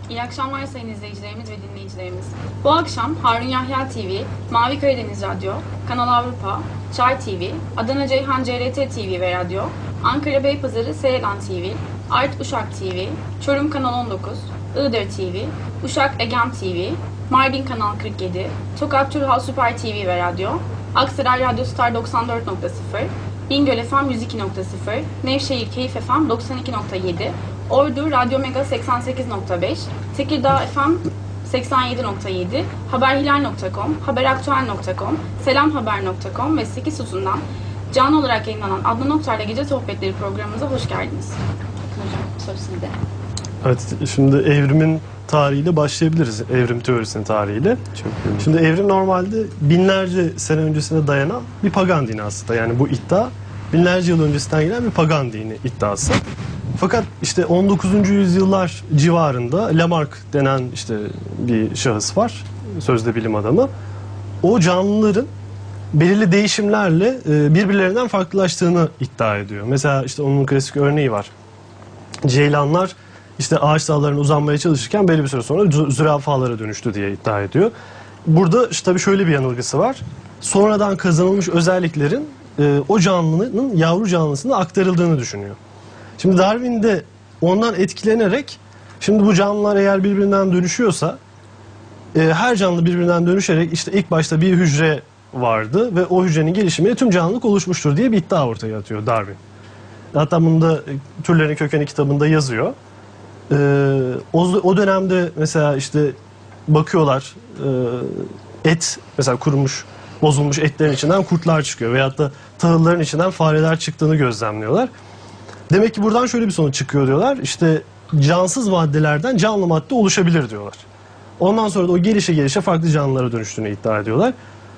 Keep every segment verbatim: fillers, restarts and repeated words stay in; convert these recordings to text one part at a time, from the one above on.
İyi akşamlar sayın izleyicilerimiz ve dinleyicilerimiz. Bu akşam Harun Yahya T V, Mavi Karadeniz Radyo, Kanal Avrupa, Çay T V, Adana Ceyhan C R T T V ve Radyo, Ankara Beypazarı Seyran T V, Art Uşak T V, Çorum Kanal on dokuz, Iğdır T V, Uşak Egem T V, Mardin Kanal kırk yedi, Tokat Turhal Süper T V ve Radyo, Aksaray Radyo Star doksan dört nokta sıfır, Bingöl F M yüz iki nokta sıfır, Nevşehir Keyif F M doksan iki nokta yedi, Ordu Radyo Mega seksen sekiz nokta beş, Tekirdağ F M seksen yedi nokta yedi, haberhilal nokta com, haberaktüel nokta com, selamhaber nokta com ve sekiz Sütun'dan canlı olarak yayınlanan Adnan Oktar'la Gece Sohbetleri programımıza hoş geldiniz. Hocam söz sizde. Evet, şimdi evrimin tarihiyle başlayabiliriz. Evrim teorisinin tarihiyle. Çok şimdi evrim normalde binlerce sene öncesine dayanan bir pagan dini aslında. Yani bu iddia binlerce yıl öncesinden gelen bir pagan dini iddiası. Fakat işte on dokuzuncu yüzyıllar civarında Lamarck denen işte bir şahıs var. Sözde bilim adamı. O canlıların belirli değişimlerle birbirlerinden farklılaştığını iddia ediyor. Mesela işte onun klasik örneği var. Ceylanlar işte ağaç dallarına uzanmaya çalışırken belli bir süre sonra zürafalara dönüştü diye iddia ediyor. Burada işte tabii şöyle bir yanılgısı var. Sonradan kazanılmış özelliklerin e, o canlının yavru canlısına aktarıldığını düşünüyor. Şimdi Darwin de ondan etkilenerek şimdi bu canlılar eğer birbirinden dönüşüyorsa e, her canlı birbirinden dönüşerek işte ilk başta bir hücre vardı ve o hücrenin gelişimiyle tüm canlılık oluşmuştur diye bir iddia ortaya atıyor Darwin. Hatta bunu da Türlerin Kökeni kitabında yazıyor. Ee, o, o dönemde mesela işte bakıyorlar e, et mesela kurumuş, bozulmuş etlerin içinden kurtlar çıkıyor veyahut da tahılların içinden fareler çıktığını gözlemliyorlar. Demek ki buradan şöyle bir sonuç çıkıyor diyorlar. İşte cansız maddelerden canlı madde oluşabilir diyorlar. Ondan sonra da o gelişe gelişe farklı canlılara dönüştüğünü iddia ediyorlar.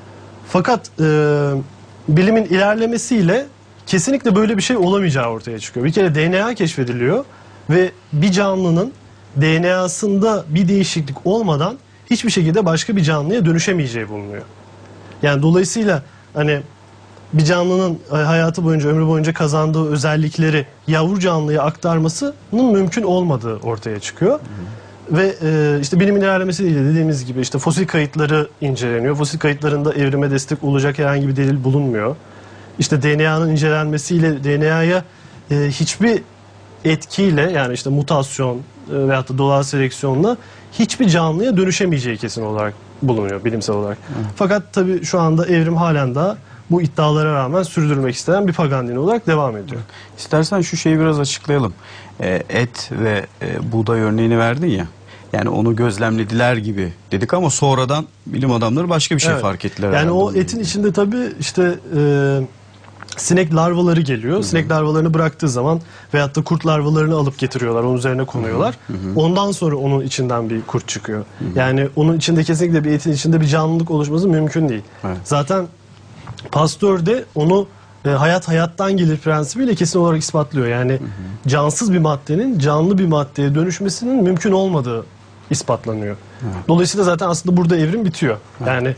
Fakat e, bilimin ilerlemesiyle kesinlikle böyle bir şey olamayacağı ortaya çıkıyor. Bir kere D N A keşfediliyor ve bir canlının D N A'sında bir değişiklik olmadan hiçbir şekilde başka bir canlıya dönüşemeyeceği bulunuyor. Yani dolayısıyla hani bir canlının hayatı boyunca, ömrü boyunca kazandığı özellikleri yavru canlıya aktarmasının mümkün olmadığı ortaya çıkıyor. Hı hı. Ve e, işte bilimin ilerlemesiyle dediğimiz gibi işte fosil kayıtları inceleniyor. Fosil kayıtlarında evrime destek olacak herhangi bir delil bulunmuyor. İşte D N A'nın incelenmesiyle D N A'ya e, hiçbir etkiyle yani işte mutasyon e, veyahut da doğal seleksiyonla hiçbir canlıya dönüşemeyeceği kesin olarak bulunuyor bilimsel olarak. Hı. Fakat tabii şu anda evrim halen daha bu iddialara rağmen sürdürülmek istenen bir pagan dini olarak devam ediyor. İstersen şu şeyi biraz açıklayalım. E, et ve e, buğday örneğini verdin ya. Yani onu gözlemlediler gibi dedik ama sonradan bilim adamları başka bir şey evet. fark ettiler. Yani o etin içinde tabii işte e, sinek larvaları geliyor. Hı hı. Sinek larvalarını bıraktığı zaman veyahut da kurt larvalarını alıp getiriyorlar. Onun üzerine konuyorlar. Hı hı. Ondan sonra onun içinden bir kurt çıkıyor. Hı hı. Yani onun içinde kesinlikle bir etin içinde bir canlılık oluşması mümkün değil. Evet. Zaten Pasteur de onu e, hayat hayattan gelir prensibiyle kesin olarak ispatlıyor. Yani hı hı. cansız bir maddenin canlı bir maddeye dönüşmesinin mümkün olmadığı ispatlanıyor. Evet. Dolayısıyla zaten aslında burada evrim bitiyor. Evet. Yani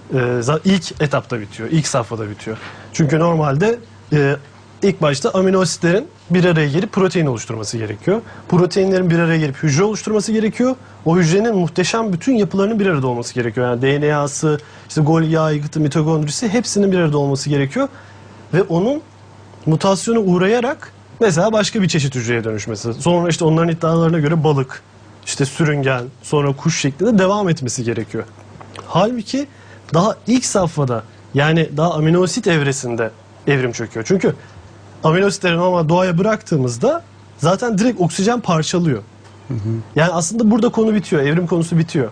e, ilk etapta bitiyor. İlk safhada bitiyor. Çünkü normalde e, ilk başta amino asitlerin bir araya gelip protein oluşturması gerekiyor. Proteinlerin bir araya gelip hücre oluşturması gerekiyor. O hücrenin muhteşem bütün yapılarının bir arada olması gerekiyor. Yani D N A'sı, işte Golgi aygıtı, mitokondrisi hepsinin bir arada olması gerekiyor. Ve onun mutasyona uğrayarak mesela başka bir çeşit hücreye dönüşmesi. Sonra işte onların iddialarına göre balık, işte sürüngen, sonra kuş şeklinde devam etmesi gerekiyor. Halbuki daha ilk safhada yani daha amino asit evresinde evrim çöküyor. Çünkü amino asitleri normal doğaya bıraktığımızda zaten direkt oksijen parçalıyor. Hı hı. Yani aslında burada konu bitiyor. Evrim konusu bitiyor.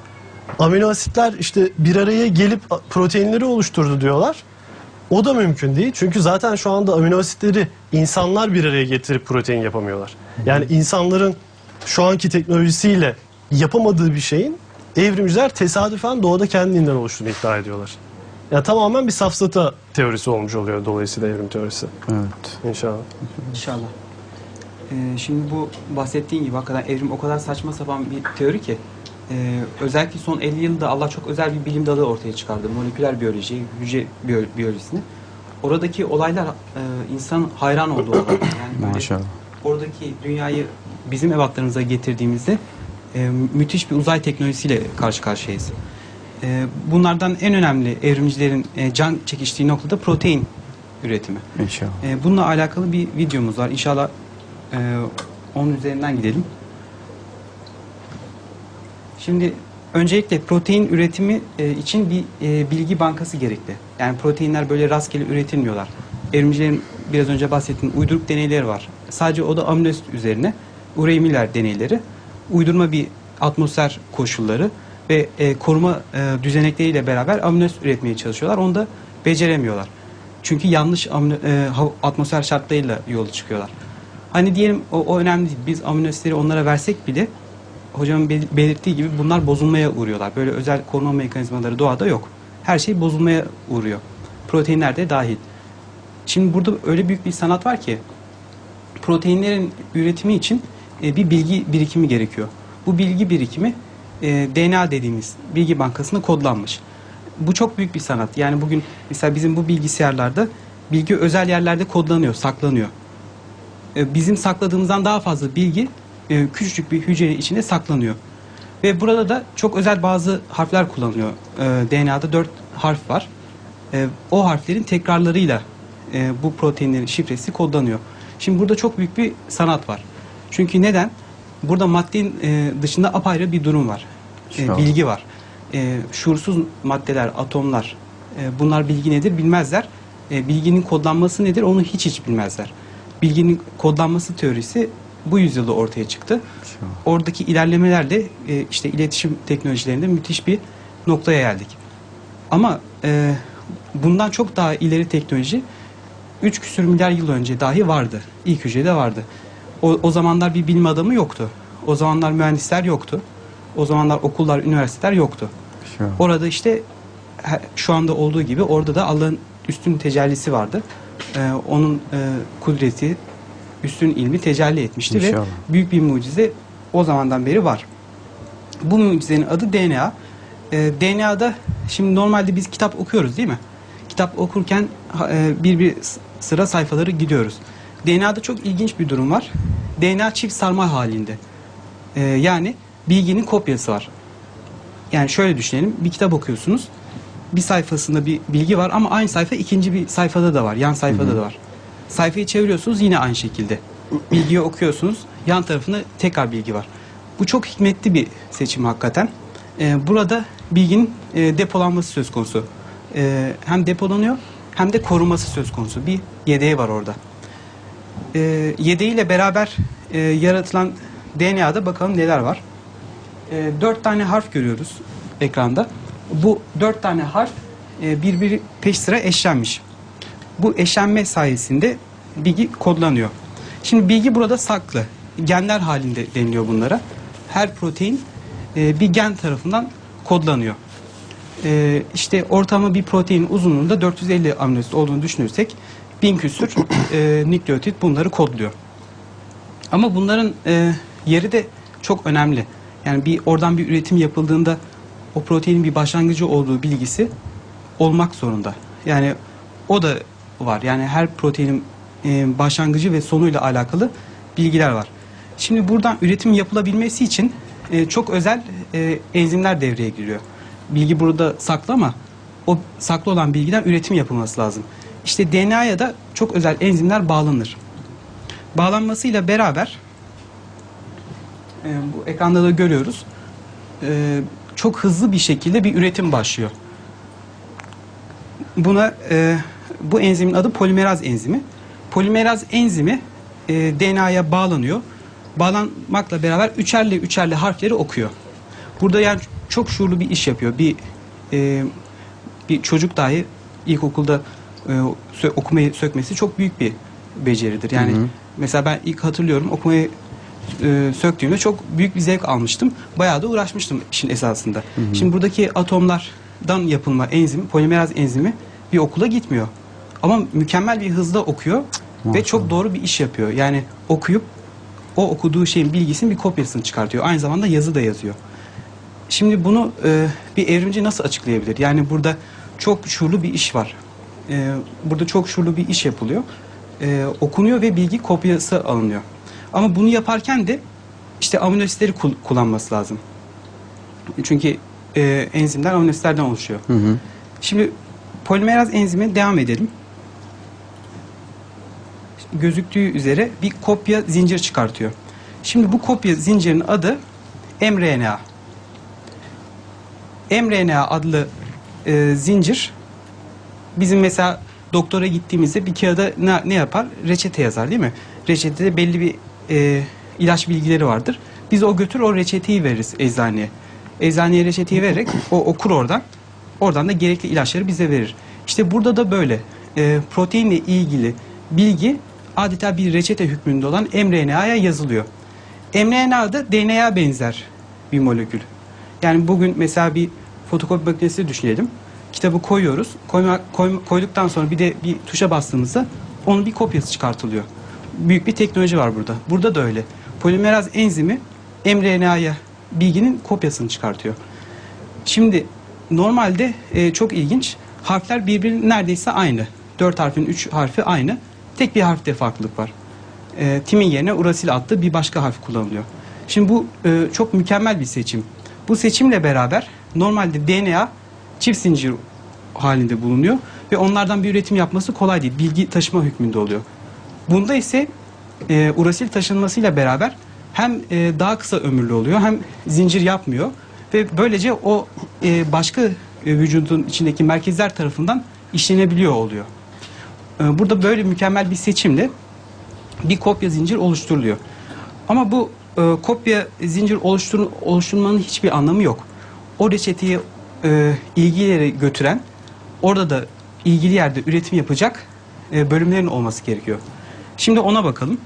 Amino asitler işte bir araya gelip proteinleri oluşturdu diyorlar. O da mümkün değil. Çünkü zaten şu anda amino asitleri insanlar bir araya getirip protein yapamıyorlar. Hı hı. Yani insanların şu anki teknolojisiyle yapamadığı bir şeyin evrimciler tesadüfen doğada kendinden oluştuğunu iddia ediyorlar. Yani tamamen bir safsata teorisi olmuş oluyor dolayısıyla evrim teorisi. Evet. İnşallah. İnşallah. Ee, şimdi bu bahsettiğin gibi hakikaten evrim o kadar saçma sapan bir teori ki e, özellikle son elli yılda Allah çok özel bir bilim dalı ortaya çıkardı. Moleküler biyoloji, hücre biyolojisini. Oradaki olaylar e, insan hayran olduğu olaylar. Yani maşallah. Oradaki dünyayı bizim ebatlarımıza getirdiğimizde e, müthiş bir uzay teknolojisiyle karşı karşıyayız. E, bunlardan en önemli evrimcilerin e, can çekiştiği noktada protein üretimi. İnşallah. E, bununla alakalı bir videomuz var. İnşallah e, onun üzerinden gidelim. Şimdi öncelikle protein üretimi e, için bir e, bilgi bankası gerekli. Yani proteinler böyle rastgele üretilmiyorlar. Evrimcilerin biraz önce bahsettiğim uyduruk deneyleri var. Sadece o da amino asit üzerine. Urey Miller deneyleri. Uydurma bir atmosfer koşulları ve e, koruma e, düzenekleriyle beraber amino asit üretmeye çalışıyorlar. Onu da beceremiyorlar. Çünkü yanlış amino, e, atmosfer şartlarıyla yola çıkıyorlar. Hani diyelim o, o önemli değil. Biz amino asitleri onlara versek bile hocamın belirttiği gibi bunlar bozulmaya uğruyorlar. Böyle özel koruma mekanizmaları doğada yok. Her şey bozulmaya uğruyor. Proteinler de dahil. Şimdi burada öyle büyük bir sanat var ki proteinlerin üretimi için e, bir bilgi birikimi gerekiyor. Bu bilgi birikimi e, D N A dediğimiz bilgi bankasına kodlanmış. Bu çok büyük bir sanat. Yani bugün mesela bizim bu bilgisayarlarda bilgi özel yerlerde kodlanıyor, saklanıyor. E, bizim sakladığımızdan daha fazla bilgi e, küçücük bir hücre içinde saklanıyor. Ve burada da çok özel bazı harfler kullanılıyor. E, D N A'da dört harf var. E, o harflerin tekrarlarıyla e, bu proteinlerin şifresi kodlanıyor. Şimdi burada çok büyük bir sanat var. Çünkü neden? Burada maddenin e, dışında apayrı bir durum var. E, bilgi var. E, şuursuz maddeler, atomlar, e, bunlar bilgi nedir bilmezler. E, bilginin kodlanması nedir onu hiç hiç bilmezler. Bilginin kodlanması teorisi bu yüzyılda ortaya çıktı. Oradaki ilerlemelerle e, işte iletişim teknolojilerinde müthiş bir noktaya geldik. Ama e, bundan çok daha ileri teknoloji üç küsür milyar yıl önce dahi vardı. İlk hücrede vardı. O, o zamanlar bir bilim adamı yoktu. O zamanlar mühendisler yoktu. O zamanlar okullar, üniversiteler yoktu. Şu. Orada işte şu anda olduğu gibi orada da Allah'ın üstün tecellisi vardı. Ee, onun e, kudreti, üstün ilmi tecelli etmişti İnşallah. Ve büyük bir mucize o zamandan beri var. Bu mucizenin adı D N A. Ee, D N A'da şimdi normalde biz kitap okuyoruz değil mi? Kitap okurken e, bir bir sıra sayfaları gidiyoruz. D N A'da çok ilginç bir durum var. D N A çift sarmal halinde. Ee, yani bilginin kopyası var. Yani şöyle düşünelim. Bir kitap okuyorsunuz. Bir sayfasında bir bilgi var ama aynı sayfa ikinci bir sayfada da var. Yan sayfada Hı-hı. da var. Sayfayı çeviriyorsunuz yine aynı şekilde. Bilgiyi okuyorsunuz. Yan tarafında tekrar bilgi var. Bu çok hikmetli bir seçim hakikaten. Ee, burada bilginin e, depolanması söz konusu. Ee, hem depolanıyor hem de korunması söz konusu. Bir yedeği var orada. Ee, yedeğiyle beraber e, yaratılan D N A'da bakalım neler var. E, dört tane harf görüyoruz ekranda. Bu dört tane harf e, birbiri peş sıra eşlenmiş. Bu eşlenme sayesinde bilgi kodlanıyor. Şimdi bilgi burada saklı. Genler halinde deniliyor bunlara. Her protein e, bir gen tarafından kodlanıyor. E, işte ortalama bir proteinin uzunluğunda dört yüz elli amino asit olduğunu düşünürsek bin küsür e, nükleotit bunları kodluyor. Ama bunların e, yeri de çok önemli. Yani bir oradan bir üretim yapıldığında o proteinin bir başlangıcı olduğu bilgisi olmak zorunda. Yani o da var. Yani her proteinin e, başlangıcı ve sonuyla alakalı bilgiler var. Şimdi buradan üretim yapılabilmesi için e, çok özel e, enzimler devreye giriyor. Bilgi burada saklı ama o saklı olan bilgiden üretim yapılması lazım. İşte D N A'ya da çok özel enzimler bağlanır. Bağlanmasıyla beraber e, bu ekranda da görüyoruz. E, çok hızlı bir şekilde bir üretim başlıyor. Buna e, bu enzimin adı polimeraz enzimi. Polimeraz enzimi e, D N A'ya bağlanıyor. Bağlanmakla beraber üçerli üçerli harfleri okuyor. Burada yani çok şuurlu bir iş yapıyor. Bir e, bir çocuk dahi ilkokulda e, okumayı sökmesi çok büyük bir beceridir. Yani hı hı. Mesela ben ilk hatırlıyorum okumayı e, söktüğümde çok büyük bir zevk almıştım. Bayağı da uğraşmıştım işin esasında. Hı hı. Şimdi buradaki atomlardan yapılma enzimi, polimeraz enzimi bir okula gitmiyor. Ama mükemmel bir hızda okuyor Maşallah. Ve çok doğru bir iş yapıyor. Yani okuyup o okuduğu şeyin bilgisinin bir kopyasını çıkartıyor. Aynı zamanda yazı da yazıyor. Şimdi bunu e, bir evrimci nasıl açıklayabilir? Yani burada çok şuurlu bir iş var. E, burada çok şuurlu bir iş yapılıyor. E, okunuyor ve bilgi kopyası alınıyor. Ama bunu yaparken de işte amino asitleri kul- kullanması lazım. Çünkü e, enzimler amino asitlerden oluşuyor. Hı hı. Şimdi polimeraz enzimi devam edelim. Gözüktüğü üzere bir kopya zincir çıkartıyor. Şimdi bu kopya zincirin adı mRNA. mRNA adlı e, zincir bizim mesela doktora gittiğimizde bir kağıda ne, ne yapar? Reçete yazar değil mi? Reçetede belli bir e, ilaç bilgileri vardır. Biz o götür o reçeteyi veririz eczaneye. Eczaneye reçeteyi vererek o okur oradan. Oradan da gerekli ilaçları bize verir. İşte burada da böyle e, proteinle ilgili bilgi adeta bir reçete hükmünde olan mRNA'ya yazılıyor. mRNA da D N A'ya benzer bir molekül. Yani bugün mesela bir fotokopi makinesi düşünelim. Kitabı koyuyoruz. Koyma, koy, koyduktan sonra bir de bir tuşa bastığımızda onun bir kopyası çıkartılıyor. Büyük bir teknoloji var burada. Burada da öyle. Polimeraz enzimi mRNA'ya bilginin kopyasını çıkartıyor. Şimdi normalde e, çok ilginç. Harfler birbirinin neredeyse aynı. Dört harfin üç harfi aynı. Tek bir harfte farklılık var. E, timin yerine urasil adlı bir başka harf kullanılıyor. Şimdi bu e, çok mükemmel bir seçim. Bu seçimle beraber normalde D N A çift zincir halinde bulunuyor ve onlardan bir üretim yapması kolay değil. Bilgi taşıma hükmünde oluyor. Bunda ise e, urasil taşınmasıyla beraber hem e, daha kısa ömürlü oluyor hem zincir yapmıyor ve böylece o e, başka e, vücudun içindeki merkezler tarafından işlenebiliyor oluyor. E, burada böyle mükemmel bir seçimle bir kopya zincir oluşturuluyor. Ama bu e, kopya zincir oluştur oluşturmanın hiçbir anlamı yok. O reçeteyi e, ilgili yere götüren, orada da ilgili yerde üretim yapacak e, bölümlerin olması gerekiyor. Şimdi ona bakalım.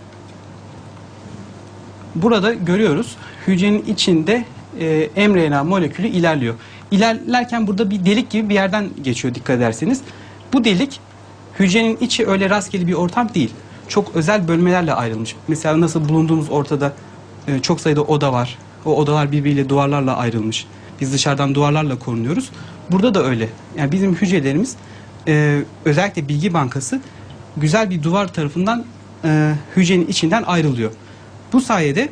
Burada görüyoruz hücrenin içinde e, mRNA molekülü ilerliyor. İlerlerken burada bir delik gibi bir yerden geçiyor dikkat ederseniz. Bu delik hücrenin içi öyle rastgele bir ortam değil. Çok özel bölmelerle ayrılmış. Mesela nasıl bulunduğumuz ortada e, çok sayıda oda var. O odalar birbiriyle duvarlarla ayrılmış. Biz dışarıdan duvarlarla korunuyoruz. Burada da öyle. Yani bizim hücrelerimiz e, özellikle bilgi bankası güzel bir duvar tarafından e, hücrenin içinden ayrılıyor. Bu sayede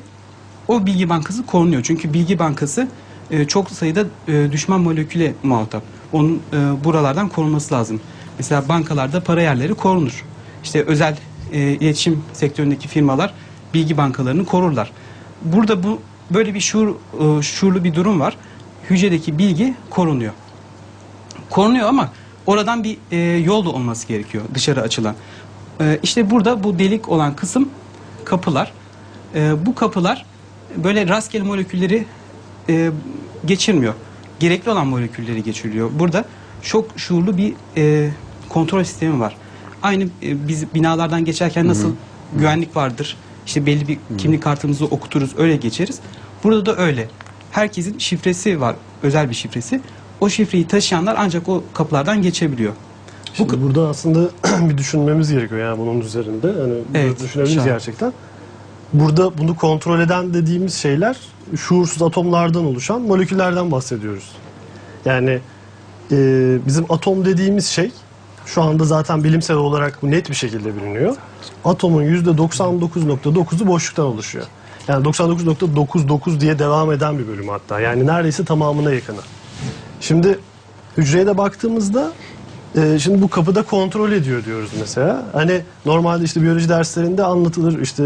o bilgi bankası korunuyor. Çünkü bilgi bankası e, çok sayıda e, düşman moleküle muhatap. Onun e, buralardan korunması lazım. Mesela bankalarda para yerleri korunur. İşte özel e, iletişim sektöründeki firmalar bilgi bankalarını korurlar. Burada bu böyle bir şuur, e, şuurlu bir durum var. Hücredeki bilgi korunuyor. Korunuyor ama oradan bir e, yol da olması gerekiyor dışarı açılan. E, işte burada bu delik olan kısım kapılar. E, bu kapılar böyle rastgele molekülleri e, geçirmiyor. Gerekli olan molekülleri geçiriliyor. Burada çok şuurlu bir e, kontrol sistemi var. Aynı e, biz binalardan geçerken nasıl hı hı. güvenlik vardır. İşte belli bir hı. kimlik kartımızı okuturuz, öyle geçeriz. Burada da öyle. Herkesin şifresi var, özel bir şifresi. O şifreyi taşıyanlar ancak o kapılardan geçebiliyor. Şimdi Bu, burada aslında bir düşünmemiz gerekiyor yani bunun üzerinde. Yani evet, düşünebiliriz şahane. Gerçekten. Burada bunu kontrol eden dediğimiz şeyler şuursuz atomlardan oluşan moleküllerden bahsediyoruz. Yani e, bizim atom dediğimiz şey şu anda zaten bilimsel olarak bu net bir şekilde biliniyor. Atomun yüzde doksan dokuz nokta dokuzu boşluktan oluşuyor. Yani doksan dokuz nokta dokuz dokuz diye devam eden bir bölüm hatta. Yani neredeyse tamamına yakını. Şimdi hücreye de baktığımızda e, şimdi bu kapıda kontrol ediyor diyoruz mesela. Hani normalde işte biyoloji derslerinde anlatılır işte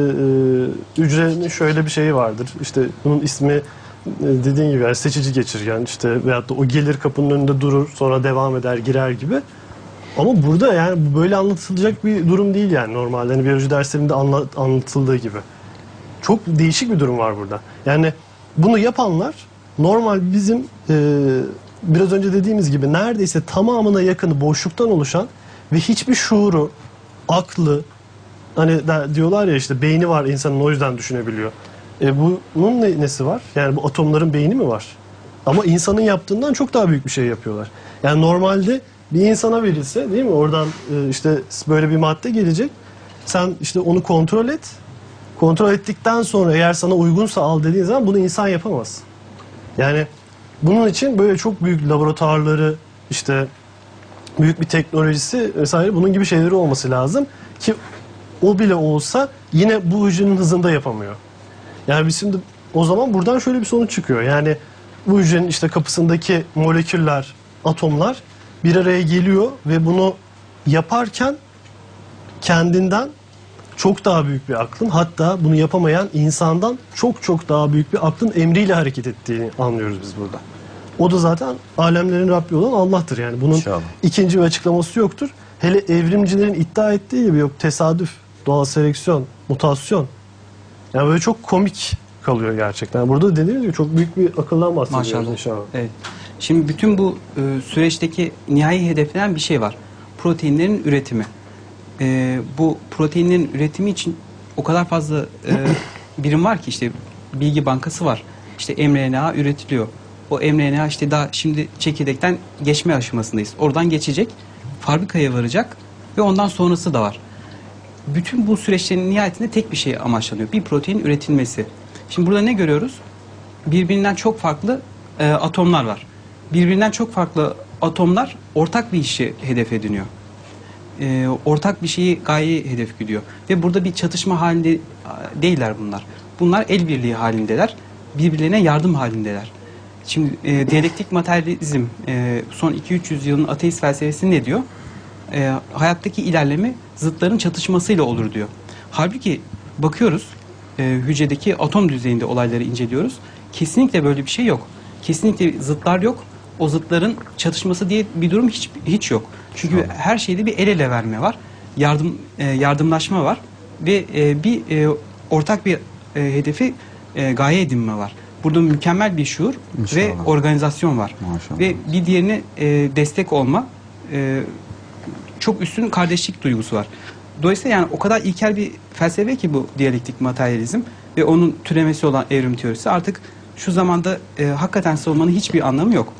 e, hücrenin şöyle bir şeyi vardır. İşte bunun ismi e, dediğin gibi yani seçici geçirgen işte veyahut da o gelir kapının önünde durur sonra devam eder girer gibi. Ama burada yani bu böyle anlatılacak bir durum değil yani normalde hani biyoloji derslerinde anlat, anlatıldığı gibi. Çok değişik bir durum var burada. Yani bunu yapanlar normal bizim e, biraz önce dediğimiz gibi neredeyse tamamına yakını boşluktan oluşan ve hiçbir şuuru, aklı, hani da, diyorlar ya işte beyni var insanın o yüzden düşünebiliyor. E, bunun ne, nesi var? Yani bu atomların beyni mi var? Ama insanın yaptığından çok daha büyük bir şey yapıyorlar. Yani normalde bir insana verilse değil mi? Oradan e, işte böyle bir madde gelecek. Sen işte onu kontrol et. Kontrol ettikten sonra eğer sana uygunsa al dediğin zaman bunu insan yapamaz. Yani bunun için böyle çok büyük laboratuvarları işte büyük bir teknolojisi vesaire bunun gibi şeyleri olması lazım ki o bile olsa yine bu hücrenin hızında yapamıyor. Yani biz şimdi o zaman buradan şöyle bir sonuç çıkıyor. Yani bu hücrenin işte kapısındaki moleküller, atomlar bir araya geliyor ve bunu yaparken kendinden çok daha büyük bir aklın, hatta bunu yapamayan insandan çok çok daha büyük bir aklın emriyle hareket ettiğini anlıyoruz biz burada. O da zaten alemlerin Rabbi olan Allah'tır yani. Bunun İnşallah. ikinci bir açıklaması yoktur. Hele evrimcilerin iddia ettiği gibi yok tesadüf, doğal seleksiyon, mutasyon. Yani böyle çok komik kalıyor gerçekten. Burada dediğimiz gibi çok büyük bir akıldan bahsediyoruz Maşallah. inşallah. Evet. Şimdi bütün bu e, süreçteki nihai hedeflenen bir şey var. Proteinlerin üretimi. E, bu proteinlerin üretimi için o kadar fazla e, birim var ki işte bilgi bankası var. İşte mRNA üretiliyor. O mRNA işte daha şimdi çekirdekten geçme aşamasındayız. Oradan geçecek, fabrikaya varacak ve ondan sonrası da var. Bütün bu süreçlerin nihayetinde tek bir şey amaçlanıyor. Bir protein üretilmesi. Şimdi burada ne görüyoruz? Birbirinden çok farklı e, atomlar var. Birbirinden çok farklı atomlar ortak bir işi hedef ediniyor. E, ortak bir şeyi gayeyi hedef gidiyor. Ve burada bir çatışma halinde değiller bunlar. Bunlar el birliği halindeler. Birbirlerine yardım halindeler. Şimdi e, diyalektik materyalizm e, son iki üç yüz yılın ateist felsefesi ne diyor? E, hayattaki ilerleme zıtların çatışmasıyla olur diyor. Halbuki bakıyoruz e, hücredeki atom düzeyinde olayları inceliyoruz. Kesinlikle böyle bir şey yok. Kesinlikle zıtlar yok. O zıtların çatışması diye bir durum hiç hiç yok. Çünkü tamam. Her şeyde bir el ele verme var. Yardım e, yardımlaşma var ve e, bir e, ortak bir e, hedefi e, gaye edinme var. Burada mükemmel bir şuur İnşallah. Ve organizasyon var. Maşallah. Ve bir diğerine e, destek olma, e, çok üstün kardeşlik duygusu var. Dolayısıyla yani o kadar ilkel bir felsefe ki bu diyalektik materyalizm ve onun türemesi olan evrim teorisi artık şu zamanda e, hakikaten savunmanın hiçbir anlamı yok.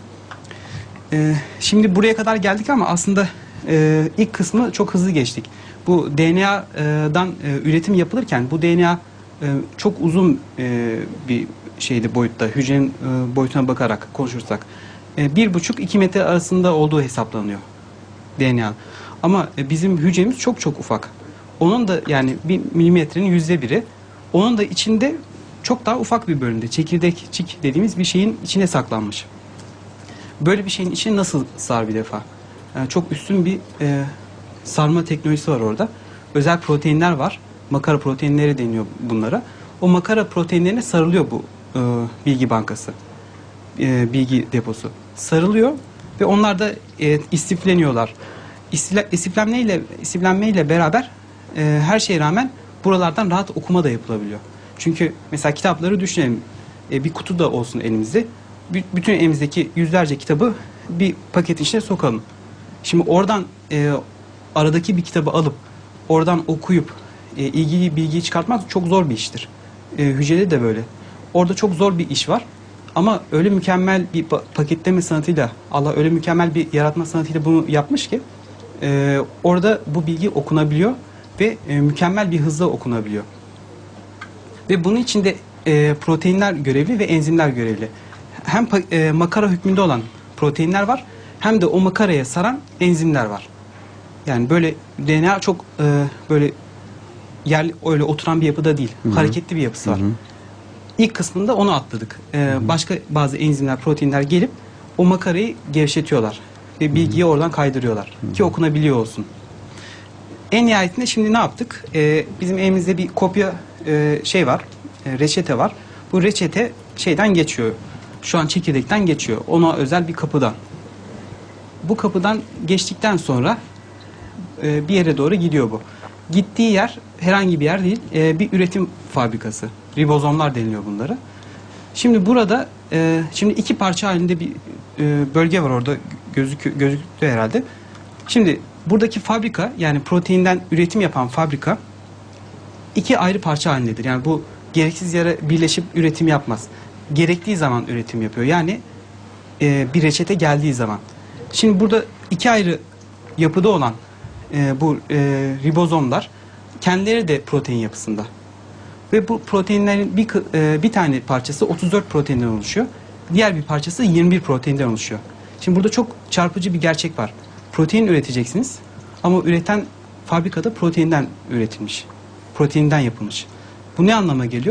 E, şimdi buraya kadar geldik ama aslında e, ilk kısmı çok hızlı geçtik. Bu D N A'dan e, üretim yapılırken bu D N A e, çok uzun e, bir şeydi boyutta, hücrenin e, boyutuna bakarak konuşursak e, bir buçuk iki metre arasında olduğu hesaplanıyor D N A. Ama e, bizim hücremiz çok çok ufak. Onun da yani bir milimetrenin yüzde biri. Onun da içinde çok daha ufak bir bölümde çekirdekçik dediğimiz bir şeyin içine saklanmış. Böyle bir şeyin içine nasıl sar bir defa? Yani çok üstün bir e, sarma teknolojisi var orada. Özel proteinler var. Makara proteinleri deniyor bunlara. O makara proteinlerine sarılıyor bu e, bilgi bankası. E, bilgi deposu. Sarılıyor ve onlar da e, istifleniyorlar. İstifle, istiflenmeyle, istiflenmeyle beraber e, her şeye rağmen buralardan rahat okuma da yapılabiliyor. Çünkü mesela kitapları düşünelim. E, bir kutu da olsun elimizde. B- bütün elimizdeki yüzlerce kitabı bir paketin içine sokalım. Şimdi oradan e, aradaki bir kitabı alıp oradan okuyup e, ilgili bilgiyi çıkartmak çok zor bir iştir. E, hücrede de böyle. Orada çok zor bir iş var. Ama öyle mükemmel bir paketleme sanatıyla, Allah öyle mükemmel bir yaratma sanatıyla bunu yapmış ki e, orada bu bilgi okunabiliyor ve e, mükemmel bir hızla okunabiliyor. Ve bunun içinde e, proteinler görevli ve enzimler görevli. Hem e, makara hükmünde olan proteinler var, hem de o makaraya saran enzimler var. Yani böyle D N A çok e, böyle yer öyle oturan bir yapıda değil, Hı-hı. hareketli bir yapısı var. Hı-hı. İlk kısmında onu atladık. E, başka bazı enzimler, proteinler gelip o makarayı gevşetiyorlar ve bilgiyi Hı-hı. oradan kaydırıyorlar Hı-hı. ki okunabiliyor olsun. En nihayetinde şimdi ne yaptık? E, bizim elimizde bir kopya e, şey var, e, reçete var. Bu reçete şeyden geçiyor. Şu an çekirdekten geçiyor. Ona özel bir kapıdan. Bu kapıdan geçtikten sonra e, bir yere doğru gidiyor bu. Gittiği yer herhangi bir yer değil, e, bir üretim fabrikası. Ribozomlar deniliyor bunlara. Şimdi burada e, şimdi iki parça halinde bir e, bölge var orada gözüküyor, gözüktü herhalde. Şimdi buradaki fabrika, yani proteinden üretim yapan fabrika iki ayrı parça halindedir. Yani bu gereksiz yere birleşip üretim yapmaz. Gerektiği zaman üretim yapıyor. Yani e, bir reçete geldiği zaman. Şimdi burada iki ayrı yapıda olan e, bu e, ribozomlar kendileri de protein yapısında. Ve bu proteinlerin bir, e, bir tane parçası otuz dört proteinden oluşuyor. Diğer bir parçası yirmi bir proteinden oluşuyor. Şimdi burada çok çarpıcı bir gerçek var. Protein üreteceksiniz ama üreten fabrikada proteinden üretilmiş. Proteinden yapılmış. Bu ne anlama geliyor?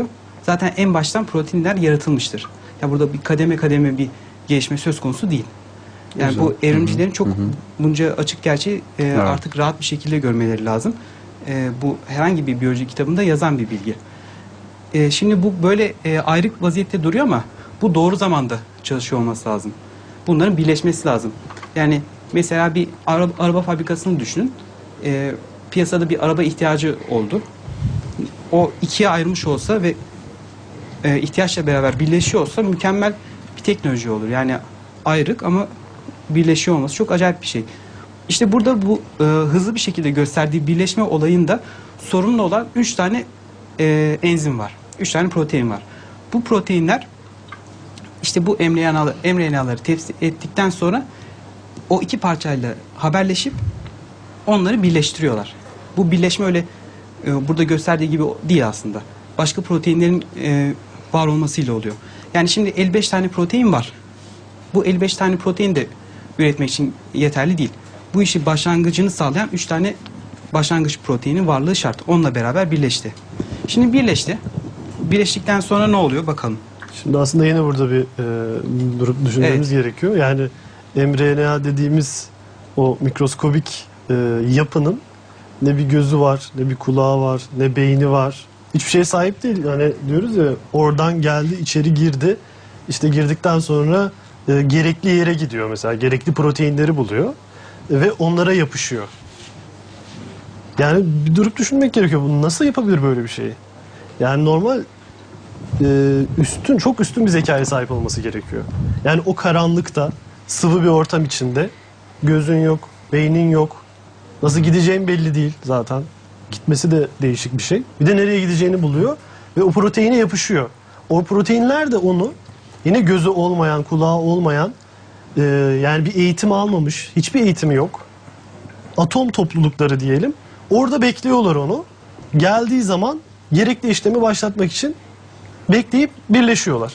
zaten en baştan proteinler yaratılmıştır. Ya burada bir kademe kademe bir gelişme söz konusu değil. Yani Güzel. bu evrimcilerin çok Hı hı. bunca açık gerçeği e, Evet. artık rahat bir şekilde görmeleri lazım. E, bu herhangi bir biyoloji kitabında yazan bir bilgi. E, şimdi bu böyle e, ayrık vaziyette duruyor ama bu doğru zamanda çalışıyor olması lazım. Bunların birleşmesi lazım. Yani mesela bir araba, araba fabrikasını düşünün. E, piyasada bir araba ihtiyacı oldu. O ikiye ayrılmış olsa ve e, ihtiyaçla beraber birleşiyor olsa mükemmel bir teknoloji olur. Yani ayrık ama birleşiyor olması çok acayip bir şey. İşte burada bu e, hızlı bir şekilde gösterdiği birleşme olayında sorunlu olan üç tane e, enzim var. Üç tane protein var. Bu proteinler işte bu M R N A'ları, M R N A'ları tepsi ettikten sonra o iki parçayla haberleşip onları birleştiriyorlar. Bu birleşme öyle e, burada gösterdiği gibi değil aslında. Başka proteinlerin e, var olmasıyla oluyor. Yani şimdi elli beş tane protein var. Bu elli beş tane protein de üretmek için yeterli değil. Bu işi başlangıcını sağlayan üç tane başlangıç proteinin varlığı şart. Onunla beraber birleşti. Şimdi birleşti. Birleştikten sonra ne oluyor bakalım. Şimdi aslında yine burada bir e, durup düşünmemiz gerekiyor. Yani M R N A dediğimiz o mikroskobik e, yapının ne bir gözü var, ne bir kulağı var, ne beyni var. Hiçbir şeye sahip değil. Yani diyoruz ya, oradan geldi, içeri girdi. İşte girdikten sonra e, gerekli yere gidiyor mesela. Gerekli proteinleri buluyor e, ve onlara yapışıyor. Yani bir durup düşünmek gerekiyor. Bunu nasıl yapabilir böyle bir şeyi? Yani normal e, üstün, çok üstün bir zekaya sahip olması gerekiyor. Yani o karanlıkta, sıvı bir ortam içinde gözün yok, beynin yok. Nasıl gideceğin belli değil zaten. Gitmesi de değişik bir şey. Bir de nereye gideceğini buluyor ve o proteine yapışıyor. O proteinler de onu yine gözü olmayan, kulağı olmayan, e, yani bir eğitim almamış, hiçbir eğitimi yok. Atom toplulukları diyelim. Orada bekliyorlar onu. Geldiği zaman gerekli işlemi başlatmak için bekleyip birleşiyorlar.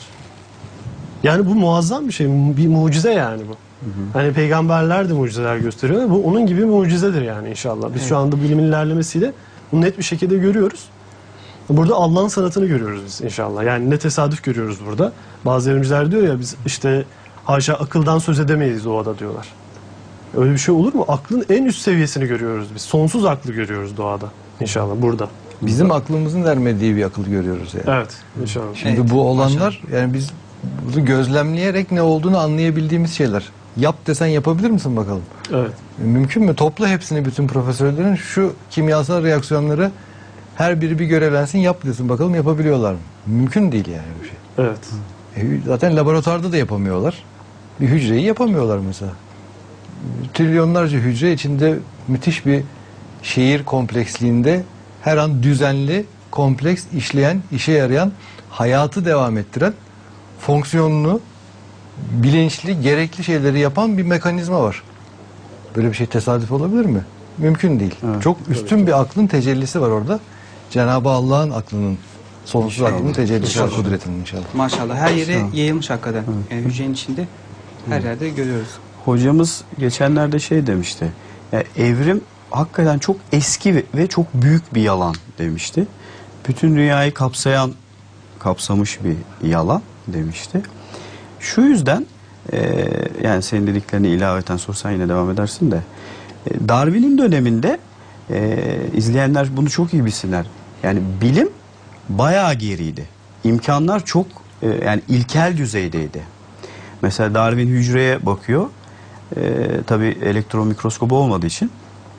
Yani bu muazzam bir şey. Bir mucize yani bu. Hı hı. Hani peygamberler de mucizeler gösteriyor. Bu onun gibi bir mucizedir yani inşallah. Biz evet. şu anda bilimin ilerlemesiyle bunu net bir şekilde görüyoruz. Burada Allah'ın sanatını görüyoruz biz inşallah. Yani ne tesadüf görüyoruz burada. Bazı evrimciler diyor ya, biz işte haşa akıldan söz edemeyiz doğada diyorlar. Öyle bir şey olur mu? Aklın en üst seviyesini görüyoruz biz. Sonsuz aklı görüyoruz doğada inşallah burada. Bizim aklımızın vermediği bir akıl görüyoruz yani. Evet inşallah. Şimdi evet, bu olanlar maşallah. Yani biz bunu gözlemleyerek ne olduğunu anlayabildiğimiz şeyler. Yap desen yapabilir misin bakalım? Evet. Mümkün mü? Topla hepsini, bütün profesörlerin şu kimyasal reaksiyonları her biri bir görevlensin, yap desin bakalım, yapabiliyorlar mı? Mümkün değil yani bir şey. Evet. E, zaten laboratuvarda da yapamıyorlar. Bir hücreyi yapamıyorlar mesela. Trilyonlarca hücre içinde müthiş bir şehir kompleksliğinde her an düzenli, kompleks, işleyen, işe yarayan, hayatı devam ettiren, fonksiyonunu, bilinçli, gerekli şeyleri yapan bir mekanizma var. Böyle bir şey tesadüf olabilir mi? Mümkün değil. Evet, Çok üstün bir aklın tecellisi var orada. Cenab-ı Allah'ın aklının, sonsuz İnşallah. aklının tecellisi var, İnşallah. kudretinin inşallah. Maşallah her yere İnşallah. yayılmış hakikaten. Yani hücrenin içinde her yerde görüyoruz. Hocamız geçenlerde şey demişti. Ya evrim hakikaten çok eski ve- ve çok büyük bir yalan demişti. Bütün dünyayı kapsayan, kapsamış bir yalan demişti. Şu yüzden e, yani senin dediklerini ilaveten sorsan yine devam edersin de e, Darwin'in döneminde e, izleyenler bunu çok iyi bilsinler. Yani bilim bayağı geriydi. İmkanlar çok e, yani ilkel düzeydeydi. Mesela Darwin hücreye bakıyor. E, tabii elektron mikroskobu olmadığı için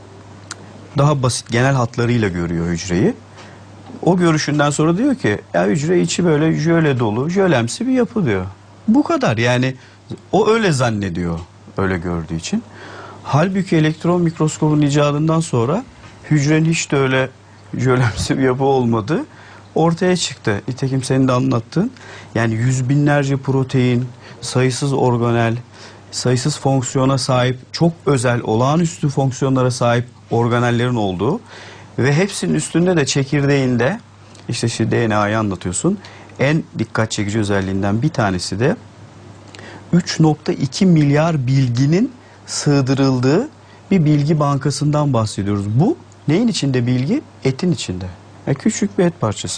daha basit genel hatlarıyla görüyor hücreyi. O görüşünden sonra diyor ki ya hücre içi böyle jöle dolu, jölemsi bir yapı diyor. Bu kadar yani, o öyle zannediyor öyle gördüğü için. Halbuki elektron mikroskobun icadından sonra hücrenin hiç de öyle jölemsi bir yapı olmadığı ortaya çıktı. Nitekim senin de anlattığın, yani yüz binlerce protein, sayısız organel, sayısız fonksiyona sahip, çok özel, olağanüstü fonksiyonlara sahip organellerin olduğu ve hepsinin üstünde de çekirdeğinde, işte şu D N A'yı anlatıyorsun, en dikkat çekici özelliğinden bir tanesi de üç nokta iki milyar bilginin sığdırıldığı bir bilgi bankasından bahsediyoruz. Bu neyin içinde bilgi? Etin içinde. Yani küçük bir et parçası.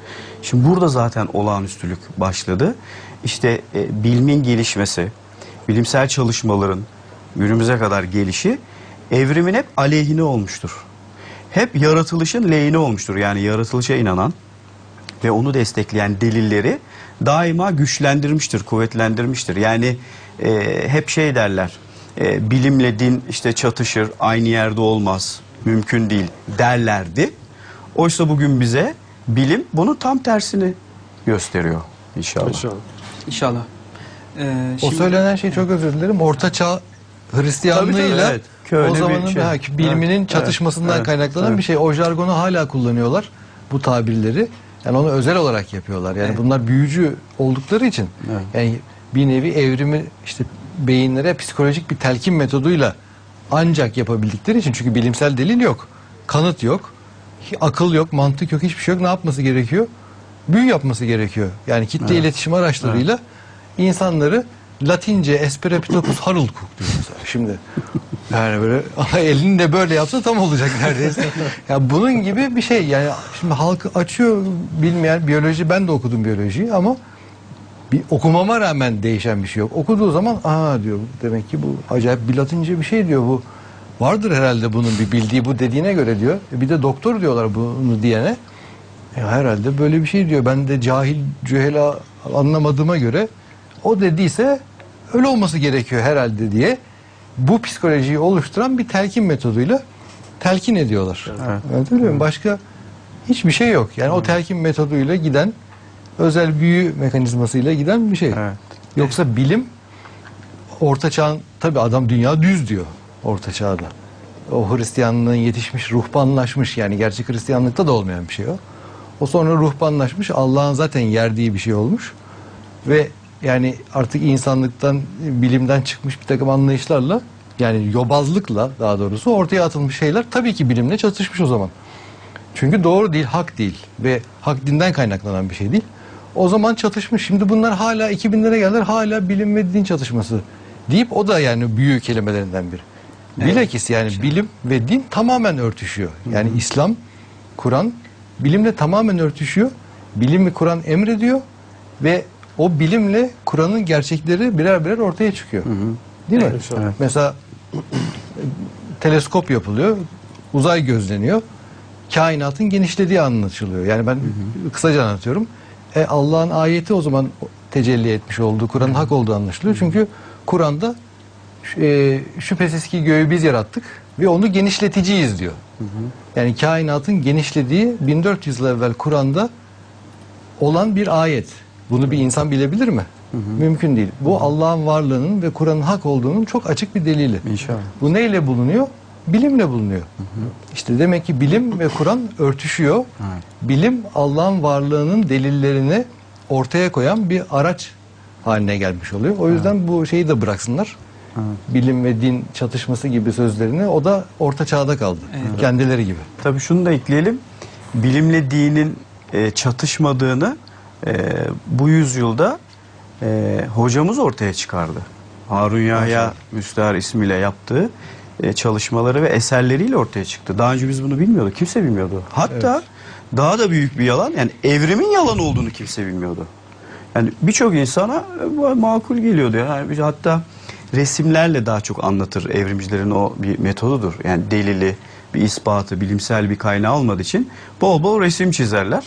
Şimdi burada zaten olağanüstülük başladı. İşte e, bilimin gelişmesi, bilimsel çalışmaların günümüze kadar gelişi evrimin hep aleyhine olmuştur. Hep yaratılışın lehine olmuştur. Yani yaratılışa inanan ve onu destekleyen delilleri daima güçlendirmiştir, kuvvetlendirmiştir. Yani e, hep şey derler, e, bilimle din işte çatışır, aynı yerde olmaz, mümkün değil derlerdi. Oysa bugün bize bilim bunun tam tersini gösteriyor inşallah. İnşallah. İnşallah. Ee, O şimdi- söylenen şey, çok özür dilerim, Orta Çağ Hristiyanlığıyla Tabii, tabii, evet. Köhne o bir zamanın şey. ha, biliminin Evet, çatışmasından evet, kaynaklanan evet. bir şey. O jargonu hala kullanıyorlar, bu tabirleri. Yani onu özel olarak yapıyorlar. Yani Evet. bunlar büyücü oldukları için, Evet. yani bir nevi evrimi işte beyinlere psikolojik bir telkin metoduyla ancak yapabildikleri için, çünkü bilimsel delil yok, kanıt yok, akıl yok, mantık yok, hiçbir şey yok. Ne yapması gerekiyor? Büyü yapması gerekiyor. Yani kitle Evet. iletişim araçlarıyla insanları Latince esperepitocus harulcus diyor mesela. Şimdi yani böyle elini de böyle yapsa tam olacak neredeyse. Ya bunun gibi bir şey. Yani şimdi halkı açıyor, bilmeyen, biyoloji, ben de okudum biyolojiyi ama bir okumama rağmen değişen bir şey yok. Okuduğu zaman aa diyor, demek ki bu acayip bir Latince bir şey diyor bu. Vardır herhalde bunun bir bildiği, bu dediğine göre diyor. E bir de doktor diyorlar bunu diyene. E herhalde böyle bir şey diyor. Ben de cahil, cühela anlamadığıma göre o dediyse öyle olması gerekiyor herhalde diye bu psikolojiyi oluşturan bir telkin metoduyla telkin ediyorlar. Evet. Anlatabiliyor muyum? Başka hiçbir şey yok. Yani o telkin metoduyla giden, özel büyü mekanizmasıyla giden bir şey. Evet. Yoksa bilim, Orta Çağ'ın, tabii adam dünya düz diyor Orta Çağ'da. O Hristiyanlığın yetişmiş, ruhbanlaşmış, yani gerçek Hristiyanlıkta da olmayan bir şey o. O sonra ruhbanlaşmış, Allah'ın zaten yerdiği bir şey olmuş. Ve yani artık insanlıktan, bilimden çıkmış bir takım anlayışlarla, yani yobazlıkla daha doğrusu ortaya atılmış şeyler tabii ki bilimle çatışmış o zaman. Çünkü doğru değil, hak değil ve hak dinden kaynaklanan bir şey değil. O zaman çatışmış. Şimdi bunlar hala iki binlere geldiler, hala bilim ve din çatışması deyip, o da yani büyük kelimelerinden biri. Bilakis yani bilim ve din tamamen örtüşüyor. Yani İslam, Kur'an bilimle tamamen örtüşüyor. Bilim ve Kur'an emrediyor ve o bilimle Kur'an'ın gerçekleri birer birer ortaya çıkıyor. Değil mi? Evet. Mesela teleskop yapılıyor, uzay gözleniyor, kainatın genişlediği anlaşılıyor. Yani ben kısaca anlatıyorum. E, Allah'ın ayeti o zaman tecelli etmiş olduğu, Kur'an'ın hak olduğu anlaşılıyor. Çünkü Kur'an'da e, şüphesiz ki göğü biz yarattık ve onu genişleticiyiz diyor. Yani kainatın genişlediği bin dört yüz yıl evvel Kur'an'da olan bir ayet. Bunu bir insan bilebilir mi? Mümkün değil. Bu Allah'ın varlığının ve Kur'an'ın hak olduğunun çok açık bir delili. İnşallah. Bu neyle bulunuyor? Bilimle bulunuyor. İşte demek ki bilim ve Kur'an örtüşüyor. Evet. Bilim Allah'ın varlığının delillerini ortaya koyan bir araç haline gelmiş oluyor. O yüzden bu şeyi de bıraksınlar. Bilim ve din çatışması gibi sözlerini, o da Orta Çağ'da kaldı. Kendileri gibi. Tabii şunu da ekleyelim. Bilimle dinin e, çatışmadığını e, bu yüzyılda e, hocamız ortaya çıkardı. Harun Yahya Müstahar ismiyle yaptığı e, çalışmaları ve eserleriyle ortaya çıktı. Daha önce biz bunu bilmiyorduk. Kimse bilmiyordu. Hatta daha da büyük bir yalan, yani evrimin yalan olduğunu kimse bilmiyordu. Yani birçok insana e, makul geliyordu. Yani hatta resimlerle daha çok anlatır, evrimcilerin o bir metodudur. Yani delili, bir ispatı, bilimsel bir kaynağı olmadığı için bol bol resim çizerler.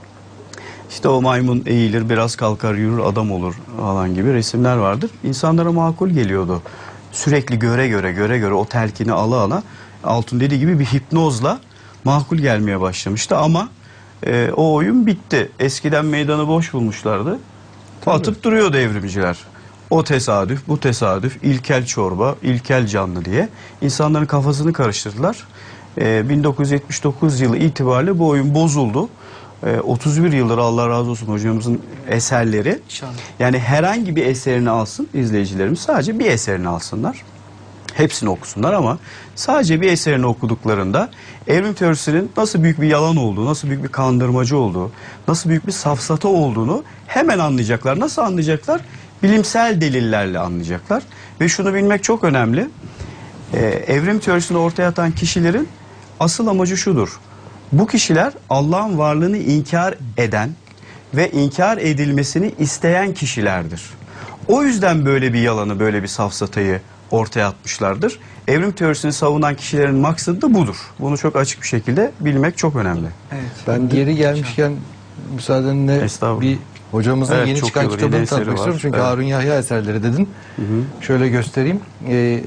İşte o maymun eğilir, biraz kalkar, yürür, adam olur falan gibi resimler vardır. İnsanlara makul geliyordu. Sürekli göre göre, göre göre o telkini ala ala, Altun dediği gibi bir hipnozla makul gelmeye başlamıştı. Ama e, o oyun bitti. Eskiden meydanı boş bulmuşlardı. Atıp duruyordu evrimciler. O tesadüf, bu tesadüf, ilkel çorba, ilkel canlı diye insanların kafasını karıştırdılar. Ee, bin dokuz yüz yetmiş dokuz yılı itibariyle bu oyun bozuldu. Ee, otuz bir yıldır, Allah razı olsun hocamızın eserleri. İnşallah. Yani herhangi bir eserini alsın izleyicilerimiz, sadece bir eserini alsınlar. Hepsini okusunlar ama sadece bir eserini okuduklarında evrim teorisinin nasıl büyük bir yalan olduğu, nasıl büyük bir kandırmacı olduğu, nasıl büyük bir safsata olduğunu hemen anlayacaklar. Nasıl anlayacaklar? Bilimsel delillerle anlayacaklar. Ve şunu bilmek çok önemli. Ee, evrim teorisini ortaya atan kişilerin asıl amacı şudur. Bu kişiler Allah'ın varlığını inkar eden ve inkar edilmesini isteyen kişilerdir. O yüzden böyle bir yalanı, böyle bir safsatayı ortaya atmışlardır. Evrim teorisini savunan kişilerin maksadı da budur. Bunu çok açık bir şekilde bilmek çok önemli. Evet. Ben geri gelmişken müsaadenle Estağfurullah. bir hocamızın Evet, yeni çok çıkan iyi olur. kitabını Yeni eseri tanıtmak var. istiyorum. Çünkü Evet. Harun Yahya eserleri dedin. Şöyle göstereyim. Ee,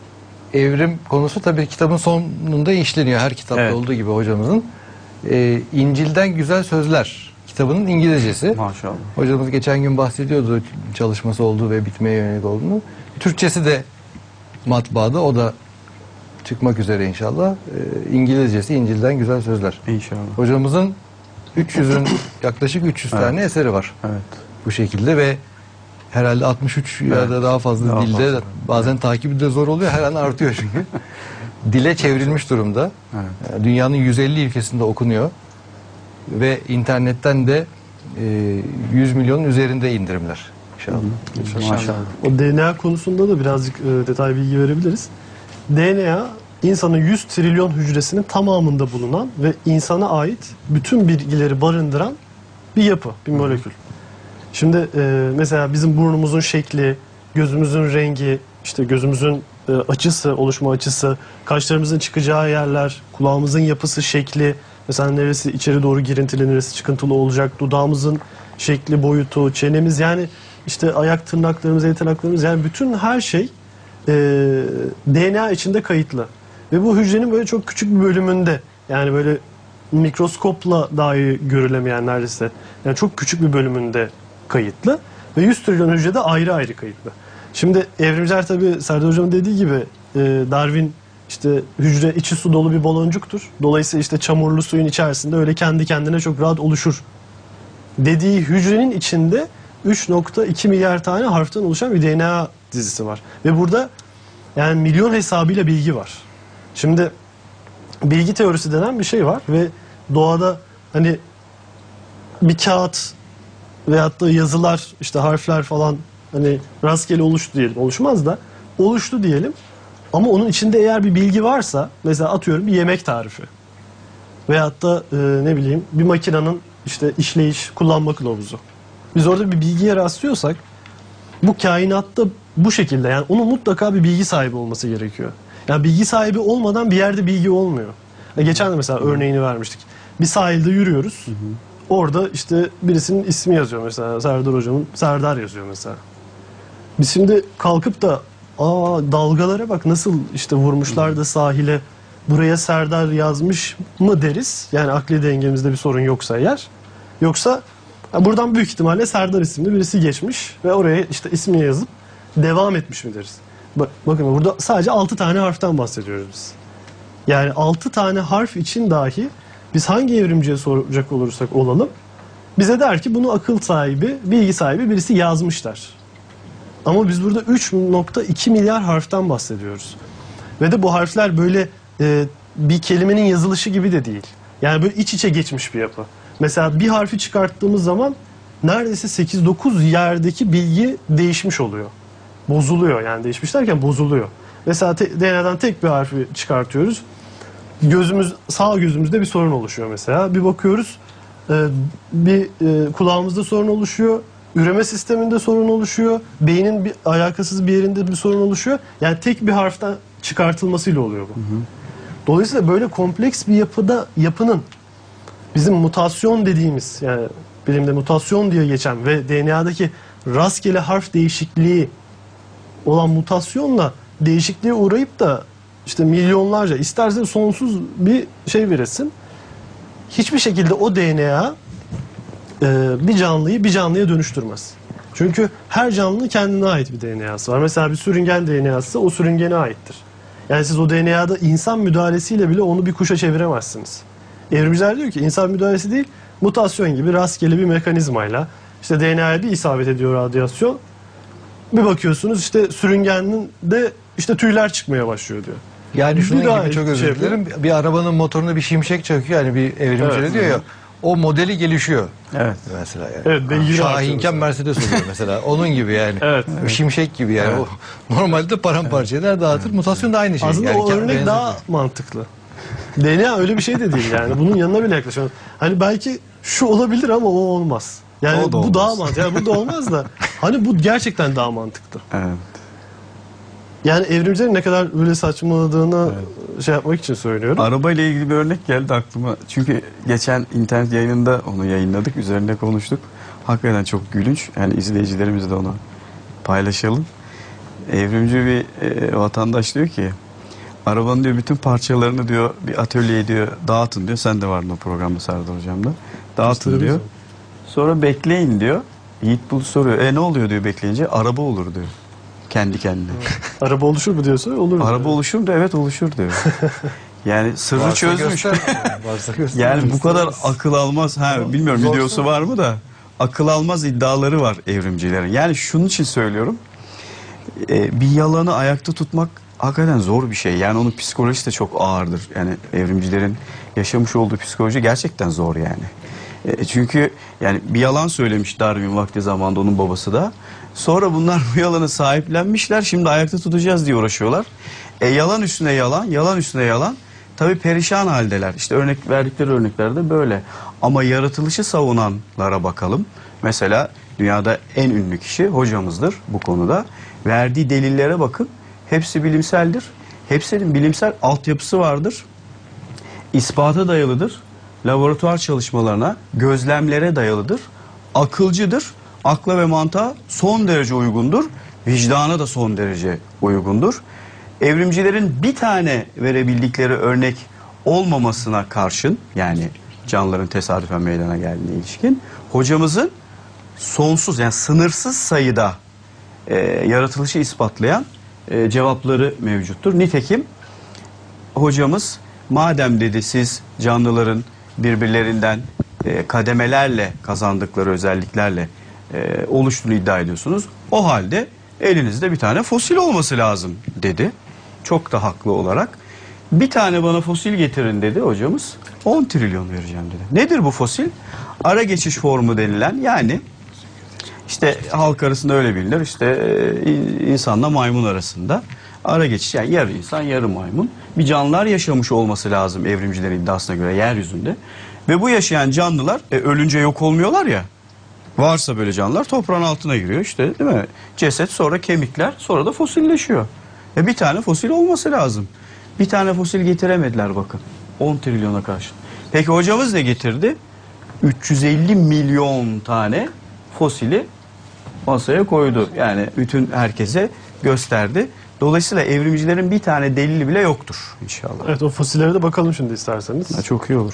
evrim konusu tabii kitabın sonunda işleniyor. Her kitapta Evet. olduğu gibi hocamızın. Ee, İncil'den Güzel Sözler kitabının İngilizcesi. Maşallah. Hocamız geçen gün bahsediyordu çalışması olduğu ve bitmeye yönelik olduğunu. Türkçesi de matbaada, o da çıkmak üzere inşallah. Ee, İngilizcesi İncil'den Güzel Sözler. İnşallah. Hocamızın üç yüzün yaklaşık üç yüz Evet. tane eseri var Evet. bu şekilde ve herhalde altmış üç ya Evet. da daha fazla Daha dilde, fazla. bazen takibi de zor oluyor, her an artıyor çünkü. Dile çevrilmiş durumda. Evet. Yani dünyanın yüz elli ülkesinde okunuyor ve internetten de e, yüz milyonun üzerinde indirimler inşallah. Maşallah. O D N A konusunda da birazcık e, detay bilgi verebiliriz. D N A insanın yüz trilyon hücresinin tamamında bulunan ve insana ait bütün bilgileri barındıran bir yapı, bir molekül. Şimdi e, mesela bizim burnumuzun şekli, gözümüzün rengi, işte gözümüzün e, açısı, oluşma açısı, kaşlarımızın çıkacağı yerler, kulağımızın yapısı, şekli, mesela neresi içeri doğru girintili, neresi çıkıntılı olacak, dudağımızın şekli, boyutu, çenemiz, yani işte ayak tırnaklarımız, el tırnaklarımız, yani bütün her şey e, D N A içinde kayıtlı. Ve bu hücrenin böyle çok küçük bir bölümünde, yani böyle mikroskopla dahi görülemeyen neredeyse, yani çok küçük bir bölümünde kayıtlı ve yüz trilyon hücrede ayrı ayrı kayıtlı. Şimdi evrimciler, tabii Serdar Hocam'ın dediği gibi, e, Darwin işte hücre içi su dolu bir baloncuktur. Dolayısıyla işte çamurlu suyun içerisinde öyle kendi kendine çok rahat oluşur dediği hücrenin içinde üç nokta iki milyar tane harften oluşan bir D N A dizisi var. Ve burada yani milyon hesabıyla bilgi var. Şimdi bilgi teorisi denen bir şey var ve doğada hani bir kağıt veyahut da yazılar, işte harfler falan hani rastgele oluştu diyelim. Oluşmaz da oluştu diyelim. Ama onun içinde eğer bir bilgi varsa, mesela atıyorum bir yemek tarifi veyahut da e, ne bileyim bir makinenin işte işleyiş, kullanma kılavuzu. Biz orada bir bilgiye rastlıyorsak bu kainatta bu şekilde, yani onun mutlaka bir bilgi sahibi olması gerekiyor. Yani bilgi sahibi olmadan bir yerde bilgi olmuyor. Ya geçen de mesela örneğini vermiştik. Bir sahilde yürüyoruz. Hı hı. Orada işte birisinin ismi yazıyor mesela. Serdar Hocam'ın Serdar yazıyor mesela. Biz şimdi kalkıp da aa dalgalara bak nasıl işte vurmuşlar da sahile, buraya Serdar yazmış mı deriz. Yani akli dengemizde bir sorun yoksa eğer. Yoksa buradan büyük ihtimalle Serdar isimli birisi geçmiş ve oraya işte ismini yazıp devam etmiş mi deriz. Bak, bakın burada sadece altı tane harften bahsediyoruz biz. Yani altı tane harf için dahi biz hangi evrimciye soracak olursak olalım, bize der ki bunu akıl sahibi, bilgi sahibi birisi yazmışlar. Ama biz burada üç nokta iki milyar harften bahsediyoruz. Ve de bu harfler böyle e, bir kelimenin yazılışı gibi de değil. Yani böyle iç içe geçmiş bir yapı. Mesela bir harfi çıkarttığımız zaman neredeyse sekiz dokuz yerdeki bilgi değişmiş oluyor. Bozuluyor, yani değişmiş derken bozuluyor. Mesela te, D N A'dan tek bir harfi çıkartıyoruz. Gözümüz, sağ gözümüzde bir sorun oluşuyor mesela. Bir bakıyoruz e, bir e, kulağımızda sorun oluşuyor. Üreme sisteminde sorun oluşuyor. Beynin bir alakasız bir yerinde bir sorun oluşuyor. Yani tek bir harften çıkartılmasıyla oluyor bu. Hı hı. Dolayısıyla böyle kompleks bir yapıda, yapının bizim mutasyon dediğimiz, yani bilimde mutasyon diye geçen ve D N A'daki rastgele harf değişikliği olan mutasyonla değişikliğe uğrayıp da işte milyonlarca, isterse sonsuz bir şey üretsin. Hiçbir şekilde o D N A e, bir canlıyı bir canlıya dönüştürmez. Çünkü her canlının kendine ait bir D N A'sı var. Mesela bir sürüngen D N A'sı o sürüngene aittir. Yani siz o D N A'da insan müdahalesiyle bile onu bir kuşa çeviremezsiniz. Evrimciler diyor ki insan müdahalesi değil, mutasyon gibi rastgele bir mekanizmayla işte D N A'ya bir isabet ediyor radyasyon. Bir bakıyorsunuz işte sürüngenin de işte tüyler çıkmaya başlıyor diyor. Yani şunun Bir daha gibi, çok şey özür yapıyor. dilerim. Bir arabanın motoruna bir şimşek çakıyor, yani bir evrimci Evet. diyor ya. O modeli gelişiyor. Evet. Mesela yani. Evet, beygiri artıyor Şahinken mesela. Mercedes oluyor mesela. Onun gibi yani. Evet. Bir şimşek gibi yani. Evet. O normalde paramparça eder, dağıtır. Mutasyon da aynı şey. Aslında yani o örnek benzer- daha mantıklı. D N A öyle bir şey de değil yani. Bunun yanına bile yaklaşamaz. Hani belki şu olabilir ama o olmaz. Yani O da bu olmaz. daha mantıklı. Yani bu da olmaz da hani bu gerçekten daha mantıklı. Evet. Yani evrimcilerin ne kadar böyle saçmaladığını şey yapmak için söylüyorum. Arabayla ilgili bir örnek geldi aklıma. Çünkü geçen internet yayınında onu yayınladık. Üzerinde konuştuk. Hakikaten çok gülünç. Yani izleyicilerimiz de onu paylaşalım. Evrimci bir e, vatandaş diyor ki arabanın diyor bütün parçalarını diyor bir atölyeye diyor dağıtın diyor. Sen de vardın o programda Serdar Hocam da. Dağıtın diyor. Sonra bekleyin diyor. Yiğit Bulut soruyor. E ne oluyor diyor bekleyince? Araba olur diyor. Kendi kendine. Araba oluşur mu diyorsa olur mu? Araba oluşur da evet oluşur diyor. Yani sırrı Varsa çözmüş. göster. Varsa göster. Yani bu kadar akıl almaz. Ha bilmiyorum Zor videosu soru. var mı da akıl almaz iddiaları var evrimcilerin. Yani şunun için söylüyorum. Ee, bir yalanı ayakta tutmak hakikaten zor bir şey. Yani onun psikolojisi de çok ağırdır. Yani evrimcilerin yaşamış olduğu psikoloji gerçekten zor yani. E, çünkü yani bir yalan söylemiş Darwin vakti zamanında onun babası da. Sonra bunlar bu yalanı sahiplenmişler. Şimdi ayakta tutacağız diye uğraşıyorlar. E, yalan üstüne yalan, yalan üstüne yalan. Tabii perişan haldeler. İşte örnek verdikleri örneklerde böyle. Ama yaratılışı savunanlara bakalım. Mesela dünyada en ünlü kişi hocamızdır bu konuda. Verdiği delillere bakın. Hepsi bilimseldir. Hepsinin bilimsel altyapısı vardır. İspata dayalıdır. Laboratuvar çalışmalarına, gözlemlere dayalıdır. Akılcıdır. Akla ve mantığa son derece uygundur. Vicdana da son derece uygundur. Evrimcilerin bir tane verebildikleri örnek olmamasına karşın, yani canlıların tesadüfen meydana geldiğine ilişkin, hocamızın sonsuz yani sınırsız sayıda e, yaratılışı ispatlayan e, cevapları mevcuttur. Nitekim hocamız madem dedi siz canlıların birbirlerinden e, kademelerle kazandıkları özelliklerle e, oluştuğunu iddia ediyorsunuz. O halde elinizde bir tane fosil olması lazım dedi. Çok da haklı olarak. Bir tane bana fosil getirin dedi hocamız. on trilyon vereceğim dedi. Nedir bu fosil? Ara geçiş formu denilen, yani işte halk arasında öyle bilinir. İşte e, insanla maymun arasında ara geçiş, yani yarı insan yarı maymun bir canlılar yaşamış olması lazım evrimcilerin iddiasına göre yeryüzünde. Ve bu yaşayan canlılar e, ölünce yok olmuyorlar ya. Varsa böyle canlılar toprağın altına giriyor işte, değil mi? Ceset, sonra kemikler, sonra da fosilleşiyor. E bir tane fosil olması lazım. Bir tane fosil getiremediler bakın. on trilyona karşı. Peki hocamız ne getirdi? üç yüz elli milyon tane fosili masaya koydu. Yani bütün herkese gösterdi. Dolayısıyla evrimcilerin bir tane delili bile yoktur inşallah. Evet, o fosillere de bakalım şimdi isterseniz. Ha, çok iyi olur.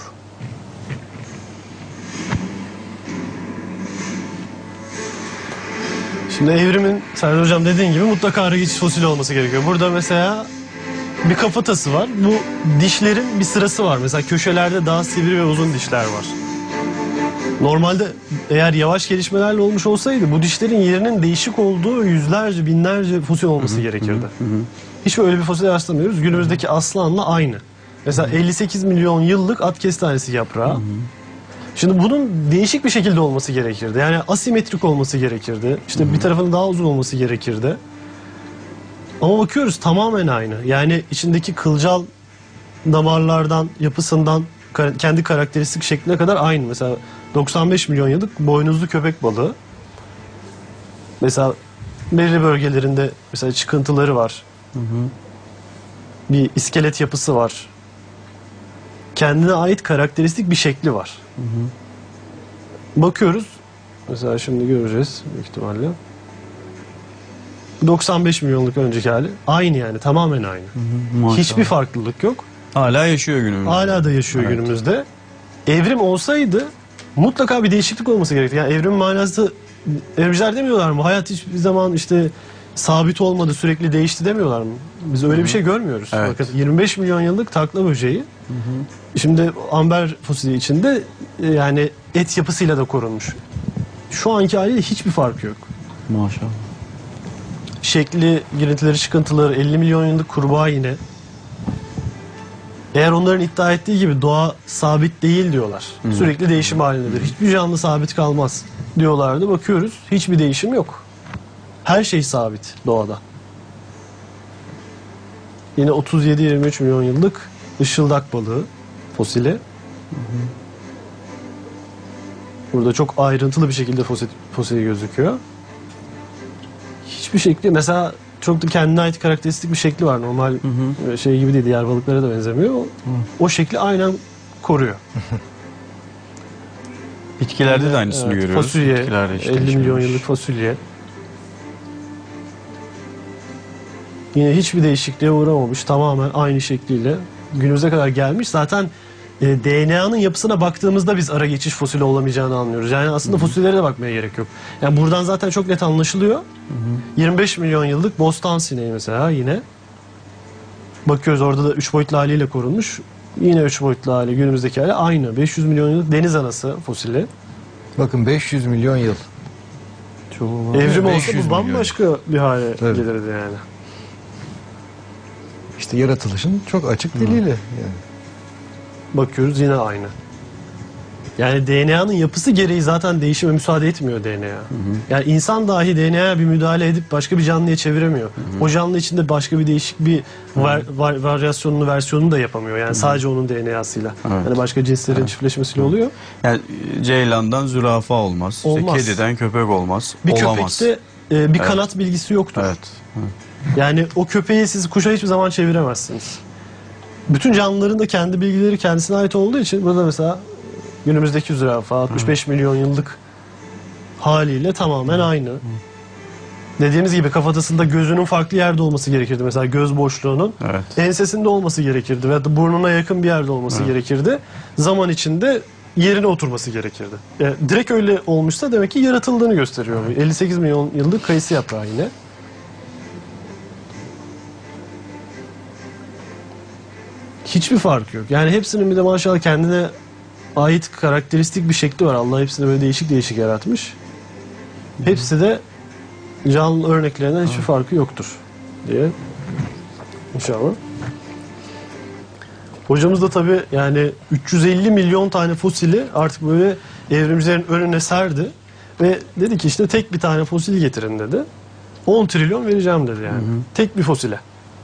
Şimdi evrimin, Serdar Hocam dediğin gibi mutlaka ara geçiş fosili olması gerekiyor. Burada mesela bir kafatası var. Bu dişlerin bir sırası var. Mesela köşelerde daha sivri ve uzun dişler var. Normalde eğer yavaş gelişmelerle olmuş olsaydı bu dişlerin yerinin değişik olduğu yüzlerce, binlerce fosil olması gerekirdi. Hiç öyle bir fosil rastlamıyoruz. Günümüzdeki aslanla aynı. Mesela elli sekiz milyon yıllık at kestanesi yaprağı. Şimdi bunun değişik bir şekilde olması gerekirdi. Yani asimetrik olması gerekirdi. İşte bir tarafının daha uzun olması gerekirdi. Ama bakıyoruz tamamen aynı. Yani içindeki kılcal damarlardan, yapısından, kar- kendi karakteristik şekline kadar aynı. Mesela doksan beş milyon yıllık boynuzlu köpek balığı. Mesela belirli bölgelerinde mesela çıkıntıları var. Bir iskelet yapısı var. Kendine ait karakteristik bir şekli var. Bakıyoruz. Mesela şimdi göreceğiz büyük ihtimalle. doksan beş milyonluk önceki hali. Aynı yani, tamamen aynı. Maşallah. Hiçbir farklılık yok. Hala yaşıyor günümüzde. Hala da yaşıyor Evet. günümüzde. Evrim olsaydı mutlaka bir değişiklik olması gerekir. Yani evrim manası, evrimciler demiyorlar mı? Hayat hiçbir zaman işte sabit olmadı, sürekli değişti demiyorlar mı? Biz öyle bir şey görmüyoruz. Evet. Bakın yirmi beş milyon yıllık takla böceği. Şimdi amber fosili içinde e, yani et yapısıyla da korunmuş. Şu anki haliyle hiçbir farkı yok. Maşallah. Şekli, girintileri, çıkıntıları, elli milyon yıllık kurbağa yine. Eğer onların iddia ettiği gibi doğa sabit değil diyorlar. Sürekli değişim halindedir. Hiçbir canlı sabit kalmaz diyorlardı. Bakıyoruz hiçbir değişim yok. Her şey sabit doğada. Yine otuz yedi yirmi üç milyon yıllık ışıldak balığı. fosili. Burada çok ayrıntılı bir şekilde fosil, fosili gözüküyor. Hiçbir şekli mesela çok da kendine ait karakteristik bir şekli var. Normal Hı hı. şey gibi değil, diğer balıklara da benzemiyor. O, o şekli aynen koruyor. Bitkilerde de aynısını Evet, görüyoruz. fasulye, Bitkilerde işte elli milyon yaşanmış. yıllık fasulye. Yine hiçbir değişikliğe uğramamış. Tamamen aynı şekliyle günümüze kadar gelmiş. Zaten e, D N A'nın yapısına baktığımızda biz ara geçiş fosili olamayacağını anlıyoruz. Yani aslında fosillere de bakmaya gerek yok. Yani buradan zaten çok net anlaşılıyor. yirmi beş milyon yıllık bostan sineği mesela yine. Bakıyoruz orada da üç boyutlu haliyle korunmuş. Yine üç boyutlu hali, günümüzdeki hali aynı. beş yüz milyon yıllık deniz anası fosili. Bakın beş yüz milyon yıl. Evrim olsa beş yüz bu bambaşka bir hale Tabii. gelirdi yani. İşte yaratılışın çok açık diliyle. Yani. Bakıyoruz yine aynı. Yani D N A'nın yapısı gereği zaten değişime müsaade etmiyor D N A. Yani insan dahi D N A'ya bir müdahale edip başka bir canlıya çeviremiyor. O canlı içinde başka bir değişik bir var, var, varyasyonunu, versiyonunu da yapamıyor. Yani sadece onun D N A'sıyla. Evet. Yani başka cinslerin Evet. çiftleşmesiyle oluyor. Yani ceylandan zürafa olmaz. İşte Olmaz. kediden köpek olmaz. Bir Olamaz. köpekte e, bir Evet. kanat bilgisi yoktur. Evet. Yani o köpeği siz kuşa hiçbir zaman çeviremezsiniz. Bütün canlıların da kendi bilgileri kendisine ait olduğu için burada mesela günümüzdeki zürafa altmış beş milyon yıllık haliyle tamamen aynı. Dediğimiz gibi kafatasında gözünün farklı yerde olması gerekirdi. Mesela göz boşluğunun Evet. ensesinde olması gerekirdi veya da burnuna yakın bir yerde olması Evet. gerekirdi. Zaman içinde yerine oturması gerekirdi. Yani direkt öyle olmuşsa demek ki yaratıldığını gösteriyor. elli sekiz milyon yıllık kayısı yaprağı yine. Hiçbir fark yok. Yani hepsinin bir de maşallah kendine ait karakteristik bir şekli var. Allah hepsini böyle değişik değişik yaratmış. Hepsi de canlı örneklerinden hiçbir farkı yoktur diye. İnşallah. Hocamız da tabii yani üç yüz elli milyon tane fosili artık böyle evrimcilerin önüne serdi. Ve dedi ki işte tek bir tane fosil getirin dedi. on trilyon vereceğim dedi yani. Tek bir fosile.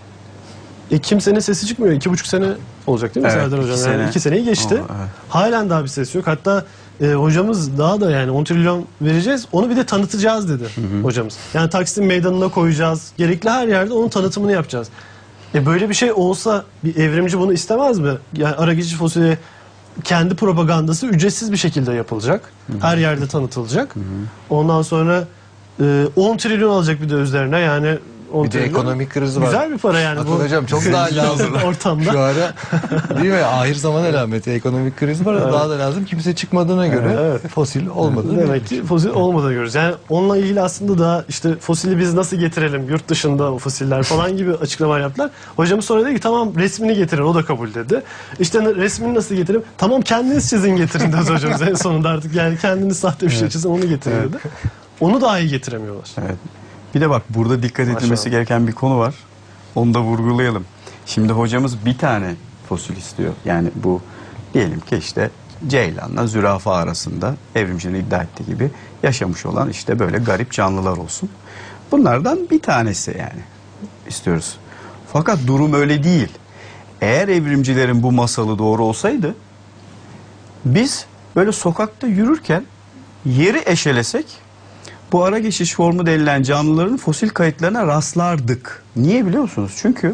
E kimsenin sesi çıkmıyor. İki buçuk sene olacak değil mi Evet, Serdar iki Hocam? Yani sene. iki seneyi geçti. Ama, evet. Halen daha bir ses yok. Hatta e, hocamız daha da yani on trilyon vereceğiz. Onu bir de tanıtacağız dedi hocamız. Yani Taksim Meydanı'na koyacağız. Gerekli her yerde onun tanıtımını yapacağız. E böyle bir şey olsa bir evrimci bunu istemez mi? Yani ara geçiş fosili kendi propagandası ücretsiz bir şekilde yapılacak. Her yerde tanıtılacak. Ondan sonra e, on trilyon alacak bir de üzerine yani on Bir de trilyon. ekonomik krizi var. Güzel bir para yani Bakın bu. hocam çok daha lazım. Ortamda. Şu ara değil mi? Ahir zaman alameti. Ekonomik kriz var. Evet. Daha da lazım. Kimse çıkmadığına göre Evet. fosil olmadığını Demek ki fosil olmadığını görüyoruz. Yani onunla ilgili aslında da işte fosili biz nasıl getirelim yurt dışında o fosiller falan gibi açıklamalar yaptılar. Hocamız sonra dedi ki tamam resmini getirin, o da kabul dedi. İşte resmini nasıl getireyim? Tamam kendiniz çizin getirin dedi hocamız en sonunda artık. Yani kendiniz sahte bir şey çizin onu getirin dedi. Onu dahi getiremiyorlar. Evet. Bir de bak burada dikkat edilmesi Maşallah. gereken bir konu var. Onu da vurgulayalım. Şimdi hocamız bir tane fosil istiyor. Yani bu diyelim ki işte ceylanla zürafa arasında evrimcinin iddia ettiği gibi yaşamış olan işte böyle garip canlılar olsun. Bunlardan bir tanesi yani istiyoruz. Fakat durum öyle değil. Eğer evrimcilerin bu masalı doğru olsaydı biz böyle sokakta yürürken yeri eşelesek bu ara geçiş formu denilen canlıların fosil kayıtlarına rastlardık. Niye biliyor musunuz? Çünkü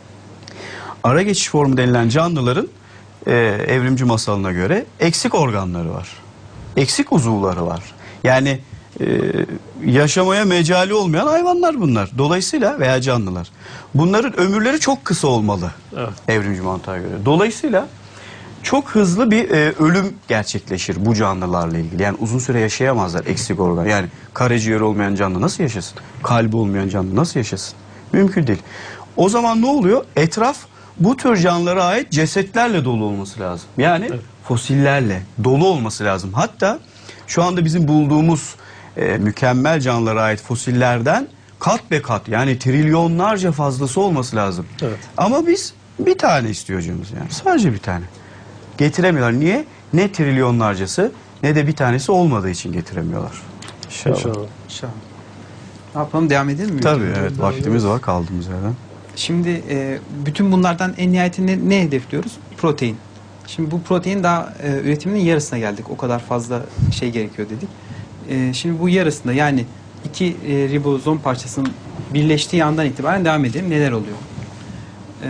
ara geçiş formu denilen canlıların e, evrimci masalına göre eksik organları var. Eksik uzuvları var. Yani e, yaşamaya mecali olmayan hayvanlar bunlar. Dolayısıyla veya canlılar. Bunların ömürleri çok kısa olmalı. Evet. Evrimci mantığa göre. Dolayısıyla çok hızlı bir e, ölüm gerçekleşir bu canlılarla ilgili. Yani uzun süre yaşayamazlar eksik organ. Yani karaciğeri olmayan canlı nasıl yaşasın? Kalbi olmayan canlı nasıl yaşasın? Mümkün değil. O zaman ne oluyor? Etraf bu tür canlılara ait cesetlerle dolu olması lazım. Yani Evet. fosillerle dolu olması lazım. Hatta şu anda bizim bulduğumuz e, mükemmel canlılara ait fosillerden kat be kat yani trilyonlarca fazlası olması lazım. Evet. Ama biz bir tane istiyor hocamız yani. Sadece bir tane. Getiremiyorlar. Niye? Ne trilyonlarcası ne de bir tanesi olmadığı için getiremiyorlar. İnşallah. İnşallah. Ne yapalım, devam edelim mi? Tabii evet, vaktimiz var kaldığımız yerden. Şimdi e, bütün bunlardan en nihayetinde ne hedefliyoruz? Protein. Şimdi bu protein daha e, üretiminin yarısına geldik. O kadar fazla şey gerekiyor dedik. E, şimdi bu yarısında yani iki e, ribozom parçasının birleştiği andan itibaren devam edelim. Neler oluyor? E,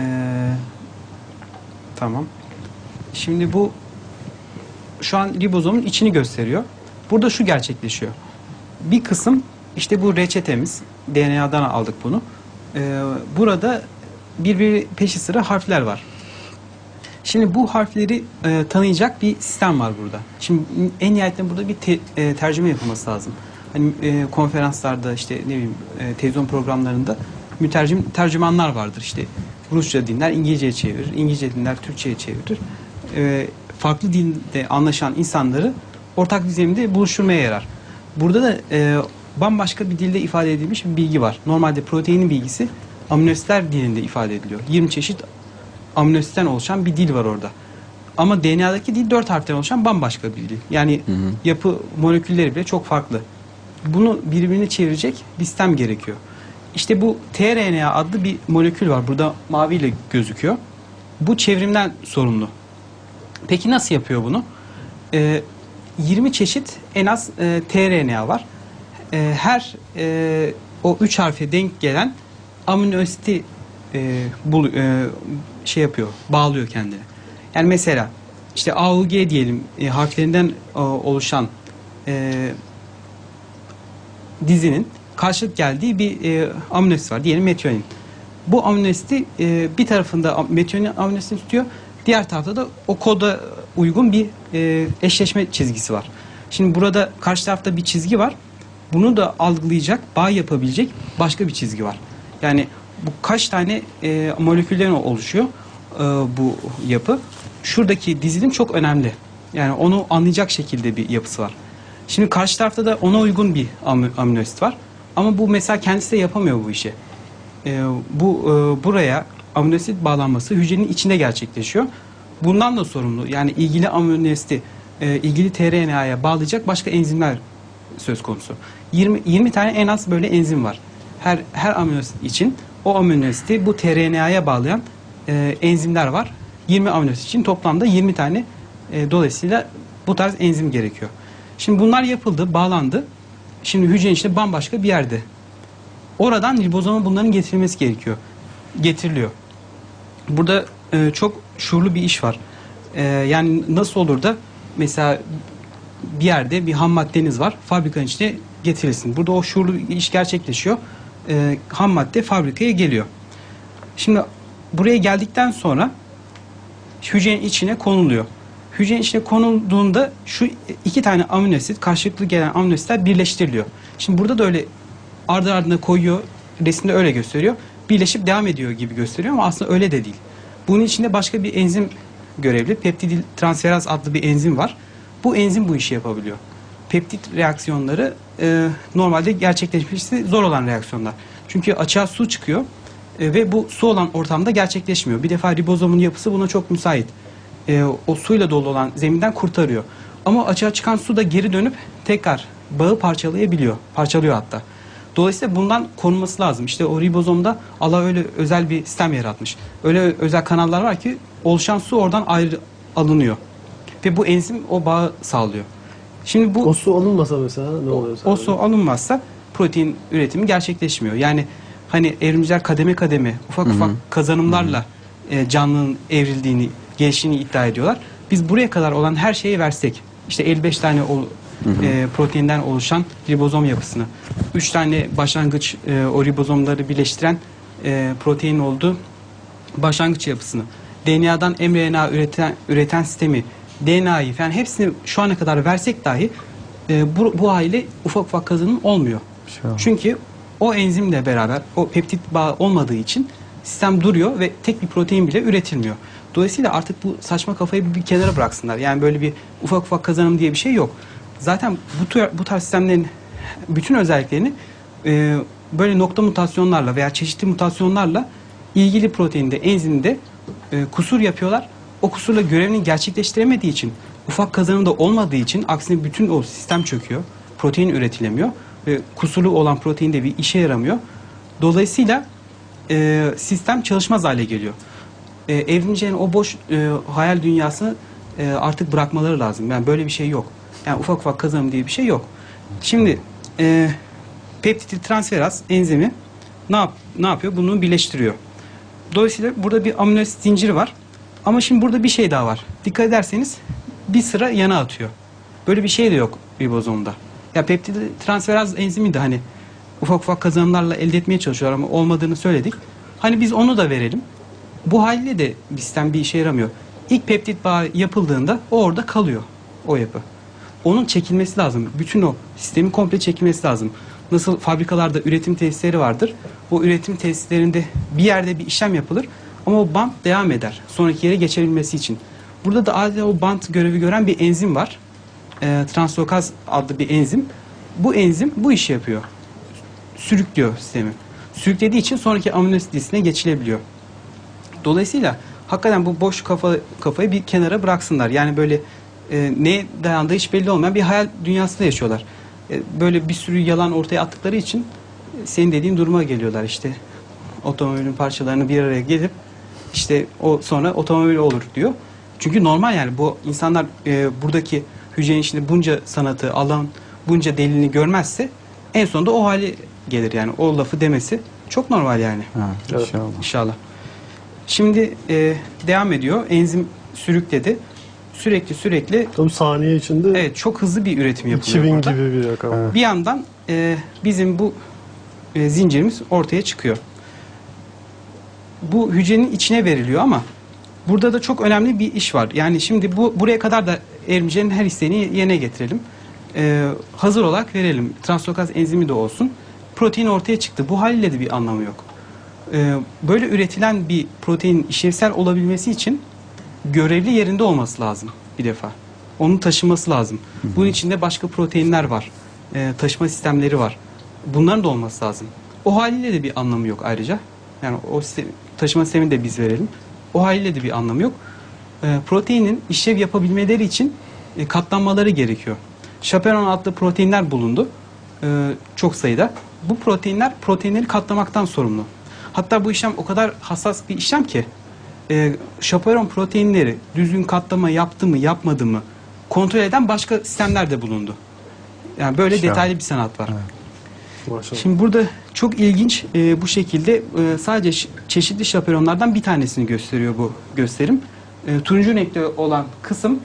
tamam. Şimdi bu şu an ribozomun içini gösteriyor. Burada şu gerçekleşiyor. Bir kısım işte bu reçetemiz. D N A'dan aldık bunu. E, burada birbiri peşi sıra harfler var. Şimdi bu harfleri e, tanıyacak bir sistem var burada. Şimdi en nihayetinde burada bir te, e, tercüme yapılması lazım. Hani e, konferanslarda işte ne bileyim e, televizyon programlarında mütercim tercümanlar vardır. İşte Rusça dinler İngilizceye çevirir, İngilizce dinler Türkçe'ye çevirir. E, farklı dilde anlaşan insanları ortak bir zeminde buluşturmaya yarar. Burada da e, bambaşka bir dilde ifade edilmiş bir bilgi var. Normalde proteinin bilgisi aminoasitler dilinde ifade ediliyor. yirmi çeşit aminoasitten oluşan bir dil var orada. Ama D N A'daki dil dört harften oluşan bambaşka bir dil. Yani hı hı. yapı molekülleri bile çok farklı. Bunu birbirini çevirecek bir sistem gerekiyor. İşte bu tRNA adlı bir molekül var. Burada maviyle gözüküyor. Bu çevrimden sorumlu. Peki nasıl yapıyor bunu? Ee, yirmi çeşit en az e, tRNA var. E, her e, o üç harfe denk gelen aminoasiti e, bul, e, şey yapıyor, bağlıyor kendine. Yani mesela işte A, U, G diyelim e, harflerinden e, oluşan e, dizinin karşılık geldiği bir e, aminoasit var. Diyelim metiyonin. Bu aminoasiti e, bir tarafında metiyonin aminoasitini tutuyor. Diğer tarafta da o koda uygun bir e, eşleşme çizgisi var. Şimdi burada karşı tarafta bir çizgi var. Bunu da algılayacak, bağ yapabilecek başka bir çizgi var. Yani bu kaç tane e, molekülden oluşuyor e, bu yapı. Şuradaki dizilim çok önemli. Yani onu anlayacak şekilde bir yapısı var. Şimdi karşı tarafta da ona uygun bir am aminoasit var. Ama bu mesela kendisi de yapamıyor bu işi. E, bu e, buraya aminoasit bağlanması hücrenin içinde gerçekleşiyor. Bundan da sorumlu. Yani ilgili aminoasiti e, ilgili tRNA'ya bağlayacak başka enzimler söz konusu. yirmi, yirmi tane en az böyle enzim var. Her her aminoasit için o aminoasiti bu tRNA'ya bağlayan e, enzimler var. yirmi aminoasit için toplamda yirmi tane e, dolayısıyla bu tarz enzim gerekiyor. Şimdi bunlar yapıldı, bağlandı. Şimdi hücrenin içinde bambaşka bir yerde. Oradan ribozoma bunların getirilmesi gerekiyor. Getiriliyor. Burada e, çok şuurlu bir iş var. E, yani nasıl olur da mesela bir yerde bir ham maddeniz var. Fabrikanın içine getirilsin. Burada o şuurlu iş gerçekleşiyor. E, ham madde fabrikaya geliyor. Şimdi buraya geldikten sonra hücrenin içine konuluyor. Hücrenin içine konulduğunda şu iki tane aminoasit, karşılıklı gelen aminoasitler birleştiriliyor. Şimdi burada da öyle ardı ardına koyuyor. Resimde öyle gösteriyor. Birleşip devam ediyor gibi gösteriyor ama aslında öyle de değil. Bunun içinde başka bir enzim görevli. Peptidil transferaz adlı bir enzim var. Bu enzim bu işi yapabiliyor. Peptit reaksiyonları e, normalde gerçekleşmesi zor olan reaksiyonlar. Çünkü açığa su çıkıyor e, ve bu su olan ortamda gerçekleşmiyor. Bir defa ribozomun yapısı buna çok müsait. E, o suyla dolu olan zeminden kurtarıyor. Ama açığa çıkan su da geri dönüp tekrar bağı parçalayabiliyor. Parçalıyor hatta. Dolayısıyla bundan korunması lazım. İşte o ribozomda Allah öyle özel bir sistem yaratmış. Öyle özel kanallar var ki oluşan su oradan ayrı alınıyor. Ve bu enzim o bağı sağlıyor. Şimdi bu O su alınmasa mesela ne oluyor? O, o su alınmazsa protein üretimi gerçekleşmiyor. Yani hani evrimciler kademe kademe ufak ufak Hı-hı. kazanımlarla e, canlının evrildiğini, geliştiğini iddia ediyorlar. Biz buraya kadar olan her şeyi versek, işte elli beş tane ol, e, proteinden oluşan ribozom yapısını, üç tane başlangıç e, o ribozomları birleştiren e, protein olduğu başlangıç yapısını, D N A'dan mRNA üreten, üreten sistemi, D N A'yı falan hepsini şu ana kadar versek dahi e, bu, bu aile ufak ufak kazanım olmuyor. Sure. Çünkü o enzimle beraber o peptit bağı olmadığı için sistem duruyor ve tek bir protein bile üretilmiyor. Dolayısıyla artık bu saçma kafayı bir, bir kenara bıraksınlar. Yani böyle bir ufak ufak kazanım diye bir şey yok. Zaten bu, tür, bu tarz sistemlerin bütün özelliklerini e, böyle nokta mutasyonlarla veya çeşitli mutasyonlarla ilgili proteinde, enzimde e, kusur yapıyorlar. O kusurla görevini gerçekleştiremediği için, ufak kazanım da olmadığı için aksine bütün o sistem çöküyor. Protein üretilemiyor. Ve kusurlu olan protein de bir işe yaramıyor. Dolayısıyla e, sistem çalışmaz hale geliyor. e, evrimcilerin o boş e, hayal dünyasını e, artık bırakmaları lazım. Yani böyle bir şey yok. Yani ufak ufak kazanım diye bir şey yok. Şimdi e, peptidyl transferaz enzimi ne, yap, ne yapıyor? Bunu birleştiriyor. Dolayısıyla burada bir amino asit zinciri var. Ama şimdi burada bir şey daha var. Dikkat ederseniz bir sıra yana atıyor. Böyle bir şey de yok ribozomda. Ya peptidil transferaz enzimi de hani ufak ufak kazanımlarla elde etmeye çalışıyorlar ama olmadığını söyledik. Hani biz onu da verelim. Bu haliyle de sistem bir işe yaramıyor. İlk peptit bağı yapıldığında o orada kalıyor. O yapı. Onun çekilmesi lazım. Bütün o sistemin komple çekilmesi lazım. Nasıl fabrikalarda üretim tesisleri vardır. O üretim tesislerinde bir yerde bir işlem yapılır ama o bant devam eder. Sonraki yere geçebilmesi için. Burada da adeta o bant görevi gören bir enzim var. E, translokaz adlı bir enzim. Bu enzim bu işi yapıyor. Sürüklüyor sistemi. Sürüklediği için sonraki amino asit listesine geçilebiliyor. Dolayısıyla hakikaten bu boş kafa kafayı bir kenara bıraksınlar. Yani böyle e, neye dayandığı hiç belli olmayan bir hayal dünyasında yaşıyorlar. E, böyle bir sürü yalan ortaya attıkları için e, senin dediğin duruma geliyorlar işte. Otomobilin parçalarını bir araya gelip işte o sonra otomobil olur diyor. Çünkü normal yani bu insanlar e, buradaki hücrenin içinde bunca sanatı, alan, bunca delilini görmezse en sonunda o hali gelir yani. O lafı demesi çok normal yani. Ha, Evet. inşallah. İnşallah. Şimdi e, devam ediyor. Enzim sürükledi. Sürekli sürekli Tabii saniye içinde evet çok hızlı bir üretim yapılıyor iki bin burada. gibi bir rakam. Bir yandan e, bizim bu e, zincirimiz ortaya çıkıyor. Bu hücrenin içine veriliyor ama burada da çok önemli bir iş var. Yani şimdi bu buraya kadar da evrimcilerin her isteğini yerine getirelim. E, hazır olarak verelim. Translokaz enzimi de olsun. Protein ortaya çıktı. Bu haliyle de bir anlamı yok. E, böyle üretilen bir proteinin işlevsel olabilmesi için görevli yerinde olması lazım bir defa. Onun taşıması lazım. Bunun içinde başka proteinler var. E, taşıma sistemleri var. Bunların da olması lazım. O haliyle de bir anlamı yok ayrıca. Yani o sistem, taşıma sistemini de biz verelim. O haliyle de bir anlamı yok. E, proteinin işlev yapabilmeleri için e, katlanmaları gerekiyor. Chaperon adlı proteinler bulundu. E, çok sayıda. Bu proteinler proteinleri katlamaktan sorumlu. Hatta bu işlem o kadar hassas bir işlem ki e, chaperon proteinleri düzgün katlama yaptı mı yapmadı mı kontrol eden başka sistemler de bulundu. Yani böyle Şahane. detaylı bir sanat var. Maşallah. Şimdi burada çok ilginç e, bu şekilde e, sadece ş- çeşitli şaperonlardan bir tanesini gösteriyor bu gösterim. E, turuncu renkli olan kısım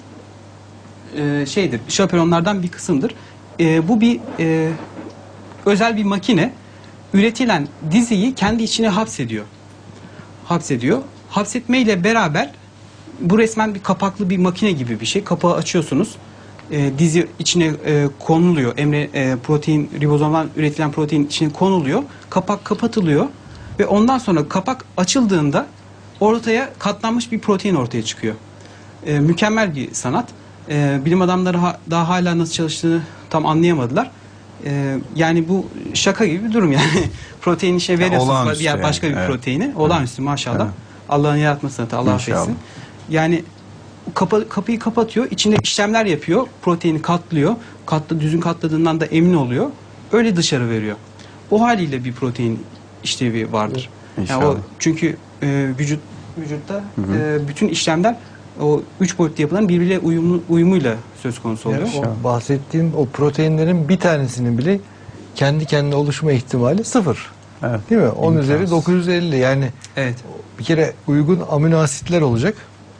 e, şeydir, şaperonlardan bir kısımdır. E, bu bir e, özel bir makine üretilen diziyi kendi içine hapsediyor. Hapsediyor. Hapsetmeyle beraber bu resmen bir kapaklı bir makine gibi bir şey. Kapağı açıyorsunuz. E, dizi içine e, konuluyor. Emre e, protein ribozomdan üretilen protein içine konuluyor. Kapak kapatılıyor ve ondan sonra kapak açıldığında ortaya katlanmış bir protein ortaya çıkıyor. E, mükemmel bir sanat. E, bilim adamları ha, daha hala nasıl çalıştığını tam anlayamadılar. E, yani bu şaka gibi bir durum yani. Protein içine veriyorsunuz olağanüstü diğer yani, başka bir evet. proteini. Olağanüstü maşallah. Evet. Allah'ın yaratma sanatı, Allah İnşallah. affetsin. Yani Kapa, kapıyı kapatıyor, içinde işlemler yapıyor, proteini katlıyor, katlı, düzgün katladığından da emin oluyor, öyle dışarı veriyor. O haliyle bir protein işlevi vardır. Yani İnşallah. o, çünkü e, vücut vücutta e, bütün işlemler o üç boyutlu yapılan birbiriyle uyumlu, uyumuyla söz konusu oluyor. Yani o bahsettiğim o proteinlerin bir tanesinin bile kendi kendine oluşma ihtimali sıfır. Evet. Değil mi? Onun İmkansız. üzeri dokuz yüz elli. Yani Evet. bir kere uygun amino asitler olacak.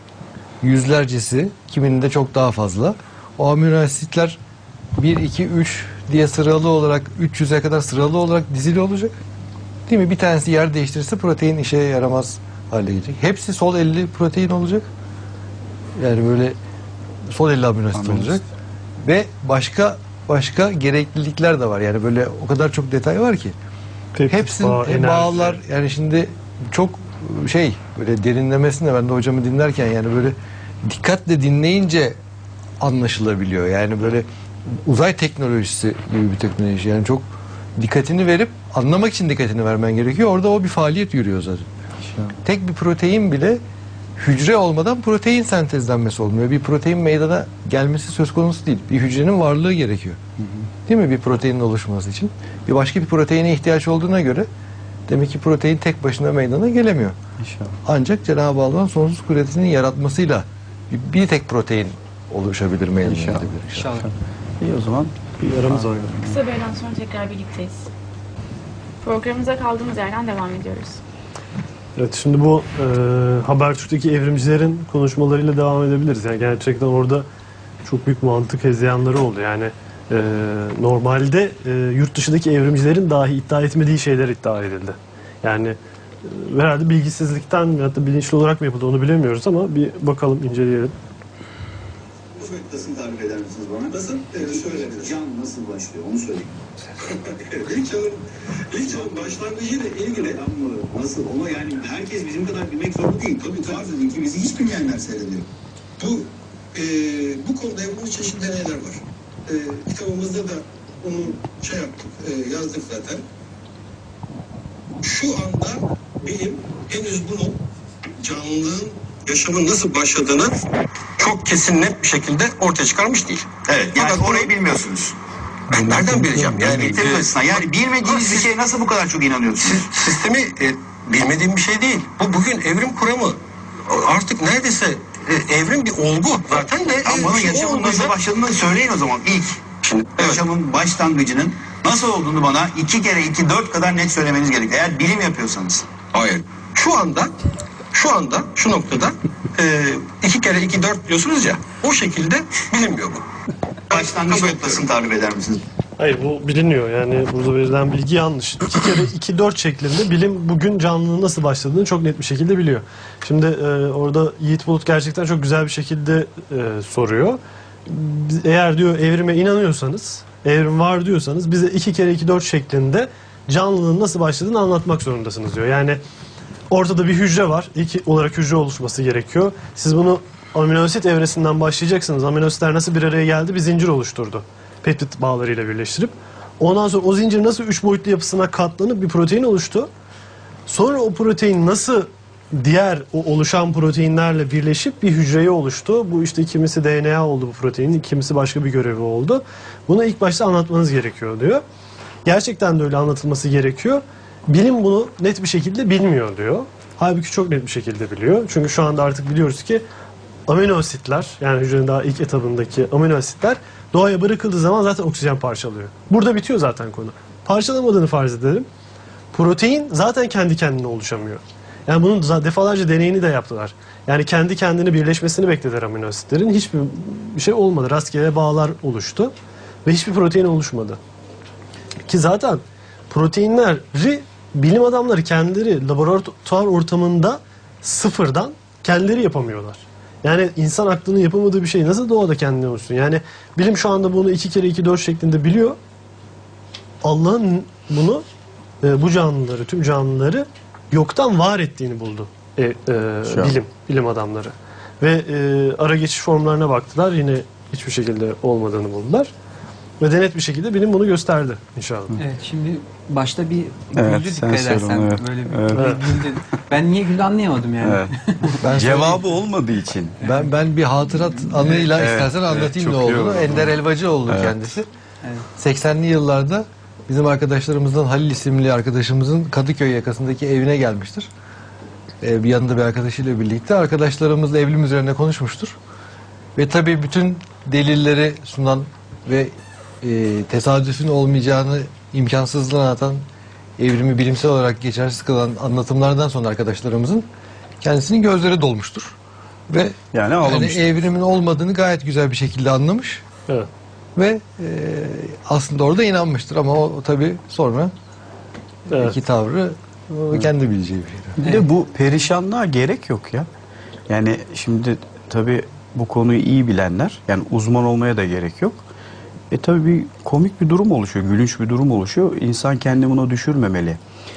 Yüzlercesi, kiminin çok daha fazla. O amino asitler bir, iki, üç diye sıralı olarak üç yüze kadar sıralı olarak dizili olacak. Değil mi? Bir tanesi yer değiştirirse protein işe yaramaz hale gelecek. Hepsi sol elli protein olacak. Yani böyle sol elli amino asit Amino olacak. asit. Ve başka başka gereklilikler de var. Yani böyle o kadar çok detay var ki. Peptit Hepsinin bağı, enerji. bağlar yani şimdi çok şey böyle derinlemesine ben de hocamı dinlerken yani böyle dikkatle dinleyince anlaşılabiliyor. Yani böyle uzay teknolojisi gibi bir teknoloji. Yani çok dikkatini verip anlamak için dikkatini vermen gerekiyor. Orada o bir faaliyet yürüyor zaten. Tek bir protein bile hücre olmadan protein sentezlenmesi olmuyor. Bir protein meydana gelmesi söz konusu değil. Bir hücrenin varlığı gerekiyor. Değil mi? Bir proteinin oluşması için. Bir başka bir proteine ihtiyaç olduğuna göre Demek ki protein tek başına meydana gelemiyor. İnşallah. Ancak Cenab-ı Allah'ın sonsuz kudretinin yaratmasıyla bir, bir tek protein oluşabilir, meydana İnşallah. gelebilir. İnşallah. İyi o zaman. Bir aramız var. Kısa bir aradan sonra tekrar birlikteyiz. Programımıza kaldığımız yerden devam ediyoruz. Evet, şimdi bu e, Habertürk'teki evrimcilerin konuşmalarıyla devam edebiliriz. Yani gerçekten orada çok büyük mantık hezeyanları oldu. Yani e, normalde e, yurt dışındaki evrimcilerin dahi iddia etmediği şeyler iddia edildi. Yani e, herhalde bilgisizlikten ya da bilinçli olarak mı yapıldı onu bilemiyoruz ama bir bakalım, inceleyelim. Nasıl tarif eder misiniz bana? Nasıl? Evet, şöyle, can nasıl başlıyor onu söyleyeyim. ilk çağın, ilk çağın başlangıcıyla ilgili ama nasıl? Ona yani herkes bizim kadar bilmek zorunda değil. Tabii tabii ki bizi hiç bilmeyenler seyrediyor. Bu e, bu konuda yapılmış çeşitli deneyler var. E, kitabımızda da onu şey yaptık, e, yazdık zaten. Şu anda bilim henüz bunun canlılığın yaşamın nasıl başladığını çok kesin net bir şekilde ortaya çıkarmış değil. Evet, yani Fakat orayı onu- bilmiyorsunuz. Ben nereden bileceğim? Yani Bilim açısından. Yani bilmediğiniz bir şeye nasıl bu kadar çok inanıyorsunuz? Siz- sistemi e, bilmediğim bir şey değil. Bu bugün evrim kuramı. Artık neredeyse e, evrim bir olgu zaten de. Ama bana e, şu yaşamın olguda- nasıl başladığını söyleyin o zaman ilk. Şimdi, evet. Yaşamın başlangıcının nasıl olduğunu bana iki kere iki dört kadar net söylemeniz gerekiyor. Eğer bilim yapıyorsanız. Hayır. Şu anda şu anda şu noktada e, iki kere iki dört diyorsunuz ya, o şekilde bilinmiyor bu. Başlangıç Kabul noktasını etmiyorum. tarif eder misiniz? Hayır, bu biliniyor. Yani burada verilen bilgi yanlış. iki kere iki dört şeklinde bilim bugün canlılığın nasıl başladığını çok net bir şekilde biliyor. Şimdi e, orada Yiğit Bulut gerçekten çok güzel bir şekilde e, soruyor. Biz- Eğer diyor evrime inanıyorsanız, evrim var diyorsanız bize iki kere iki dört şeklinde canlılığın nasıl başladığını anlatmak zorundasınız diyor. Yani ortada bir hücre var. İlk olarak hücre oluşması gerekiyor. Siz bunu aminoasit evresinden başlayacaksınız. Aminositler nasıl bir araya geldi? Bir zincir oluşturdu. Peptit bağlarıyla birleştirip. Ondan sonra o zincir nasıl üç boyutlu yapısına katlanıp bir protein oluştu. Sonra o protein nasıl diğer o oluşan proteinlerle birleşip bir hücreye oluştu. Bu işte kimisi D N A oldu bu proteinin, kimisi başka bir görevi oldu. Bunu ilk başta anlatmanız gerekiyor diyor. Gerçekten de öyle anlatılması gerekiyor. Bilim bunu net bir şekilde bilmiyor diyor. Halbuki çok net bir şekilde biliyor. Çünkü şu anda artık biliyoruz ki amino asitler, yani hücrenin daha ilk etabındaki amino asitler doğaya bırakıldığı zaman zaten oksijen parçalıyor. Burada bitiyor zaten konu. Parçalamadığını farz edelim. Protein zaten kendi kendine oluşamıyor. Yani bunun za- defalarca deneyini de yaptılar. Yani kendi kendine birleşmesini beklediler amino asitlerin. Hiçbir bir şey olmadı. Rastgele bağlar oluştu. Ve hiçbir protein oluşmadı. Ki zaten proteinleri bilim adamları kendileri laboratuvar ortamında sıfırdan kendileri yapamıyorlar. Yani insan aklının yapamadığı bir şey nasıl doğada kendine olsun? Yani bilim şu anda bunu iki kere iki dört şeklinde biliyor. Allah'ın bunu e, bu canlıları, tüm canlıları yoktan var ettiğini buldu e, e, bilim bilim adamları. Ve e, ara geçiş formlarına baktılar, yine hiçbir şekilde olmadığını buldular. Ve de net bir şekilde bilim bunu gösterdi inşallah. Evet, şimdi başta bir Evet, güldü sen dikkat söyle edersen. onu, evet. Böyle bir, Evet. bir güldü. Ben niye güldü anlayamadım yani. Evet. Ben Cevabı olmadığı için. Ben ben bir hatırat anıyla Evet, istersen evet, anlatayım çok ne iyi olduğunu. olur. Ender Elvacıoğlu Evet. kendisi. Evet. seksenli yıllarda bizim arkadaşlarımızdan Halil isimli arkadaşımızın Kadıköy yakasındaki evine gelmiştir. Ee, bir yanında bir arkadaşıyla birlikte arkadaşlarımızla evlim üzerine konuşmuştur. Ve tabii bütün delilleri sunan ve e, tesadüfün olmayacağını imkansızlığına atan, evrimi bilimsel olarak geçersiz kılan anlatımlardan sonra arkadaşlarımızın kendisinin gözleri dolmuştur. Ve Yani yani ağlamıştır. evrimin olmadığını gayet güzel bir şekilde anlamış Evet. ve e, aslında orada inanmıştır ama o, o tabii sonra Evet. iki tavrı o kendi bileceği bir şeydir. Bir de bu perişanlığa gerek yok ya. Yani şimdi tabii bu konuyu iyi bilenler, yani uzman olmaya da gerek yok. E tabii bir komik bir durum oluşuyor, gülünç bir durum oluşuyor. İnsan kendini buna düşürmemeli.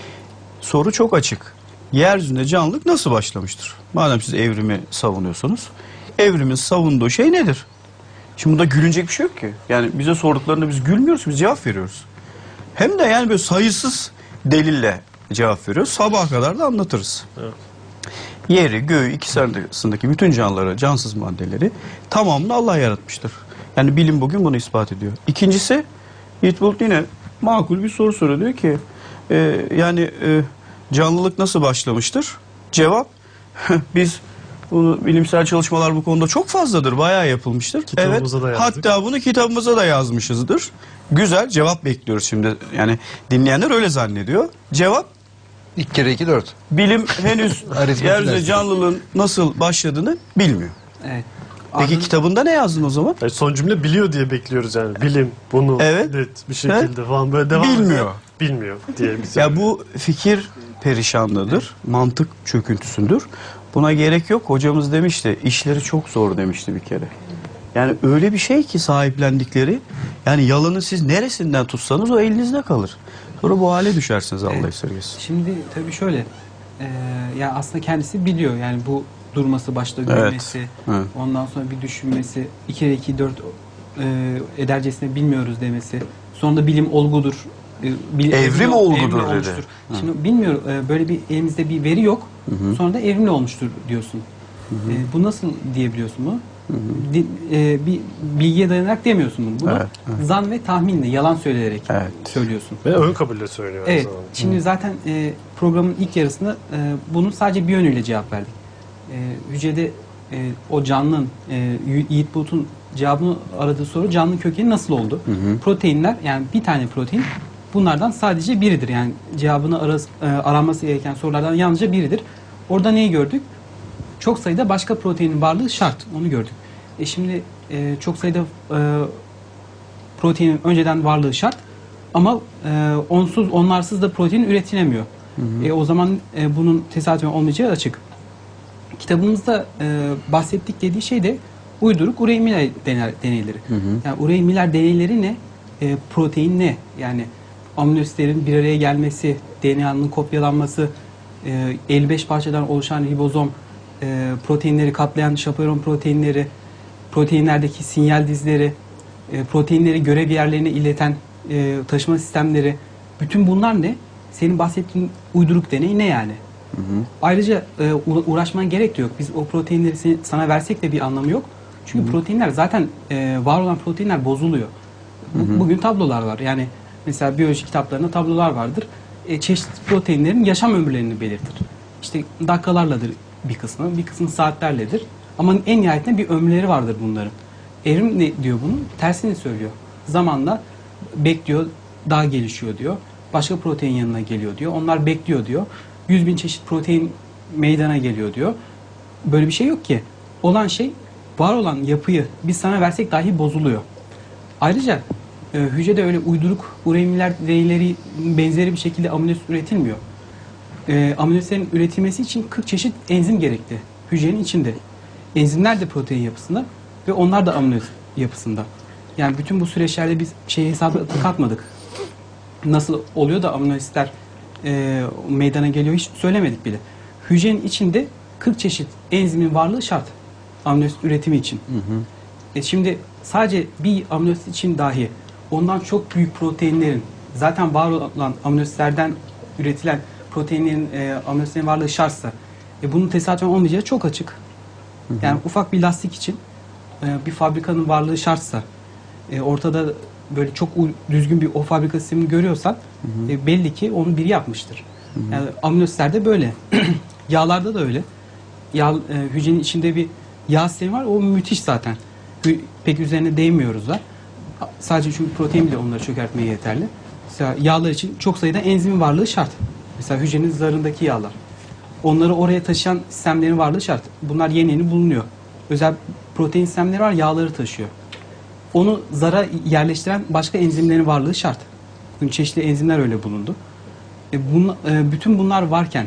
Soru çok açık. Yeryüzünde canlılık nasıl başlamıştır? Madem siz evrimi savunuyorsunuz, evrimin savunduğu şey nedir? Şimdi bunda gülünecek bir şey yok ki. Yani bize sorduklarında biz gülmüyoruz, biz cevap veriyoruz. Hem de yani böyle sayısız delille cevap veriyoruz. Sabaha kadar da anlatırız. Evet. Yeri, göğü, ikisi arasındaki bütün canlıları, cansız maddeleri tamamını Allah yaratmıştır. Yani bilim bugün bunu ispat ediyor. İkincisi, Yiğit Bulut yine makul bir soru soruyor. Diyor ki, e, yani e, canlılık nasıl başlamıştır? Cevap, biz bunu bilimsel çalışmalar bu konuda çok fazladır, bayağı yapılmıştır. Kitabımıza evet, da yazdık. hatta bunu kitabımıza da yazmışızdır. Güzel, cevap bekliyoruz şimdi. Yani dinleyenler öyle zannediyor. Cevap, İki kere iki dört. bilim henüz Aritmetik yeryüzünde dersi. canlılığın nasıl başladığını bilmiyor. Evet. Peki Ardından- kitabında ne yazdın o zaman? Yani son cümle biliyor diye bekliyoruz yani. Bilim bunu Evet. net bir şekilde falan böyle devam Bilmiyor. ediyor. Bilmiyor diye biz. Ya bu fikir perişanlığıdır, mantık çöküntüsündür. Buna gerek yok. Hocamız demişti, işleri çok zor demişti bir kere. Yani öyle bir şey ki sahiplendikleri, yani yalanı siz neresinden tutsanız o elinizde kalır. Sonra bu hale düşersiniz, Allah Evet. esirgesin. Şimdi tabii şöyle, e, yani aslında kendisi biliyor yani bu durması, başta Evet, gülmesi, evet. ondan sonra bir düşünmesi, iki kere iki dört e, edercesine bilmiyoruz demesi, sonra da bilim olgudur. e, bil- Evrim olgudur dedi. olmuştur. Şimdi bilmiyorum, e, böyle bir elimizde bir veri yok, sonra da evrimle olmuştur diyorsun. E, bu nasıl diyebiliyorsun bunu? Di- e, bir bilgiye dayanarak demiyorsun bunu. Bunu Evet, zan ve tahminle, yalan söyleyerek Evet. söylüyorsun. Ve ön kabulle söylüyor. aynı Evet. zamanda. Şimdi zaten e, programın ilk yarısında e, bunun sadece bir yönüyle cevap verdik. E, hücrede e, o canlının, e, Yiğit Bulut'un cevabını aradığı soru, canlının kökeni nasıl oldu? Proteinler, yani bir tane protein bunlardan sadece biridir. Yani cevabını aras, e, aranması gereken sorulardan yalnızca biridir. Orada neyi gördük? Çok sayıda başka proteinin varlığı şart. Onu gördük. E şimdi e, çok sayıda e, proteinin önceden varlığı şart. Ama e, onsuz, onlarsız da protein üretilemiyor. E, o zaman e, bunun tesadüfen olmayacağı açık. Kitabımızda e, bahsettik dediği şey de uyduruk Urey-Miller dener- deneyleri. Yani Urey-Miller deneyleri ne? E, protein ne? Yani aminoasitlerin bir araya gelmesi, D N A'nın kopyalanması, e, elli beş parçadan oluşan ribozom, e, proteinleri katlayan şaperon proteinleri, proteinlerdeki sinyal dizileri, e, proteinleri görev yerlerine ileten e, taşıma sistemleri, bütün bunlar ne? Senin bahsettiğin uyduruk deney ne yani? Ayrıca e, uğra- uğraşman gerek de yok. Biz o proteinleri se- sana versek de bir anlamı yok. Çünkü proteinler zaten e, var olan proteinler bozuluyor. Bu- Bugün tablolar var. Yani mesela biyoloji kitaplarında tablolar vardır. E, çeşitli proteinlerin yaşam ömürlerini belirtir. İşte dakikalarladır bir kısmı, bir kısmı saatlerledir. Ama en nihayetinde bir ömürleri vardır bunların. Evrim ne diyor bunun? Tersini söylüyor. Zamanla bekliyor, daha gelişiyor diyor. Başka protein yanına geliyor diyor. Onlar bekliyor diyor. yüz bin çeşit protein meydana geliyor diyor. Böyle bir şey yok ki. Olan şey, var olan yapıyı biz sana versek dahi bozuluyor. Ayrıca e, hücrede öyle uyduruk Urey-Miller deneyleri benzeri bir şekilde aminoasit üretilmiyor. E, aminoasitlerin üretilmesi için kırk çeşit enzim gerekli hücrenin içinde. Enzimler de protein yapısında ve onlar da aminoasit yapısında. Yani bütün bu süreçlerde biz şey hesabı katmadık. Nasıl oluyor da aminoasitler e, meydana geliyor hiç söylemedik bile. Hücrenin içinde kırk çeşit enzimin varlığı şart aminoasit üretimi için. E şimdi sadece bir aminoasit için dahi ondan çok büyük proteinlerin, zaten var olan aminoasitlerden üretilen proteinlerin, e, aminoasitlerin varlığı şartsa e, bunun tesadüfen olmayacağı çok açık. Yani ufak bir lastik için e, bir fabrikanın varlığı şartsa, e, ortada böyle çok u- düzgün bir o fabrika sistemini görüyorsan e, belli ki onu biri yapmıştır. Yani aminoasitler de böyle. Yağlarda da öyle. Yağ, e, hücrenin içinde bir yağ sistemi var. O müthiş zaten. Hü- Pek üzerine değmiyoruz da. Sadece çünkü protein bile onları çökertmeye yeterli. Mesela yağlar için çok sayıda enzimin varlığı şart. Mesela hücrenin zarındaki yağlar. Onları oraya taşıyan sistemlerin varlığı şart. Bunlar yeni yeni bulunuyor. Özel protein sistemleri var, yağları taşıyor. Onu zara yerleştiren başka enzimlerin varlığı şart. Bugün çeşitli enzimler öyle bulundu. E, bun, e, bütün bunlar varken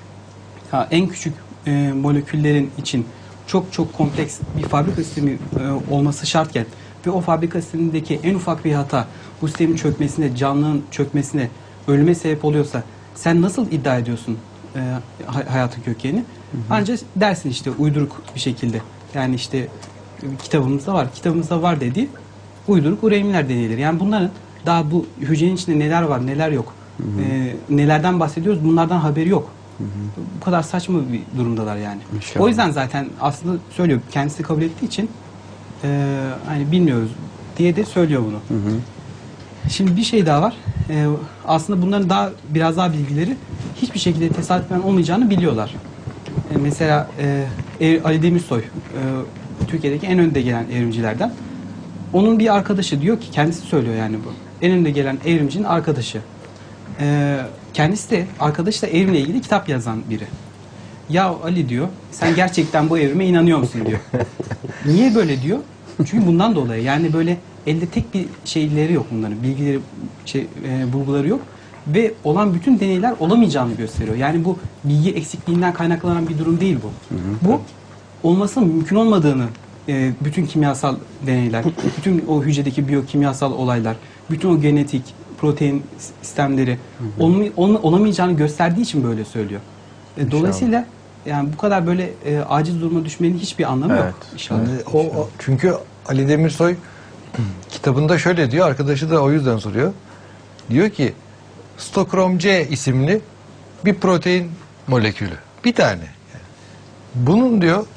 ha, en küçük e, moleküllerin için çok çok kompleks bir fabrika sistemi e, olması şartken ve o fabrika sistemindeki en ufak bir hata bu sistemin çökmesine, canlının çökmesine, ölüme sebep oluyorsa sen nasıl iddia ediyorsun e, hay- hayatın kökenini? Ancak dersin işte uyduruk bir şekilde. Yani işte e, kitabımızda var. Kitabımızda var dediği uyduruk Urey-Miller deneyleri. Yani bunların daha bu hücrenin içinde neler var, neler yok. E, nelerden bahsediyoruz? Bunlardan haberi yok. Bu kadar saçma bir durumdalar yani. İnşallah. O yüzden zaten aslında söylüyor. Kendisi kabul ettiği için e, hani bilmiyoruz diye de söylüyor bunu. Şimdi bir şey daha var. Ee, aslında bunların daha biraz daha bilgileri hiçbir şekilde tesadüfen olmayacağını biliyorlar. Ee, mesela e, Ali Demirsoy, e, Türkiye'deki en önde gelen evrimcilerden. Onun bir arkadaşı diyor ki, kendisi söylüyor yani bu. En önde gelen evrimcinin arkadaşı. Ee, kendisi de, arkadaşı da evrimle ilgili kitap yazan biri. Ya Ali diyor, sen gerçekten bu evrime inanıyor musun diyor. Niye böyle diyor? Çünkü bundan dolayı yani böyle elde tek bir şeyleri yok bunların, bilgileri, şey, e, bulguları yok ve olan bütün deneyler olamayacağını gösteriyor. Yani bu bilgi eksikliğinden kaynaklanan bir durum değil bu. Hı hı. Bu olmasının mümkün olmadığını, e, bütün kimyasal deneyler, bütün o hücredeki biyokimyasal olaylar, bütün o genetik, protein sistemleri onun, onun olamayacağını gösterdiği için böyle söylüyor. E, dolayısıyla yani bu kadar böyle e, aciz duruma düşmenin hiçbir anlamı Evet. yok. Şimdi o, o- çünkü Ali Demirsoy kitabında şöyle diyor, arkadaşı da o yüzden soruyor. Diyor ki Stokrom C isimli bir protein molekülü. Bir tane. Bunun diyor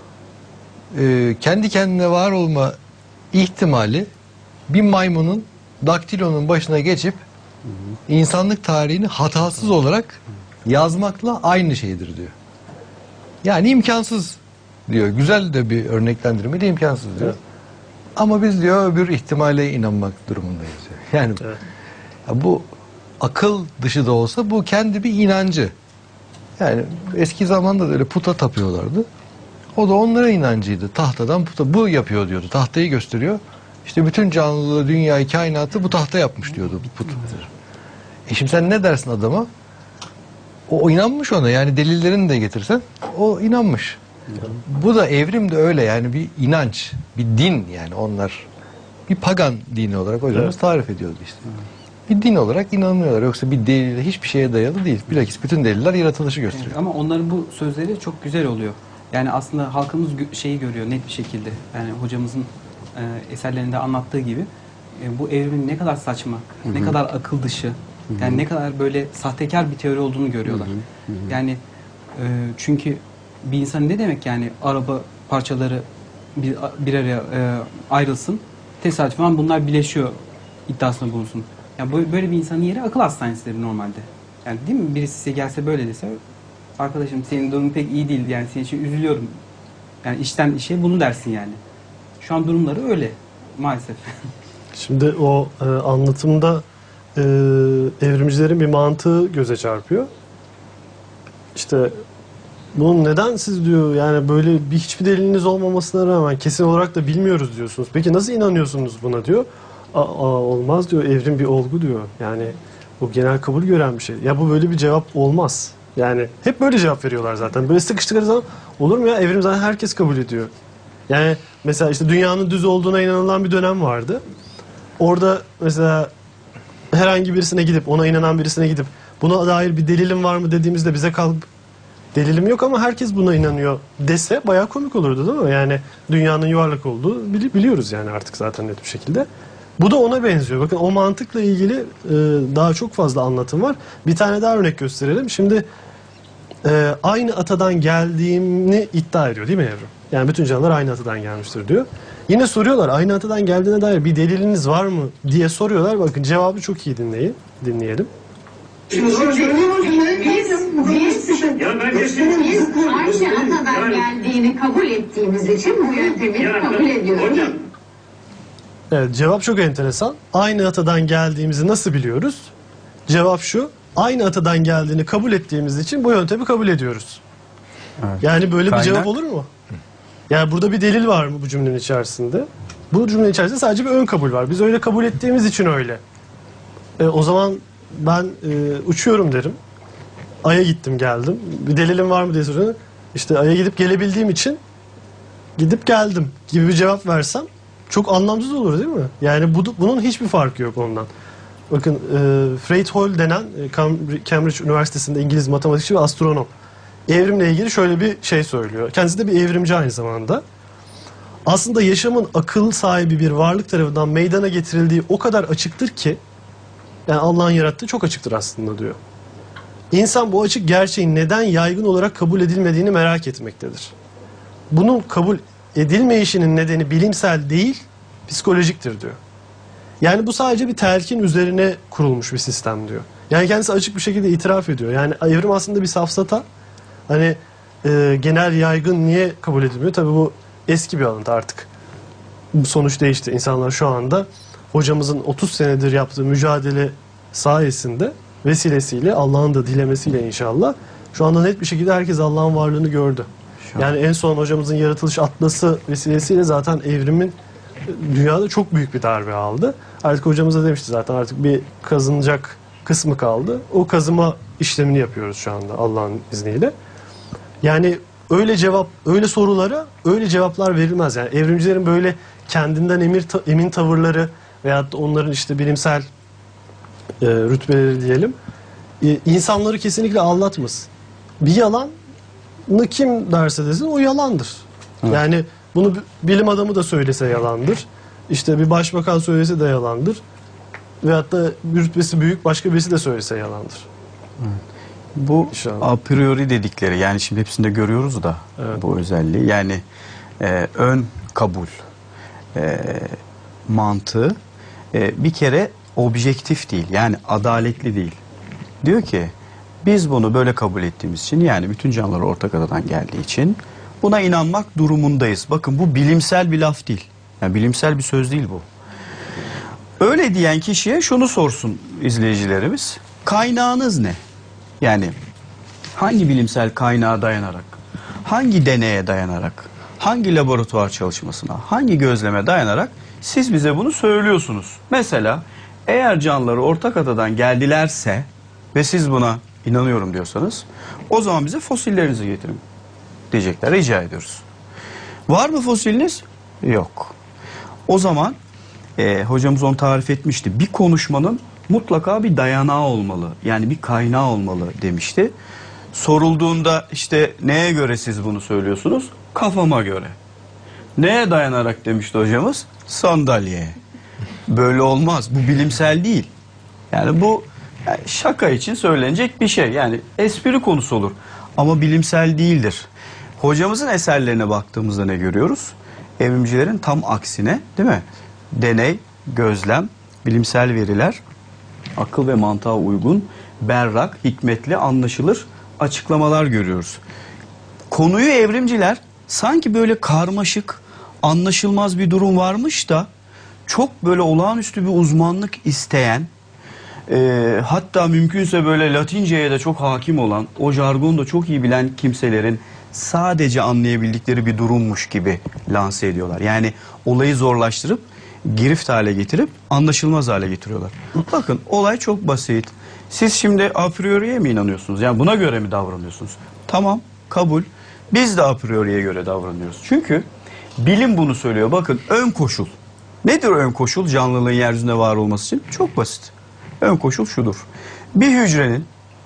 e, kendi kendine var olma ihtimali bir maymunun daktilonun başına geçip insanlık tarihini hatasız olarak yazmakla aynı şeydir diyor. Yani imkansız diyor. Güzel de bir örneklendirme de imkansız diyor. Evet. Ama biz diyor öbür ihtimale inanmak durumundayız diyor. Yani Evet. ya bu akıl dışı da olsa bu kendi bir inancı. Yani eski zamanda da öyle puta tapıyorlardı. O da onlara inancıydı. Tahtadan puta. Bu yapıyor diyordu. Tahtayı gösteriyor. İşte bütün canlılığı, dünyayı, kainatı bu tahta yapmış diyordu put. E şimdi sen ne dersin adama? O, o inanmış ona. Yani delillerini de getirsen o inanmış. Bu da evrim de öyle yani bir inanç, bir din yani onlar. Bir pagan dini olarak hocamız Evet. tarif ediyordu işte. Bir din olarak inanıyorlar. Yoksa bir delile hiçbir şeye dayalı değil. Bilakis bütün deliller yaratılışı gösteriyor. Evet, ama onların bu sözleri çok güzel oluyor. Yani aslında halkımız gö- şeyi görüyor net bir şekilde. Yani hocamızın e, eserlerinde anlattığı gibi e, bu evrimin ne kadar saçma, Hı-hı. ne kadar akıl dışı, Hı-hı. yani ne kadar böyle sahtekar bir teori olduğunu görüyorlar. Hı-hı. Hı-hı. Yani e, çünkü bir insan ne demek yani araba parçaları bir, bir araya e, ayrılsın, tesadüfen bunlar birleşiyor iddiasında bulunsun. Yani böyle, böyle bir insanın yeri akıl hastanesidir normalde. Yani değil mi? Birisi size gelse böyle dese, arkadaşım senin durumun pek iyi değil yani senin için üzülüyorum. Yani işten işe bunu dersin yani. Şu an durumları öyle maalesef. Şimdi o e, anlatımda e, evrimcilerin bir mantığı göze çarpıyor. İşte bunun neden siz diyor yani böyle bir hiçbir deliliniz olmamasına rağmen kesin olarak da bilmiyoruz diyorsunuz. Peki nasıl inanıyorsunuz buna diyor. Aa, aa, olmaz diyor, evrim bir olgu diyor. Yani bu genel kabul gören bir şey. Ya bu böyle bir cevap olmaz. Yani hep böyle cevap veriyorlar zaten. Böyle sıkıştıkları zaman olur mu ya, evrim zaten herkes kabul ediyor. Yani mesela işte dünyanın düz olduğuna inanılan bir dönem vardı. Orada mesela herhangi birisine gidip, ona inanan birisine gidip buna dair bir delilim var mı dediğimizde bize kalkıp delilim yok ama herkes buna inanıyor dese bayağı komik olurdu değil mi? Yani dünyanın yuvarlak olduğu bili- biliyoruz yani artık zaten net bir şekilde. Bu da ona benziyor. Bakın o mantıkla ilgili e, daha çok fazla anlatım var. Bir tane daha örnek gösterelim. Şimdi e, aynı atadan geldiğini iddia ediyor değil mi evrim? Yani bütün canlılar aynı atadan gelmiştir diyor. Yine soruyorlar aynı atadan geldiğine dair bir deliliniz var mı diye soruyorlar. Bakın cevabı çok iyi dinleyin. Dinleyelim. Şimdi sonra söylüyor musun? Biz, biz, Ya ben biz aynı atadan geldiğini kabul ettiğimiz için bu yöntemi kabul ediyoruz. Hocam. Evet, cevap çok enteresan. Aynı atadan geldiğimizi nasıl biliyoruz? Cevap şu. Aynı atadan geldiğini kabul ettiğimiz için bu yöntemi kabul ediyoruz. Evet. Yani böyle Kaynak? bir cevap olur mu? Yani burada bir delil var mı bu cümlenin içerisinde? Bu cümlenin içerisinde sadece bir ön kabul var. Biz öyle kabul ettiğimiz için öyle. E, o zaman ben e, uçuyorum derim. Ay'a gittim geldim. Bir delilim var mı diye soruyor. İşte Ay'a gidip gelebildiğim için gidip geldim gibi bir cevap versem çok anlamsız olur değil mi? Yani bu, bunun hiçbir farkı yok ondan. Bakın e, Fred Hoyle denen e, Cambridge, Cambridge Üniversitesi'nde İngiliz matematikçi ve astronom evrimle ilgili şöyle bir şey söylüyor. Kendisi de bir evrimci aynı zamanda. Aslında yaşamın akıl sahibi bir varlık tarafından meydana getirildiği o kadar açıktır ki, yani Allah'ın yarattığı çok açıktır aslında diyor. İnsan bu açık gerçeğin neden yaygın olarak kabul edilmediğini merak etmektedir. Bunun kabul edilmeyişinin nedeni bilimsel değil, psikolojiktir diyor. Yani bu sadece bir telkin üzerine kurulmuş bir sistem diyor. Yani kendisi açık bir şekilde itiraf ediyor. Yani evrim aslında bir safsata. Hani e, genel yaygın niye kabul edilmiyor? Tabii bu eski bir alıntı artık. Bu sonuç değişti. İnsanlar şu anda hocamızın otuz senedir yaptığı mücadele sayesinde vesilesiyle Allah'ın da dilemesiyle inşallah şu anda net bir şekilde herkes Allah'ın varlığını gördü. Yani en son hocamızın yaratılış atlası vesilesiyle zaten evrimin dünyada çok büyük bir darbe aldı. Artık hocamız da demişti zaten artık bir kazınacak kısmı kaldı. O kazıma işlemini yapıyoruz şu anda Allah'ın izniyle. Yani öyle cevap, öyle sorulara öyle cevaplar verilmez. Yani evrimcilerin böyle kendinden emir, emin tavırları veyahut da onların işte bilimsel e, rütbeleri diyelim e, insanları kesinlikle aldatmaz. Bir yalanı kim derse desin o yalandır. Evet. Yani bunu bilim adamı da söylese yalandır. İşte bir başbakan söylese de yalandır. Veyahut da bir rütbesi büyük başka birisi de söylese yalandır. Evet. Bu İnşallah. A priori dedikleri, yani şimdi hepsinde görüyoruz da evet. bu özelliği. Yani e, ön kabul e, mantığı e, bir kere objektif değil, yani adaletli değil. Diyor ki biz bunu böyle kabul ettiğimiz için, yani bütün canlılar ortak adadan geldiği için buna inanmak durumundayız. Bakın bu bilimsel bir laf değil. Yani bilimsel bir söz değil bu. Öyle diyen kişiye şunu sorsun izleyicilerimiz. Kaynağınız ne? Yani hangi bilimsel kaynağa dayanarak, hangi deneye dayanarak, hangi laboratuvar çalışmasına, hangi gözleme dayanarak siz bize bunu söylüyorsunuz? Mesela eğer canlıları ortak adadan geldilerse ve siz buna inanıyorum diyorsanız o zaman bize fosillerinizi getirin diyecekler. Rica ediyoruz. Var mı fosiliniz? Yok. O zaman e, hocamız onu tarif etmişti. Bir konuşmanın mutlaka bir dayanağı olmalı. Yani bir kaynağı olmalı demişti. Sorulduğunda işte neye göre siz bunu söylüyorsunuz? Kafama göre. Neye dayanarak demişti hocamız? Sandalyeye. Böyle olmaz. Bu bilimsel değil. Yani bu yani şaka için söylenecek bir şey. Yani espri konusu olur. Ama bilimsel değildir. Hocamızın eserlerine baktığımızda ne görüyoruz? Evrimcilerin tam aksine, değil mi? Deney, gözlem, bilimsel veriler, akıl ve mantığa uygun, berrak, hikmetli, anlaşılır açıklamalar görüyoruz. Konuyu evrimciler sanki böyle karmaşık, anlaşılmaz bir durum varmış da çok böyle olağanüstü bir uzmanlık isteyen, e, hatta mümkünse böyle Latinceye de çok hakim olan, o jargonu da çok iyi bilen kimselerin sadece anlayabildikleri bir durummuş gibi lanse ediyorlar. Yani olayı zorlaştırıp, girift hale getirip anlaşılmaz hale getiriyorlar. Bakın olay çok basit. Siz şimdi a priori'ye mi inanıyorsunuz? Yani buna göre mi davranıyorsunuz? Tamam, kabul. Biz de a priori'ye göre davranıyoruz. Çünkü bilim bunu söylüyor. Bakın ön koşul. Nedir ön koşul canlılığın yeryüzünde var olması için? Çok basit. Ön koşul şudur. Bir hücrenin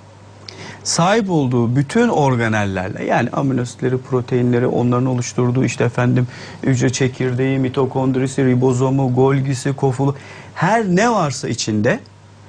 sahip olduğu bütün organellerle, yani aminositleri, proteinleri, onların oluşturduğu işte efendim hücre çekirdeği, mitokondrisi, ribozomu, golgisi, kofulu, her ne varsa içinde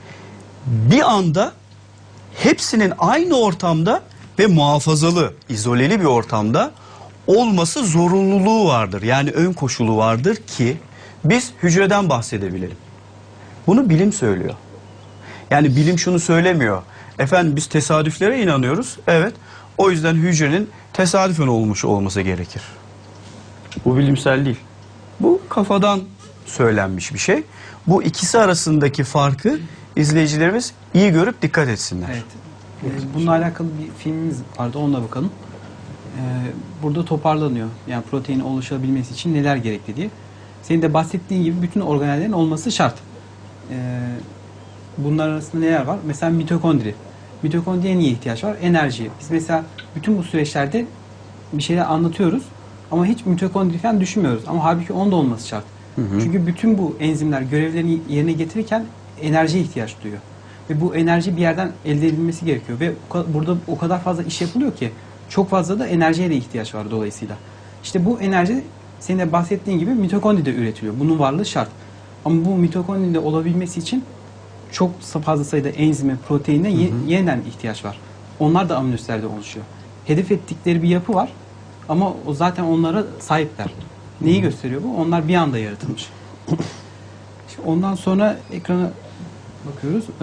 bir anda hepsinin aynı ortamda ve muhafazalı, izoleli bir ortamda olması zorunluluğu vardır. Yani ön koşulu vardır ki biz hücreden bahsedebilelim. Bunu bilim söylüyor. Yani bilim şunu söylemiyor. Efendim biz tesadüflere inanıyoruz. Evet. O yüzden hücrenin tesadüfen olmuş olması gerekir. Bu bilimsel değil. Bu kafadan söylenmiş bir şey. Bu ikisi arasındaki farkı izleyicilerimiz iyi görüp dikkat etsinler. Evet. Ee, bununla alakalı bir filmimiz vardı. Onunla bakalım. Ee, burada toparlanıyor. Yani protein oluşabilmesi için neler gerekli diye. Senin de bahsettiğin gibi bütün organellerin olması şart. Ee, bunlar arasında neler var? Mesela mitokondri. Mitokondriye niye ihtiyaç var? Enerjiye. Biz mesela bütün bu süreçlerde bir şeyler anlatıyoruz ama hiç mitokondri falan düşünmüyoruz. Ama halbuki onun da olması şart. Hı hı. Çünkü bütün bu enzimler görevlerini yerine getirirken enerjiye ihtiyaç duyuyor. Ve bu enerji bir yerden elde edilmesi gerekiyor. Ve burada o kadar fazla iş yapılıyor ki çok fazla da enerjiye de ihtiyaç var dolayısıyla. İşte bu enerji senin de bahsettiğin gibi mitokondride üretiliyor. Bunun varlığı şart. Ama bu mitokondride olabilmesi için çok fazla sayıda enzime, proteine ye, yeniden ihtiyaç var. Onlar da aminositlerden oluşuyor. Hedef ettikleri bir yapı var ama o zaten onlara sahipler. Neyi gösteriyor bu? Onlar bir anda yaratılmış. ondan sonra ekrana bakıyoruz. Ee,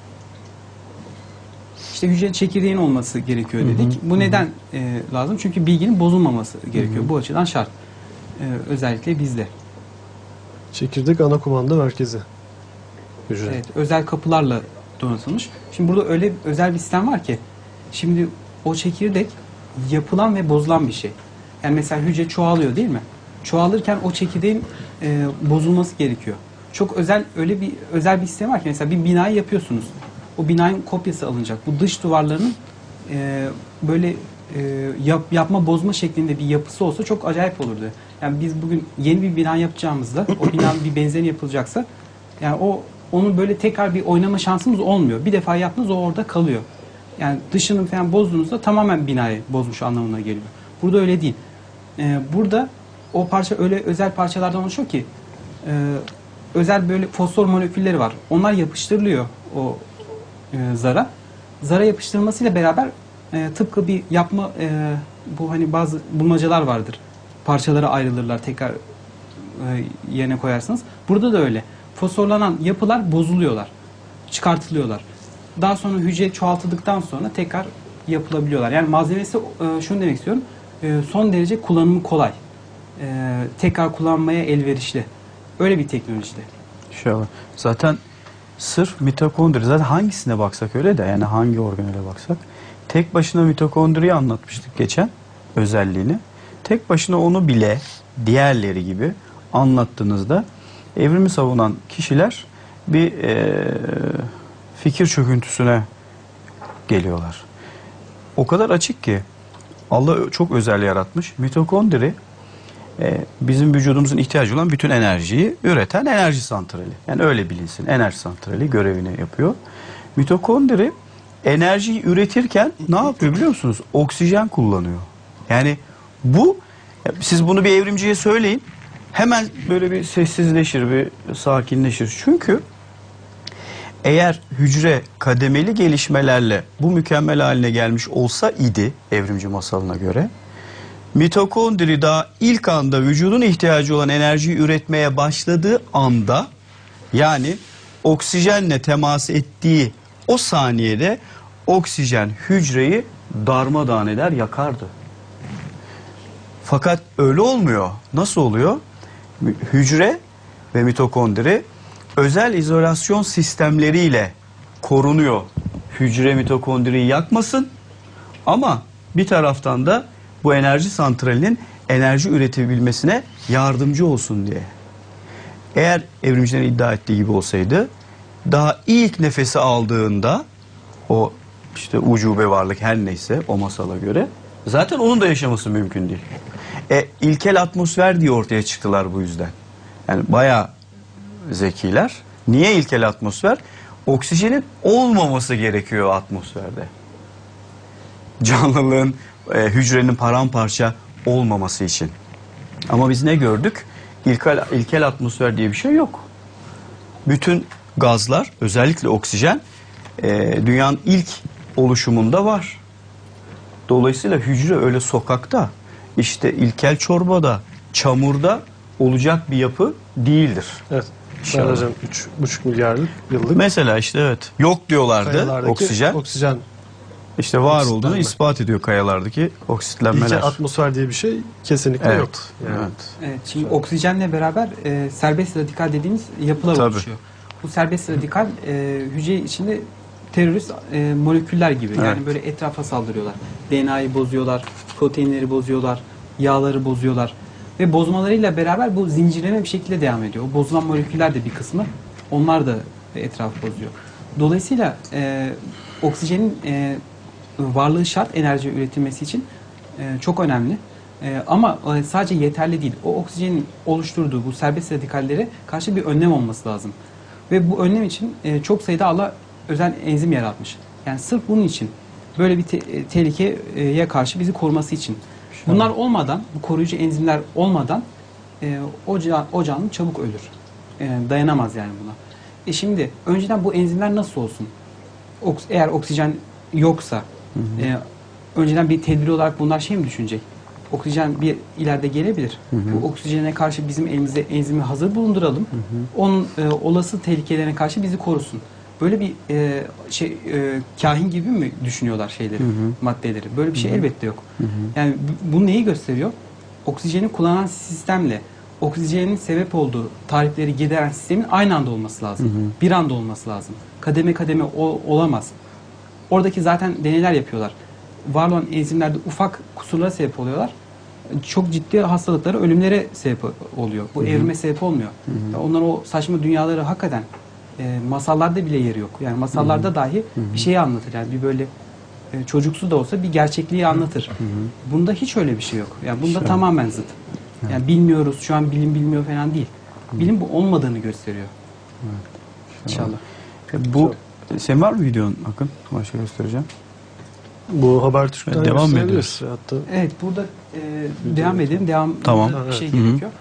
işte hücre çekirdeğin olması gerekiyor dedik. Bu neden e, lazım? Çünkü bilginin bozulmaması gerekiyor. Bu açıdan şart. Ee, özellikle bizde. Çekirdek ana kumanda merkezi. Hücre. Evet, özel kapılarla donatılmış. Şimdi burada öyle özel bir sistem var ki, şimdi o çekirdek yapılan ve bozulan bir şey. Yani mesela hücre çoğalıyor değil mi? Çoğalırken o çekirdeğin e, bozulması gerekiyor. Çok özel öyle bir özel bir sistem var ki, mesela bir binayı yapıyorsunuz. O binanın kopyası alınacak. Bu dış duvarlarının e, böyle e, yap, yapma bozma şeklinde bir yapısı olsa çok acayip olurdu. Yani biz bugün yeni bir bina yapacağımızda, o binanın bir benzeri yapılacaksa, yani o onun böyle tekrar bir oynama şansımız olmuyor. Bir defa yaptınız, o orada kalıyor. Yani dışını falan bozduğunuzda tamamen binayı bozmuş anlamına geliyor. Burada öyle değil. Ee, burada o parça öyle özel parçalardan oluşuyor ki e, özel böyle fosfor molekülleri var. Onlar yapıştırılıyor o e, zara. Zara yapıştırılmasıyla beraber e, tıpkı bir yapma e, bu hani bazı bulmacalar vardır. Parçalara ayrılırlar, tekrar e, yerine koyarsınız. Burada da öyle. Fosforlanan yapılar bozuluyorlar. Çıkartılıyorlar. Daha sonra hücre çoğaltıldıktan sonra tekrar yapılabiliyorlar. Yani malzemesi e, şunu demek istiyorum. E, son derece kullanımı kolay. E, tekrar kullanmaya elverişli. Öyle bir teknolojide. İnşallah. Zaten sırf mitokondri, zaten hangisine baksak öyle de, yani hangi organele baksak, tek başına mitokondriyi anlatmıştık geçen özelliğini. Tek başına onu bile diğerleri gibi anlattığınızda evrimi savunan kişiler bir e, fikir çöküntüsüne geliyorlar. O kadar açık ki Allah çok özel yaratmış. Mitokondri e, bizim vücudumuzun ihtiyacı olan bütün enerjiyi üreten enerji santrali. Yani öyle bilinsin. Enerji santrali görevini yapıyor. Mitokondri enerjiyi üretirken ne yapıyor biliyor musunuz? Oksijen kullanıyor. Yani bu, siz bunu bir evrimciye söyleyin, hemen böyle bir sessizleşir, bir sakinleşir. Çünkü eğer hücre kademeli gelişmelerle bu mükemmel haline gelmiş olsa idi evrimci masalına göre, mitokondri daha ilk anda vücudun ihtiyacı olan enerjiyi üretmeye başladığı anda, yani oksijenle temas ettiği o saniyede oksijen hücreyi darmadağın eder, yakardı. Fakat öyle olmuyor. Nasıl oluyor? Hücre ve mitokondri özel izolasyon sistemleriyle korunuyor. Hücre mitokondriyi yakmasın, ama bir taraftan da bu enerji santralinin enerji üretebilmesine yardımcı olsun diye. Eğer evrimcilerin iddia ettiği gibi olsaydı, daha ilk nefesi aldığında o işte ucube varlık her neyse o masala göre, zaten onun da yaşaması mümkün değil. E, ilkel atmosfer diye ortaya çıktılar bu yüzden. Yani bayağı zekiler. Niye ilkel atmosfer? Oksijenin olmaması gerekiyor atmosferde. Canlılığın, e, hücrenin paramparça olmaması için. Ama biz ne gördük? İlkel, ilkel atmosfer diye bir şey yok. Bütün gazlar, özellikle oksijen, e, dünyanın ilk oluşumunda var. Dolayısıyla hücre öyle sokakta, işte ilkel çorbada, çamurda olacak bir yapı değildir. Evet. Sadece üç buçuk milyarlık yıllık. Mesela işte evet. Yok diyorlardı oksijen. Oksijen. İşte var olduğunu ispat ediyor kayalardaki oksitlenmeler. İlkel atmosfer diye bir şey kesinlikle evet. yok. Yani. Evet. Evet, şimdi oksijenle beraber e, serbest radikal dediğimiz yapılar Tabii. oluşuyor. Bu serbest radikal e, hücre içinde terörist e, moleküller gibi. Evet. Yani böyle etrafa saldırıyorlar. D N A'yı bozuyorlar, proteinleri bozuyorlar, yağları bozuyorlar. Ve bozmalarıyla beraber bu zincirleme bir şekilde devam ediyor. O bozulan moleküller de bir kısmı, onlar da etrafı bozuyor. Dolayısıyla e, oksijenin e, varlığı şart enerji üretilmesi için, e, çok önemli. E, ama e, sadece yeterli değil. O oksijenin oluşturduğu bu serbest radikallere karşı bir önlem olması lazım. Ve bu önlem için e, çok sayıda Allah özel enzim yaratmış. Yani sırf bunun için, böyle bir te e, tehlikeye karşı bizi koruması için. Bunlar olmadan, bu koruyucu enzimler olmadan e, o, can, o canlı çabuk ölür. E, dayanamaz yani buna. E şimdi önceden bu enzimler nasıl olsun? Oks eğer oksijen yoksa, hı hı. E, önceden bir tedbir olarak bunlar şey mi düşünecek? oksijen bir ileride gelebilir. Hı hı. Bu oksijene karşı bizim elimizde enzimi hazır bulunduralım. Hı hı. Onun e, olası tehlikelerine karşı bizi korusun. Böyle bir e, şey e, kahin gibi mi düşünüyorlar şeyleri, Hı hı. maddeleri? Böyle bir şey Hı hı. elbette yok. Hı hı. Yani bu, bu neyi gösteriyor? Oksijeni kullanan sistemle oksijenin sebep olduğu tarifleri gideren sistemin aynı anda olması lazım. Hı hı. Bir anda olması lazım. Kademe kademe o, olamaz. Oradaki zaten deneyler yapıyorlar. Var olan enzimlerde ufak kusurlara sebep oluyorlar. Çok ciddi hastalıklara, ölümlere sebep oluyor. Bu Hı hı. evrime sebep olmuyor. Hı hı. Ya onların o saçma dünyaları hakikaten e, masallarda bile yeri yok. Yani masallarda Hı hı. dahi Hı hı. bir şeyi anlatır. Yani bir böyle e, çocuksu da olsa bir gerçekliği anlatır. Hı hı. Bunda hiç öyle bir şey yok. Yani bunda Şu an- tamamen zıt. Yani bilmiyoruz, şu an bilim bilmiyor falan değil. Bilim bu olmadığını gösteriyor. İnşallah. E, Bu sen var mı videonun Akın? Başka göstereceğim. Bu Habertürk'ten Evet, devam mı gösterebiliriz. Hatta Evet, burada e, devam edelim. Devam Tamam. bir şey Evet. Hı hı. gerekiyor.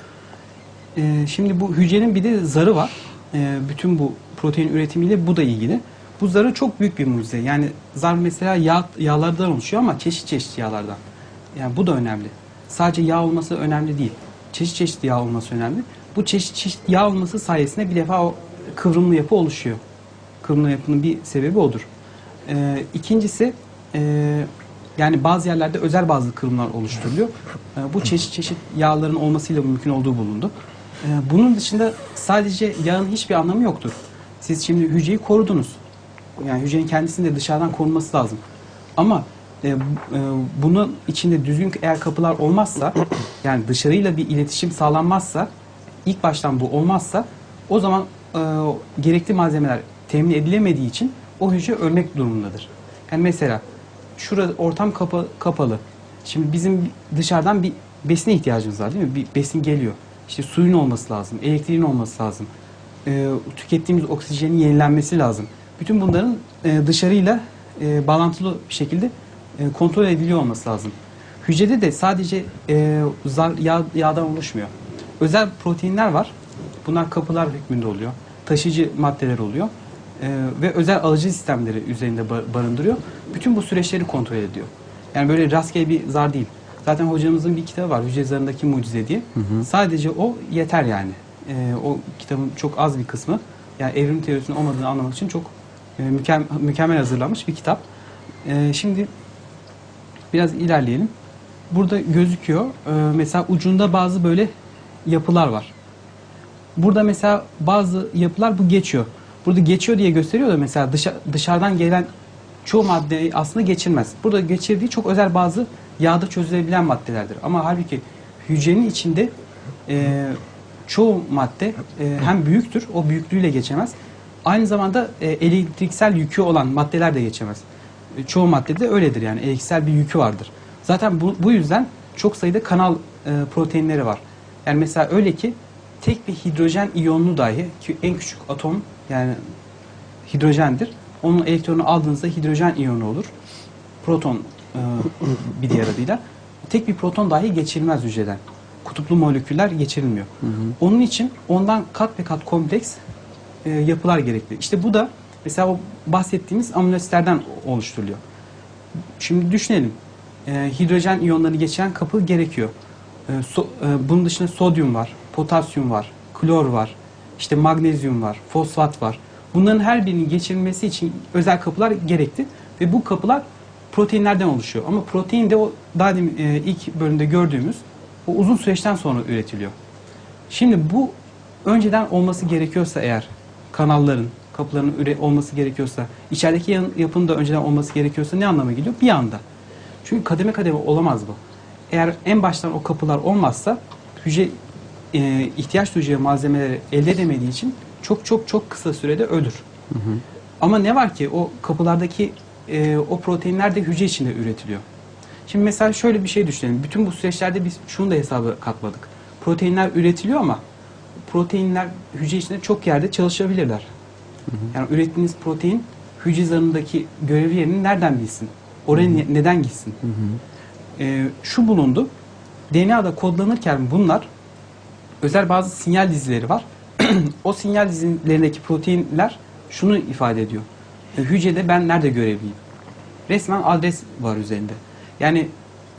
E, şimdi bu hücrenin bir de zarı var. E, bütün bu protein üretimiyle bu da ilgili. Bu zarı çok büyük bir mucize. Yani zar mesela yağ, yağlardan oluşuyor ama çeşit çeşit yağlardan. Yani bu da önemli. Sadece yağ olması önemli değil. Çeşit çeşit yağ olması önemli. Bu çeşit çeşit yağ olması sayesinde bir defa o kıvrımlı yapı oluşuyor. Kıvrımlı yapının bir sebebi odur. E, ikincisi e, yani bazı yerlerde özel bazı kırımlar oluşturuluyor. E, bu çeşit çeşit yağların olmasıyla mümkün olduğu bulundu. E, bunun dışında sadece yağın hiçbir anlamı yoktur. Siz şimdi hücreyi korudunuz. Yani hücrenin kendisinin de dışarıdan korunması lazım. Ama e, bu- e, bunun içinde düzgün eğer kapılar olmazsa, yani dışarıyla bir iletişim sağlanmazsa, ilk baştan bu olmazsa, o zaman e, gerekli malzemeler temin edilemediği için o hücre ölmek durumundadır. Yani mesela şurada ortam kapa- kapalı. Şimdi bizim dışarıdan bir besine ihtiyacımız var değil mi? Bir besin geliyor. İşte suyun olması lazım, elektriğin olması lazım. E, tükettiğimiz oksijenin yenilenmesi lazım. Bütün bunların e, dışarıyla e, bağlantılı bir şekilde e, kontrol ediliyor olması lazım. Hücrede de sadece e, zar, yağ, yağdan oluşmuyor. Özel proteinler var. Bunlar kapılar hükmünde oluyor. Taşıyıcı maddeler oluyor. E, ve özel alıcı sistemleri üzerinde ba- barındırıyor. Bütün bu süreçleri kontrol ediyor. Yani böyle rastgele bir zar değil. Zaten hocamızın bir kitabı var. Hücre zarındaki mucize diye. Hı hı. Sadece o yeter yani. E, o kitabın çok az bir kısmı. Yani evrim teorisinin olmadığını anlamak için çok e, mükem- mükemmel hazırlanmış bir kitap. E, şimdi biraz ilerleyelim. Burada gözüküyor. E, mesela ucunda bazı böyle yapılar var. Burada mesela bazı yapılar bu geçiyor. Burada geçiyor diye gösteriyor da mesela dışa- dışarıdan gelen çoğu maddeyi aslında geçirmez. Burada geçirdiği çok özel bazı yağda çözülebilen maddelerdir. Ama halbuki hücrenin içinde e, çoğu madde e, hem büyüktür, o büyüklüğüyle geçemez. Aynı zamanda e, elektriksel yükü olan maddeler de geçemez. E, çoğu maddede öyledir yani elektriksel bir yükü vardır. Zaten bu, bu yüzden çok sayıda kanal e, proteinleri var. Yani mesela öyle ki tek bir hidrojen iyonunu dahi ki en küçük atom yani hidrojendir. Onun elektronu aldığınızda hidrojen iyonu olur. Proton e, bir diğer adıyla. Tek bir proton dahi geçirilmez hücreden. Kutuplu moleküller geçirilmiyor. Hı hı. Onun için ondan kat be kat kompleks e, yapılar gerekli. İşte bu da mesela o bahsettiğimiz amino asitlerden oluşturuluyor. Şimdi düşünelim. E, hidrojen iyonlarını geçiren kapı gerekiyor. E, so- e, bunun dışında sodyum var, potasyum var, klor var, işte magnezyum var, fosfat var. Bunların her birinin geçirilmesi için özel kapılar gerekli ve bu kapılar proteinlerden oluşuyor. Ama protein de o daha demin e, ilk bölümde gördüğümüz o uzun süreçten sonra üretiliyor. Şimdi bu önceden olması gerekiyorsa eğer kanalların, kapıların üre olması gerekiyorsa, içerideki yan- yapının da önceden olması gerekiyorsa ne anlama geliyor? Bir anda. Çünkü kademe kademe olamaz bu. Eğer en baştan o kapılar olmazsa hücre e, ihtiyaç duyacağı malzemeleri elde edemediği için çok çok çok kısa sürede ölür. Hı hı. Ama ne var ki o kapılardaki e, o proteinler de hücre içinde üretiliyor. Şimdi mesela şöyle bir şey düşünelim. Bütün bu süreçlerde biz şunu da hesaba katmadık. Proteinler üretiliyor ama proteinler hücre içinde çok yerde çalışabilirler. Hı hı. Yani ürettiğiniz protein hücre zarındaki görev yerini nereden bilsin? Oraya ne- neden gitsin? Hı hı. Ee, şu bulundu. D N A'da kodlanırken bunlar özel bazı sinyal dizileri var. O sinyal dizilerindeki proteinler şunu ifade ediyor. E, hücrede ben nerede görevliyim? Resmen adres var üzerinde. Yani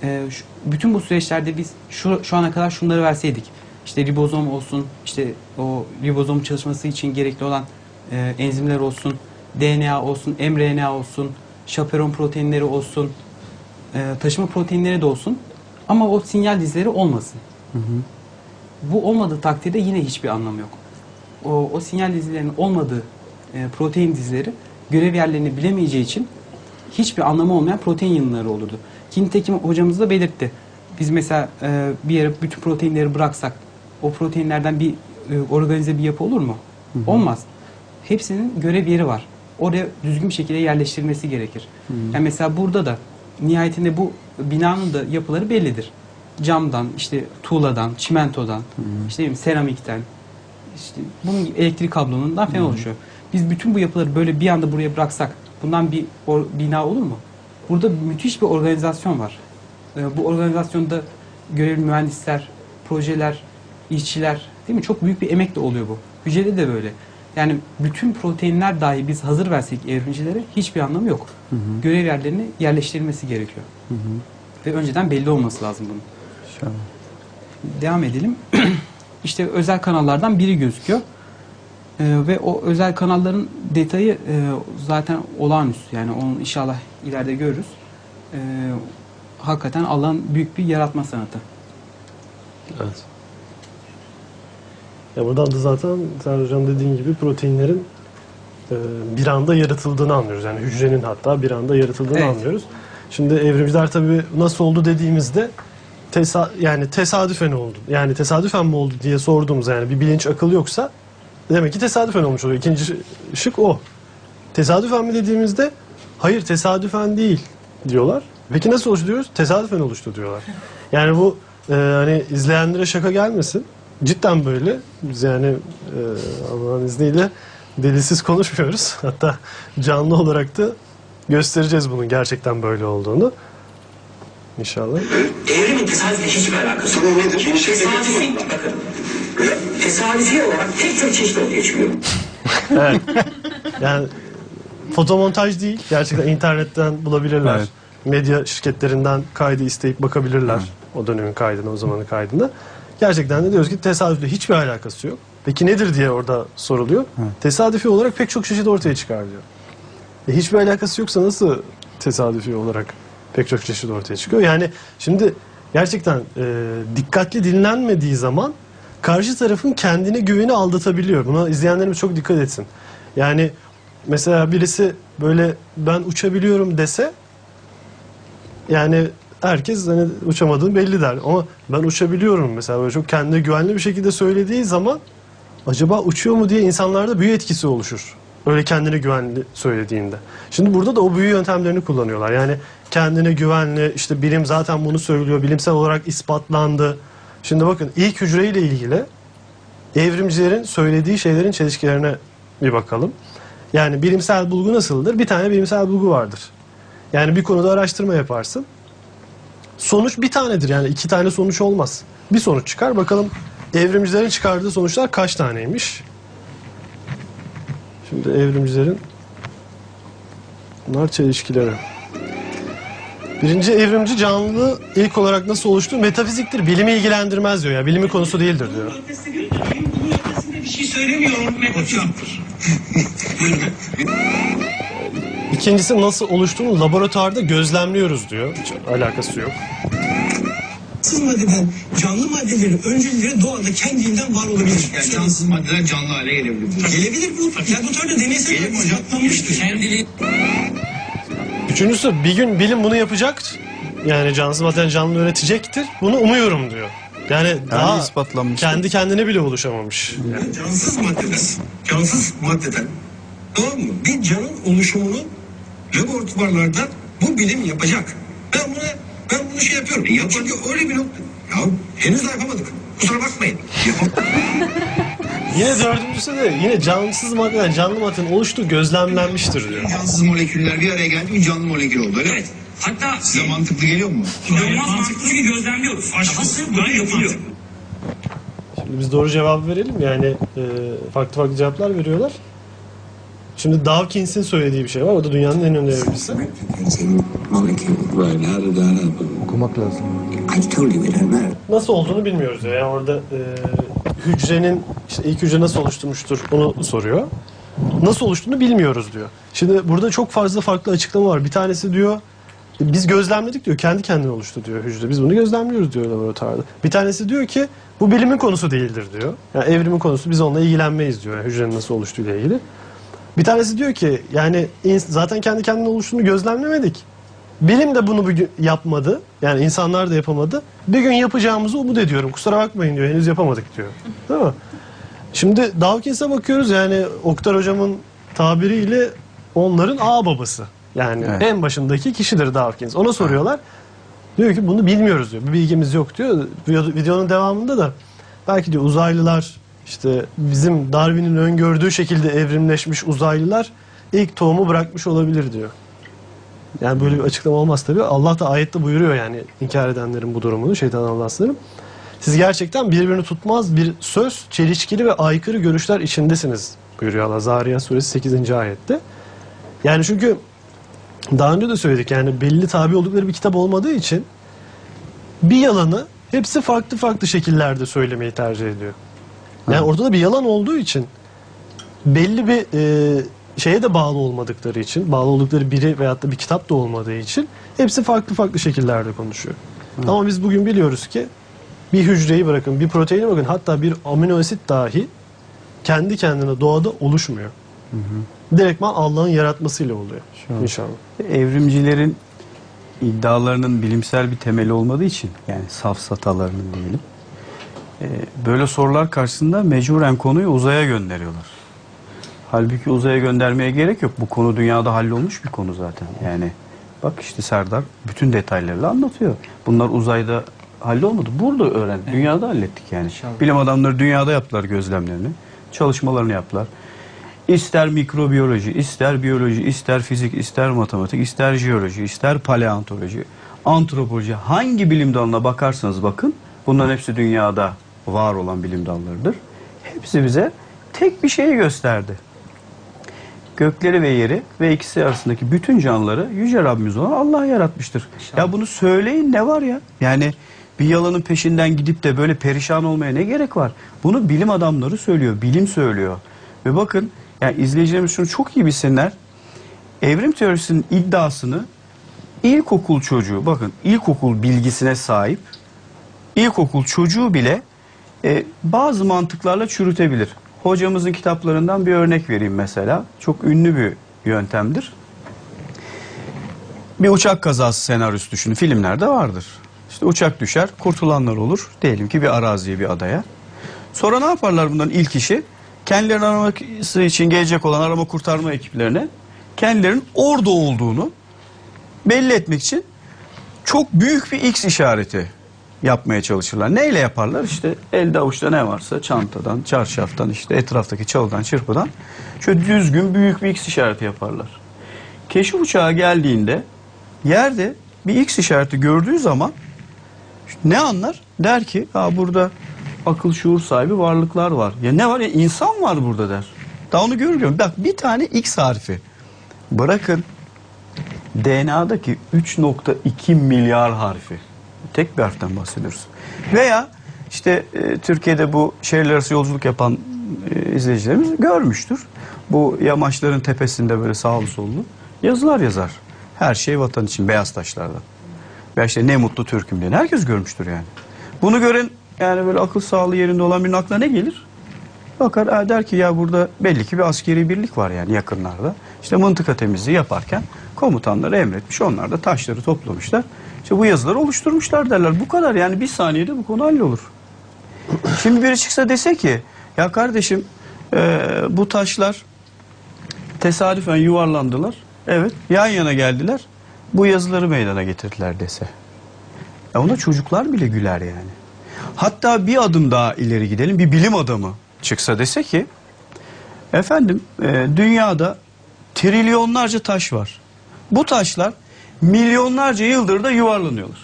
e, şu, bütün bu süreçlerde biz şu, şu ana kadar şunları verseydik, işte ribozom olsun, işte o ribozom çalışması için gerekli olan e, enzimler olsun, D N A olsun, mRNA olsun, şaperon proteinleri olsun, e, taşıma proteinleri de olsun, ama o sinyal dizileri olmasın. Hı hı. Bu olmadığı takdirde yine hiçbir anlamı yok. O, o sinyal dizilerinin olmadığı e, protein dizileri görev yerlerini bilemeyeceği için hiçbir anlamı olmayan protein yığınları olurdu. Ki nitekim hocamız da belirtti. Biz mesela e, bir yere bütün proteinleri bıraksak o proteinlerden bir e, organize bir yapı olur mu? Hı hı. Olmaz. Hepsinin görev yeri var. Oraya düzgün bir şekilde yerleştirilmesi gerekir. Hı hı. Yani mesela burada da nihayetinde bu binanın da yapıları bellidir. Camdan, işte tuğladan, çimentodan, hı hı. işte diyeyim, seramikten, işte bunun elektrik kablonundan falan oluşuyor. Biz bütün bu yapıları böyle bir anda buraya bıraksak bundan bir or, bina olur mu? Burada müthiş bir organizasyon var. Ee, bu organizasyonda görevli mühendisler, projeler, işçiler, değil mi? Çok büyük bir emek de oluyor bu. Hücrede de böyle. Yani bütün proteinler dahi biz hazır versek evrimcilere hiçbir anlamı yok. Hı hı. Görev yerlerine yerleştirilmesi gerekiyor. Hı hı. Ve önceden belli olması lazım bunun. Şöyle. Devam edelim. İşte özel kanallardan biri gözüküyor. Ee, ve o özel kanalların detayı e, zaten olağanüstü. Yani onu inşallah ileride görürüz. Ee, hakikaten Allah'ın büyük bir yaratma sanatı. Evet. Ya buradan da zaten Serhat Hocam dediğin gibi proteinlerin e, bir anda yaratıldığını anlıyoruz. Yani hücrenin hatta bir anda yaratıldığını evet. anlıyoruz. Şimdi evrimciler tabii nasıl oldu dediğimizde tesa yani tesadüfen oldu. Yani tesadüfen mi oldu diye sorduğumuz, yani bir bilinç akıl yoksa demek ki tesadüfen olmuş oluyor. İkinci şık o. Tesadüfen mi dediğimizde hayır tesadüfen değil diyorlar. Peki nasıl oluştu diyoruz? Tesadüfen oluştu diyorlar. Yani bu e, hani izleyenlere şaka gelmesin. Cidden böyle. Biz yani e, Allah'ın izniyle delilsiz konuşmuyoruz. Hatta canlı olarak da göstereceğiz bunun gerçekten böyle olduğunu. İnşallah. Evrimin tesadüfle hiçbir alakası yok. Nedir? Tesadüfi, bakın. Tesadüfi olarak tek çok çeşit ortaya çıkıyor. Evet. Yani fotomontaj değil. Gerçekten internetten bulabilirler. Evet. Medya şirketlerinden kaydı isteyip bakabilirler. Evet. O dönemin kaydına, o zamanın kaydına. Gerçekten de diyoruz ki tesadüfle hiçbir alakası yok. Peki nedir diye orada soruluyor. Evet. Tesadüfi olarak pek çok çeşit ortaya çıkar diyor. E hiçbir alakası yoksa nasıl tesadüfi olarak pek çok çeşit ortaya çıkıyor? Yani şimdi gerçekten e, dikkatli dinlenmediği zaman karşı tarafın kendine güveni aldatabiliyor. Buna izleyenlerimiz çok dikkat etsin. Yani mesela birisi böyle ben uçabiliyorum dese, yani herkes hani uçamadığını belli der. Ama ben uçabiliyorum mesela böyle çok kendine güvenli bir şekilde söylediği zaman acaba uçuyor mu diye insanlarda büyü etkisi oluşur. Öyle kendine güvenli söylediğinde. Şimdi burada da o büyü yöntemlerini kullanıyorlar. Yani kendine güvenli, işte bilim zaten bunu söylüyor, bilimsel olarak ispatlandı. Şimdi bakın ilk hücreyle ilgili evrimcilerin söylediği şeylerin çelişkilerine bir bakalım. Yani bilimsel bulgu nasıldır? Bir tane bilimsel bulgu vardır. Yani bir konuda araştırma yaparsın. Sonuç bir tanedir, yani iki tane sonuç olmaz. Bir sonuç çıkar, bakalım evrimcilerin çıkardığı sonuçlar kaç taneymiş? Şimdi evrimcilerin bunlar çelişkileri. Birinci evrimci canlı ilk olarak nasıl oluştu? Metafiziktir, bilimi ilgilendirmez diyor ya. Bilimi konusu değildir diyor. Bunun ötesinde bir şey söylemiyorum. Metafiziktır. İkincisi nasıl oluştuğunu laboratuvarda gözlemliyoruz diyor. Hiç alakası yok. Cansız maddeden canlı maddelerin öncülleri doğada kendiliğinden var olabilir. Yani cansız maddeler canlı hale gelebilir. Gelebilir bu. Laboratuvarda deneysel olarak ispatlanmıştır. Kendiliği... Üçüncüsü bir gün bilim bunu yapacak. Yani cansız maddeden canlı üretecektir. Bunu umuyorum diyor. Yani, yani daha ispatlanmış. Kendi kendine bile oluşamamış. Yani. Cansız maddeden, cansız maddeden, tamam mı? Bir canın oluşumunu laboratuvarlarda bu bilim yapacak. Ben buna ben bunu şey yapıyorum. E, yapacak öyle bir nokta. Ya henüz de yapamadık. Kusura bakmayın. Yine dördüncüsü de yine cansız maddeden canlı maddenin oluştuğu gözlemlenmiştir diyor. Cansız moleküller bir araya geldi mi canlı molekül oldu öyle evet. mi? Hatta size mantıklı geliyor mu? İnanılmaz mantıklı gibi gözlemliyoruz. Aşkısı bunu yapılıyor. Şimdi biz doğru cevabı verelim. Yani e, farklı farklı cevaplar veriyorlar. Şimdi Dawkins'in söylediği bir şey var. O da dünyanın en önemli evrimcisi. okumak lazım. I told you we don't know. Nasıl olduğunu bilmiyoruz ya. Yani orada e, hücrenin işte ilk hücre nasıl oluşturmuştur onu soruyor. Nasıl oluştuğunu bilmiyoruz diyor. Şimdi burada çok fazla farklı açıklama var. Bir tanesi diyor biz gözlemledik diyor. Kendi kendine oluştu diyor hücre. Biz bunu gözlemliyoruz diyor laboratuvarda. Bir tanesi diyor ki bu bilimin konusu değildir diyor. Yani evrimin konusu, biz onunla ilgilenmeyiz diyor. Yani hücrenin nasıl oluştuğuyla ilgili. Bir tanesi diyor ki yani zaten kendi kendine oluştuğunu gözlemlemedik. Bilim de bunu bugün yapmadı. Yani insanlar da yapamadı. Bir gün yapacağımızı umut ediyorum. Kusura bakmayın diyor. Henüz yapamadık diyor. Değil mi? Şimdi Dawkins'e bakıyoruz, yani Oktar hocamın tabiriyle onların ağ babası. Yani evet. en başındaki kişidir Dawkins. Ona soruyorlar. Diyor ki bunu bilmiyoruz diyor. Bir bilgimiz yok diyor. Videonun devamında da belki diyor uzaylılar, işte bizim Darwin'in öngördüğü şekilde evrimleşmiş uzaylılar ilk tohumu bırakmış olabilir diyor. Yani böyle bir açıklama olmaz tabii. Allah da ayette buyuruyor yani inkar edenlerin bu durumunu, şeytan Allah'sların. Siz gerçekten birbirini tutmaz bir söz, çelişkili ve aykırı görüşler içindesiniz buyuruyor Allah. Zariyat suresi sekizinci ayette. Yani çünkü daha önce de söyledik, yani belli tabi oldukları bir kitap olmadığı için bir yalanı hepsi farklı farklı şekillerde söylemeyi tercih ediyor. Yani ha. ortada bir yalan olduğu için belli bir e, şeye de bağlı olmadıkları için, bağlı oldukları biri veyahut da bir kitap da olmadığı için hepsi farklı farklı şekillerde konuşuyor. Ha. Ama biz bugün biliyoruz ki bir hücreyi bırakın, bir proteini bakın, hatta bir amino asit dahi kendi kendine doğada oluşmuyor. Hı hı. Direktman Allah'ın yaratmasıyla oluyor. Şu İnşallah. Evrimcilerin iddialarının bilimsel bir temeli olmadığı için, yani safsatalarının diyelim, böyle sorular karşısında mecburen konuyu uzaya gönderiyorlar. Halbuki uzaya göndermeye gerek yok. Bu konu dünyada hallolmuş bir konu zaten. Yani bak işte Serdar bütün detaylarıyla anlatıyor. Bunlar uzayda hallolmadı. Burada öğren. Evet. Dünyada hallettik yani. İnşallah. Bilim adamları dünyada yaptılar gözlemlerini. Çalışmalarını yaptılar. İster mikrobiyoloji, ister biyoloji, ister fizik, ister matematik, ister jeoloji, ister paleontoloji, antropoloji, hangi bilim dalına bakarsanız bakın, bunların hepsi dünyada var olan bilim dallarıdır. Hepsi bize tek bir şeyi gösterdi. Gökleri ve yeri ve ikisi arasındaki bütün canlıları Yüce Rabbimiz olan Allah yaratmıştır. İnşallah. Ya bunu söyleyin, ne var ya? Yani bir yalanın peşinden gidip de böyle perişan olmaya ne gerek var? Bunu bilim adamları söylüyor, bilim söylüyor. Ve bakın, yani izleyicilerimiz şunu çok iyi bilsinler. Evrim teorisinin iddiasını ilkokul çocuğu, bakın ilkokul bilgisine sahip ilkokul çocuğu bile e, bazı mantıklarla çürütebilir. Hocamızın kitaplarından bir örnek vereyim mesela. Çok ünlü bir yöntemdir. Bir uçak kazası senaryosu düşünün. Filmlerde vardır. İşte uçak düşer, kurtulanlar olur. Diyelim ki bir araziye, bir adaya. Sonra ne yaparlar bunların ilk işi? Kendilerini araması için gelecek olan arama kurtarma ekiplerine kendilerinin orada olduğunu belli etmek için çok büyük bir X işareti yapmaya çalışırlar. Neyle yaparlar? İşte elde avuçta ne varsa, çantadan, çarşaftan, işte etraftaki çalıdan, çırpıdan şöyle düzgün büyük bir X işareti yaparlar. Keşif uçağı geldiğinde yerde bir X işareti gördüğü zaman ne anlar? Der ki ha, burada akıl şuur sahibi varlıklar var. Ya ne var ya, insan var burada der. Daha onu görüyorum. Bak bir tane X harfi. Bırakın D N A'daki üç nokta iki milyar harfi. Tek bir harften bahsediyoruz. Veya işte e, Türkiye'de bu şehirler arası yolculuk yapan e, izleyicilerimiz görmüştür. Bu yamaçların tepesinde böyle sağlı sollu yazılar yazar. Her şey vatan için, beyaz taşlardan. Veya işte ne mutlu Türk'üm diye. Herkes görmüştür yani. Bunu gören, yani böyle akıl sağlığı yerinde olan birinin aklına ne gelir? Bakar, der ki ya burada belli ki bir askeri birlik var yani yakınlarda. İşte mıntıka temizliği yaparken komutanları emretmiş, onlar da taşları toplamışlar. İşte bu yazıları oluşturmuşlar derler. Bu kadar, yani bir saniyede bu konu hallolur. Şimdi biri çıksa dese ki ya kardeşim e, bu taşlar tesadüfen yuvarlandılar. Evet, yan yana geldiler. Bu yazıları meydana getirdiler dese. Ya ona çocuklar bile güler yani. Hatta bir adım daha ileri gidelim, bir bilim adamı çıksa dese ki efendim e, dünyada trilyonlarca taş var. Bu taşlar milyonlarca yıldır da yuvarlanıyorlar.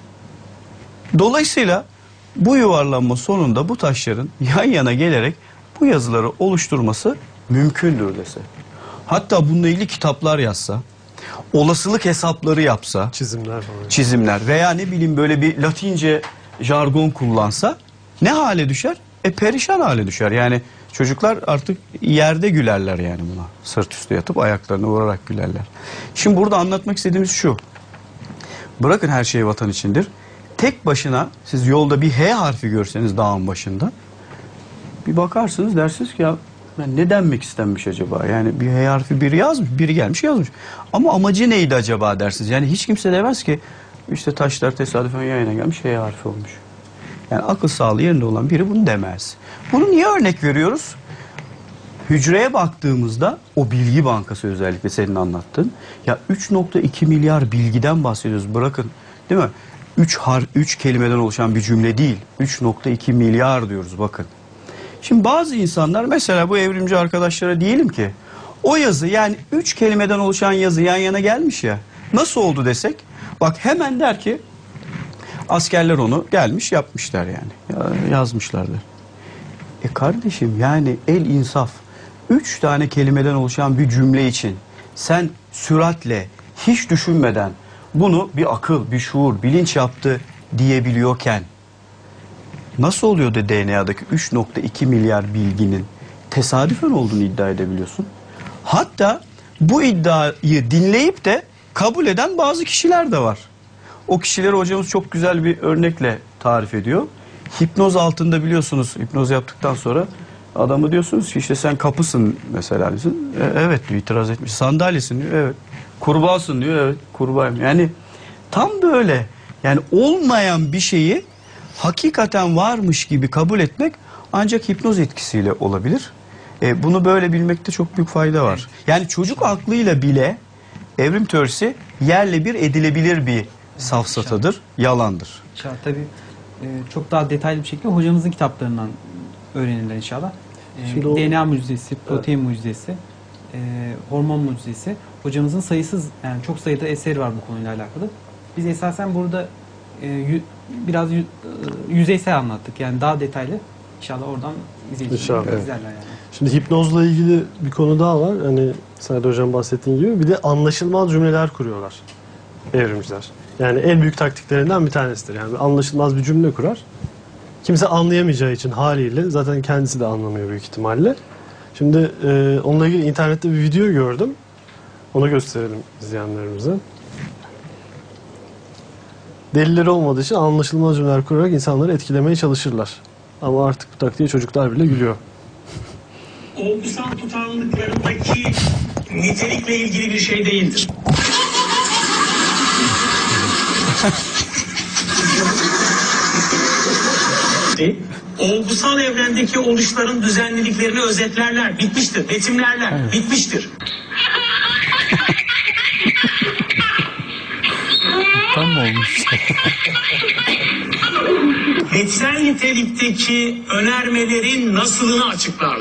Dolayısıyla bu yuvarlanma sonunda bu taşların yan yana gelerek bu yazıları oluşturması mümkündür dese. Hatta bununla ilgili kitaplar yazsa, olasılık hesapları yapsa, Çizimler falan. çizimler veya ne bileyim böyle bir Latince jargon kullansa ne hale düşer? E perişan hale düşer. Yani çocuklar artık yerde gülerler yani buna. Sırt üstü yatıp ayaklarını vurarak gülerler. Şimdi burada anlatmak istediğimiz şu. Bırakın her şey vatan içindir. Tek başına siz yolda bir H harfi görseniz dağın başında bir bakarsınız dersiniz ki ya ben ne denmek istenmiş acaba? Yani bir H harfi biri yazmış, biri gelmiş yazmış. Ama amacı neydi acaba dersiniz. Yani hiç kimse demez ki işte taşlar tesadüfen yayına gelmiş H harfi olmuş. Yani akıl sağlığı yerinde olan biri bunu demez. Bunu niye örnek veriyoruz? Hücreye baktığımızda o bilgi bankası özellikle senin anlattığın ya üç nokta iki milyar bilgiden bahsediyoruz. Bırakın değil mi? üç har üç kelimeden oluşan bir cümle değil. üç nokta iki milyar diyoruz bakın. Şimdi bazı insanlar mesela bu evrimci arkadaşlara diyelim ki o yazı yani üç kelimeden oluşan yazı yan yana gelmiş ya. Nasıl oldu desek? Bak hemen der ki askerler onu gelmiş yapmışlar yani. Yazmışlardır. E kardeşim yani el insaf. Üç tane kelimeden oluşan bir cümle için sen süratle hiç düşünmeden bunu bir akıl, bir şuur, bilinç yaptı diyebiliyorken nasıl oluyor da D N A'daki üç nokta iki milyar bilginin tesadüfen olduğunu iddia edebiliyorsun? Hatta bu iddiayı dinleyip de kabul eden bazı kişiler de var. O kişileri hocamız çok güzel bir örnekle tarif ediyor. Hipnoz altında biliyorsunuz hipnoz yaptıktan sonra adamı diyorsunuz ki işte sen kapısın mesela diyorsun. E, evet diyor itiraz etmiş. Sandalyesin diyor. Evet. Kurbağasın diyor. Evet kurbağayım. Yani tam böyle yani olmayan bir şeyi hakikaten varmış gibi kabul etmek ancak hipnoz etkisiyle olabilir. E, bunu böyle bilmekte çok büyük fayda var. Yani çocuk aklıyla bile evrim teorisi yerle bir edilebilir bir safsatadır, yalandır. İnşallah tabii e, çok daha detaylı bir şekilde hocamızın kitaplarından öğrenirler inşallah. E, Şimdi o- D N A mucizesi, protein mucizesi, e, hormon mucizesi. Hocamızın sayısız yani çok sayıda eseri var bu konuyla alakalı. Biz esasen burada e, yü- biraz yü- e, yüzeysel anlattık. Yani daha detaylı. İnşallah oradan izleyiciler İnşallah. izlerler yani. Şimdi hipnozla ilgili bir konu daha var. Hani Sait Hocam bahsettiğin gibi bir de anlaşılmaz cümleler kuruyorlar evrimciler. Yani en büyük taktiklerinden bir tanesidir. Yani anlaşılmaz bir cümle kurar. Kimse anlayamayacağı için haliyle zaten kendisi de anlamıyor büyük ihtimalle. Şimdi e, onunla ilgili internette bir video gördüm. Onu gösterelim izleyenlerimize. Delilleri olmadığı için anlaşılmaz cümleler kurarak insanları etkilemeye çalışırlar. Ama artık bu taktiğe çocuklar bile gülüyor. Olgusal tutarlılıklarındaki nitelikle ilgili bir şey değildir. Olgusal evrendeki oluşların düzenliliklerini özetlerler, bitmiştir, betimlerler, evet. Bitmiştir. Tam olmuş. Betsel nitelikteki önermelerin nasılını açıklar.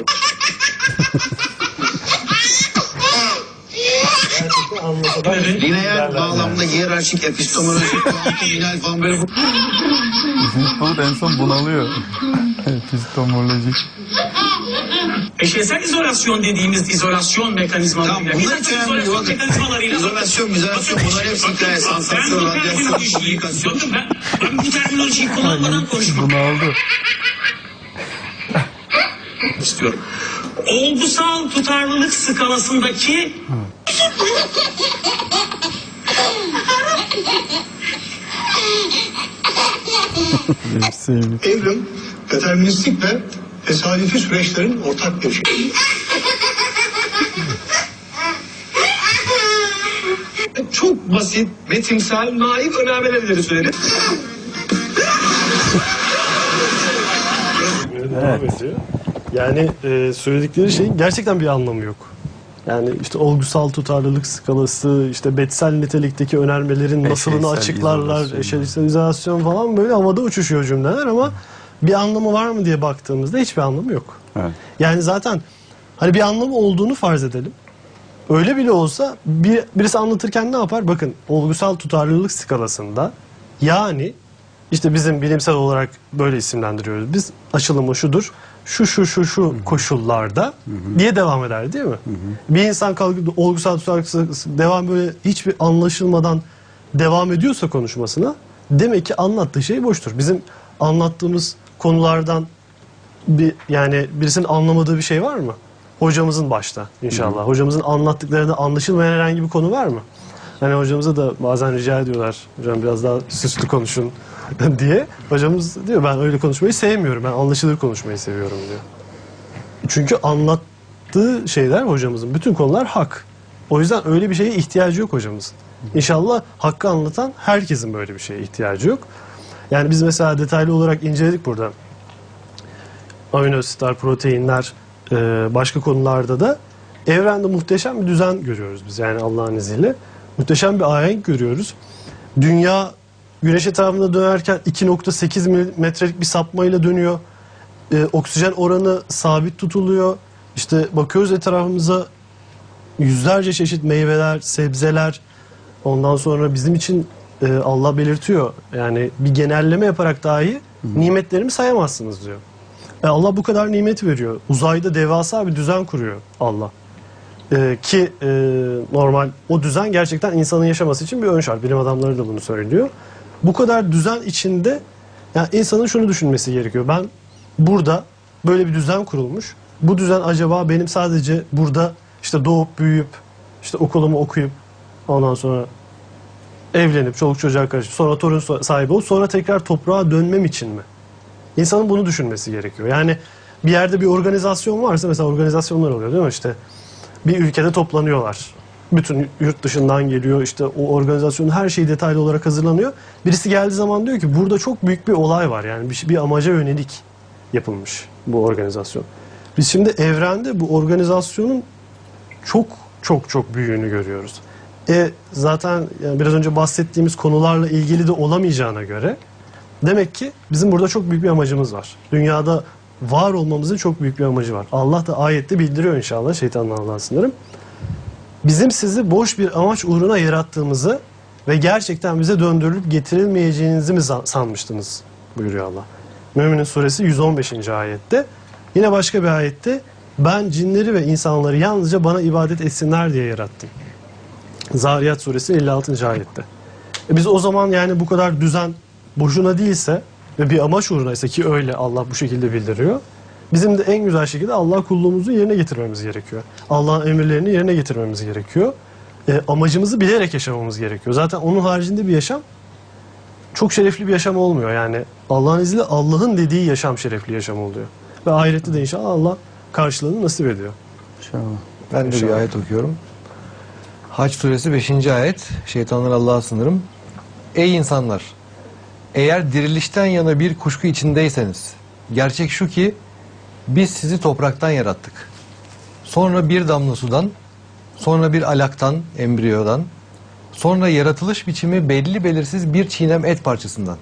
Lineer bağlamda hiyerarşik, epistemolojik, kuantum, falan böyle. Bu en son bunalıyor. Epistemolojik. Eşeysel izolasyon dediğimiz izolasyon mekanizmalarıyla. Tamam, bunlar bir önemli. izolasyon Bakın, mekanizmalarıyla. izolasyon, izolasyon, bunlar hepsi hikaye, sansasyon, radyasyon, komünikasyon. Bakın ben, ben bu terminolojiyi kullanmadan konuşmam. Bunaldı. istiyorum. Olgusal tutarlılık skalasındaki Evrim, deterministik ve tesadüfi süreçlerin ortak bir şey. Çok basit, metinksel, naif önermeleri söyledim. Devam ediyor. Yani e, söyledikleri şeyin gerçekten bir anlamı yok. Yani işte olgusal tutarlılık skalası, işte betsel nitelikteki önermelerin nasılını Eşeysel açıklarlar, izolasyon. eşeysel izolasyon falan böyle havada uçuşuyor cümleler ama bir anlamı var mı diye baktığımızda hiçbir anlamı yok. Evet. Yani zaten hani bir anlamı olduğunu farz edelim. Öyle bile olsa bir, birisi anlatırken ne yapar? Bakın olgusal tutarlılık skalasında yani işte bizim bilimsel olarak böyle isimlendiriyoruz. Biz açılımı şudur. şu şu şu şu koşullarda hı hı. diye devam eder değil mi? Hı hı. Bir insan kalkıp olgusal tutarsızlık devam böyle hiçbir anlaşılmadan devam ediyorsa konuşmasına demek ki anlattığı şey boştur. Bizim anlattığımız konulardan bir yani birisinin anlamadığı bir şey var mı? Hocamızın başta inşallah. Hı hı. Hocamızın anlattıklarında anlaşılmayan herhangi bir konu var mı? Hani hocamıza da bazen rica ediyorlar. Hocam biraz daha süslü konuşun diye. Hocamız diyor ben öyle konuşmayı sevmiyorum. Ben anlaşılır konuşmayı seviyorum diyor. Çünkü anlattığı şeyler hocamızın bütün konular hak. O yüzden öyle bir şeye ihtiyacı yok hocamızın. İnşallah hakkı anlatan herkesin böyle bir şeye ihtiyacı yok. Yani biz mesela detaylı olarak inceledik burada. Aminoasitler, proteinler, başka konularda da evrende muhteşem bir düzen görüyoruz biz yani Allah'ın izniyle. Muhteşem bir ahenk görüyoruz. Dünya güneş etrafında dönerken iki nokta sekiz metrelik bir sapmayla dönüyor. Ee, oksijen oranı sabit tutuluyor. İşte bakıyoruz etrafımıza yüzlerce çeşit meyveler, sebzeler. Ondan sonra bizim için e, Allah belirtiyor. Yani bir genelleme yaparak dahi nimetlerimi sayamazsınız diyor. E, Allah bu kadar nimet veriyor. Uzayda devasa bir düzen kuruyor Allah. Ee, ki e, normal o düzen gerçekten insanın yaşaması için bir ön şart. Bilim adamları da bunu söylüyor. Bu kadar düzen içinde yani insanın şunu düşünmesi gerekiyor. Ben burada böyle bir düzen kurulmuş. Bu düzen acaba benim sadece burada işte doğup büyüyüp işte okulumu okuyup ondan sonra evlenip çoluk çocuğa karışıp sonra torun sahibi olup sonra tekrar toprağa dönmem için mi? İnsanın bunu düşünmesi gerekiyor. Yani bir yerde bir organizasyon varsa mesela organizasyonlar oluyor değil mi işte? Bir ülkede toplanıyorlar. Bütün yurt dışından geliyor işte o organizasyonun her şeyi detaylı olarak hazırlanıyor. Birisi geldiği zaman diyor ki burada çok büyük bir olay var yani bir, bir amaca yönelik yapılmış bu organizasyon. Biz şimdi evrende bu organizasyonun çok çok çok büyüğünü görüyoruz. E zaten yani biraz önce bahsettiğimiz konularla ilgili de olamayacağına göre demek ki bizim burada çok büyük bir amacımız var. Dünyada var olmamızın çok büyük bir amacı var. Allah da ayette bildiriyor inşallah şeytandan Allah'a sınırım. Bizim sizi boş bir amaç uğruna yarattığımızı ve gerçekten bize döndürülüp getirilmeyeceğinizi mi sanmıştınız buyuruyor Allah. Mü'minin suresi yüz on beşinci ayette. Yine başka bir ayette ben cinleri ve insanları yalnızca bana ibadet etsinler diye yarattım. Zariyat suresi elli altıncı ayette. E biz o zaman yani bu kadar düzen boşuna değilse ve bir amaç uğrunaysa ki öyle Allah bu şekilde bildiriyor. Bizim de en güzel şekilde Allah kulluğumuzu yerine getirmemiz gerekiyor. Allah'ın emirlerini yerine getirmemiz gerekiyor. E, amacımızı bilerek yaşamamız gerekiyor. Zaten onun haricinde bir yaşam çok şerefli bir yaşam olmuyor. Yani Allah'ın izniyle Allah'ın dediği yaşam şerefli yaşam oluyor. Ve ahirette de inşallah Allah karşılığını nasip ediyor. İnşallah. Ben de bir ayet okuyorum. Hac suresi beşinci ayet. Şeytanlar Allah'a sınırım. Ey insanlar! Eğer dirilişten yana bir kuşku içindeyseniz, gerçek şu ki biz sizi topraktan yarattık. Sonra bir damla sudan, sonra bir alaktan, embriyodan, sonra yaratılış biçimi belli belirsiz bir çiğnem et parçasından.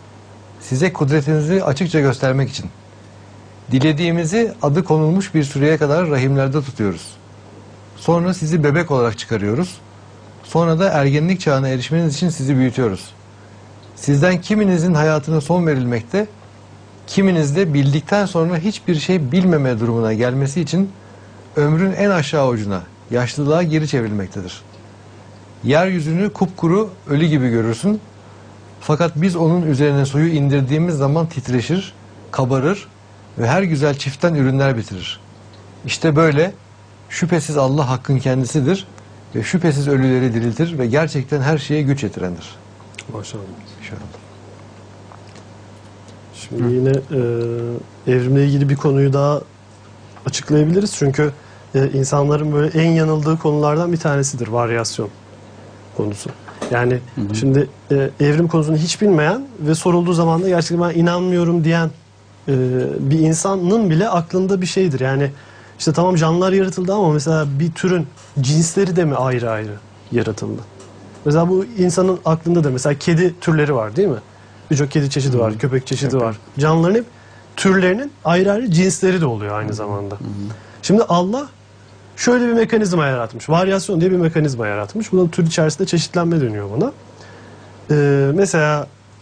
Size kudretinizi açıkça göstermek için. Dilediğimizi adı konulmuş bir süreye kadar rahimlerde tutuyoruz. Sonra sizi bebek olarak çıkarıyoruz. Sonra da ergenlik çağına erişmeniz için sizi büyütüyoruz. Sizden kiminizin hayatına son verilmekte, kiminiz de bildikten sonra hiçbir şey bilmeme durumuna gelmesi için ömrün en aşağı ucuna, yaşlılığa geri çevrilmektedir. Yeryüzünü kupkuru, ölü gibi görürsün. Fakat biz onun üzerine suyu indirdiğimiz zaman titreşir, kabarır ve her güzel çiftten ürünler bitirir. İşte böyle şüphesiz Allah hakkın kendisidir ve şüphesiz ölüleri diriltir ve gerçekten her şeye güç yetirendir. Maşallah. İnşallah. Şimdi yine e, evrimle ilgili bir konuyu daha açıklayabiliriz. Çünkü e, insanların böyle en yanıldığı konulardan bir tanesidir varyasyon konusu. Yani hı hı. şimdi e, evrim konusunu hiç bilmeyen ve sorulduğu zaman da gerçekten ben inanmıyorum diyen e, bir insanın bile aklında bir şeydir. Yani işte tamam canlılar yaratıldı ama mesela bir türün cinsleri de mi ayrı ayrı yaratıldı? Mesela bu insanın aklındadır. Mesela kedi türleri var değil mi? Birçok kedi çeşidi var, köpek çeşidi var. Canlıların hep türlerinin ayrı ayrı cinsleri de oluyor aynı zamanda. Şimdi Allah şöyle bir mekanizma yaratmış. Varyasyon diye bir mekanizma yaratmış. Bu da tür içerisinde çeşitlenme deniyor buna. Ee, mesela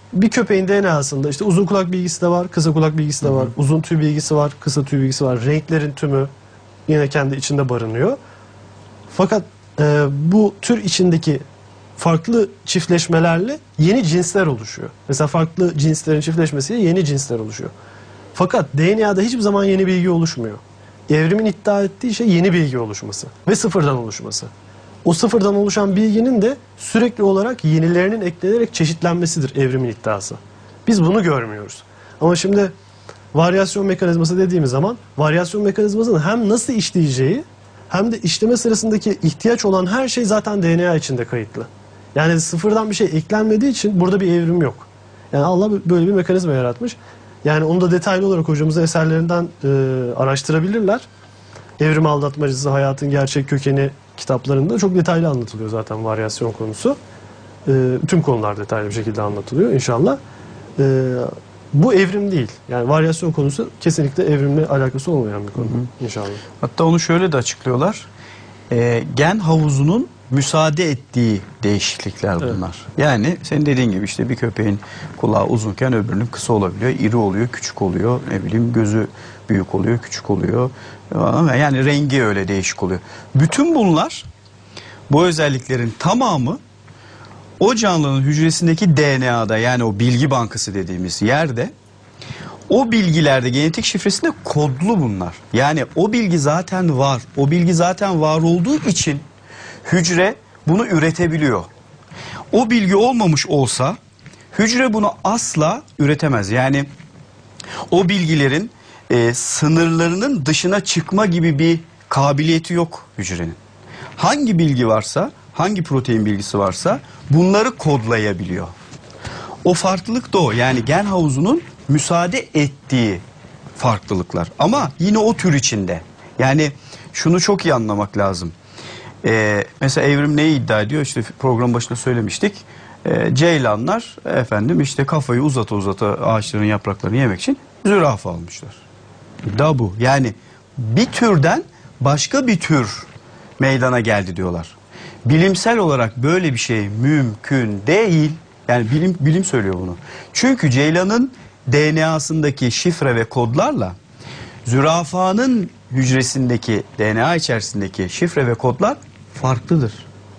bir köpeğin D N A'sında işte uzun kulak bilgisi de var, kısa kulak bilgisi de var, hı hı. uzun tüy bilgisi var, kısa tüy bilgisi var. Renklerin tümü yine kendi içinde barınıyor. Fakat e, bu tür içindeki farklı çiftleşmelerle yeni cinsler oluşuyor. Mesela farklı cinslerin çiftleşmesiyle yeni cinsler oluşuyor. Fakat D N A'da hiçbir zaman yeni bilgi oluşmuyor. Evrimin iddia ettiği şey yeni bilgi oluşması ve sıfırdan oluşması. O sıfırdan oluşan bilginin de sürekli olarak yenilerinin eklenerek çeşitlenmesidir evrimin iddiası. Biz bunu görmüyoruz. Ama şimdi varyasyon mekanizması dediğimiz zaman varyasyon mekanizmasının hem nasıl işleyeceği hem de işleme sırasındaki ihtiyaç olan her şey zaten D N A içinde kayıtlı. Yani sıfırdan bir şey eklenmediği için burada bir evrim yok. Yani Allah böyle bir mekanizma yaratmış. Yani onu da detaylı olarak hocamızın eserlerinden e, araştırabilirler. Evrim aldatmacısı, hayatın gerçek kökeni kitaplarında çok detaylı anlatılıyor zaten varyasyon konusu. E, tüm konular detaylı bir şekilde anlatılıyor inşallah. E, bu evrim değil. Yani varyasyon konusu kesinlikle evrimle alakası olmayan bir konu, hı hı. inşallah. Hatta onu şöyle de açıklıyorlar. E, gen havuzunun müsaade ettiği değişiklikler bunlar. Evet. Yani senin dediğin gibi işte bir köpeğin kulağı uzunken öbürünün kısa olabiliyor, iri oluyor, küçük oluyor, ne bileyim gözü büyük oluyor, küçük oluyor. Yani rengi öyle değişik oluyor. Bütün bunlar, bu özelliklerin tamamı o canlının hücresindeki D N A'da, yani o bilgi bankası dediğimiz yerde, o bilgilerde genetik şifresinde kodlu bunlar. Yani o bilgi zaten var. O bilgi zaten var olduğu için hücre bunu üretebiliyor. O bilgi olmamış olsa hücre bunu asla üretemez. Yani o bilgilerin e, sınırlarının dışına çıkma gibi bir kabiliyeti yok hücrenin. Hangi bilgi varsa, hangi protein bilgisi varsa bunları kodlayabiliyor. O farklılık da o. Yani gen havuzunun müsaade ettiği farklılıklar. Ama yine o tür içinde. Yani şunu çok iyi anlamak lazım. Ee, mesela evrim neyi iddia ediyor? İşte program başında söylemiştik. Ee, ceylanlar efendim işte kafayı uzata uzata ağaçların yapraklarını yemek için zürafa almışlar. İddia bu. Yani bir türden başka bir tür meydana geldi diyorlar. Bilimsel olarak böyle bir şey mümkün değil. Yani bilim bilim söylüyor bunu. Çünkü ceylanın D N A'sındaki şifre ve kodlarla zürafanın hücresindeki D N A içerisindeki şifre ve kodlar farklıdır.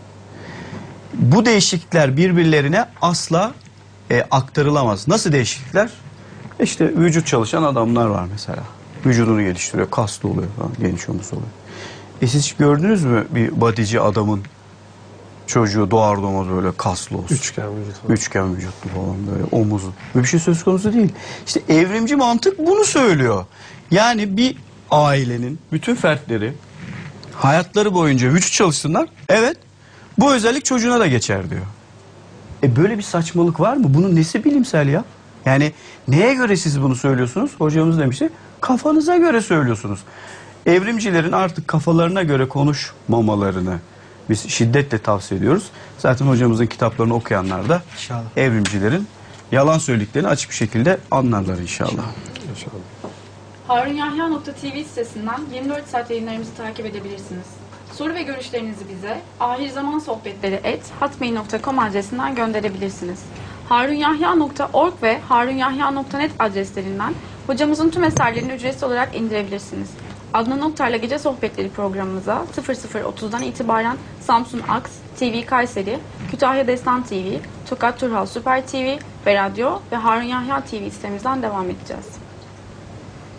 Bu değişiklikler birbirlerine asla e, aktarılamaz. Nasıl değişiklikler? İşte vücut çalışan adamlar var mesela. Vücudunu geliştiriyor, kaslı oluyor falan, geniş omuz oluyor. E siz hiç gördünüz mü bir bodyci adamın çocuğu doğar doğmaz böyle kaslı olsun? Üçgen vücut falan. Üçgen vücutlu falan böyle omuzu. Böyle bir şey söz konusu değil. İşte evrimci mantık bunu söylüyor. Yani bir ailenin bütün fertleri hayatları boyunca vücut çalışsınlar. Evet. Bu özellik çocuğuna da geçer diyor. E böyle bir saçmalık var mı? Bunun nesi bilimsel ya? Yani neye göre siz bunu söylüyorsunuz? Hocamız demişti. Kafanıza göre söylüyorsunuz. Evrimcilerin artık kafalarına göre konuşmamalarını biz şiddetle tavsiye ediyoruz. Zaten hocamızın kitaplarını okuyanlar da İnşallah. evrimcilerin yalan söylediklerini açık bir şekilde anlarlar inşallah. İnşallah. harunyahya nokta tv sitesinden yirmi dört saat yayınlarımızı takip edebilirsiniz. Soru ve görüşlerinizi bize ahirzamansohbetleri et hotmail nokta com adresinden gönderebilirsiniz. harunyahya nokta org ve harunyahya nokta net adreslerinden hocamızın tüm eserlerini ücretsiz olarak indirebilirsiniz. Adnan Oktar'la Gece Sohbetleri programımıza sıfır sıfır otuzdan itibaren Samsun Aks, T V Kayseri, Kütahya Destan T V, Tokat Turhal Süper T V ve Radyo ve Harun Yahya T V sitemizden devam edeceğiz.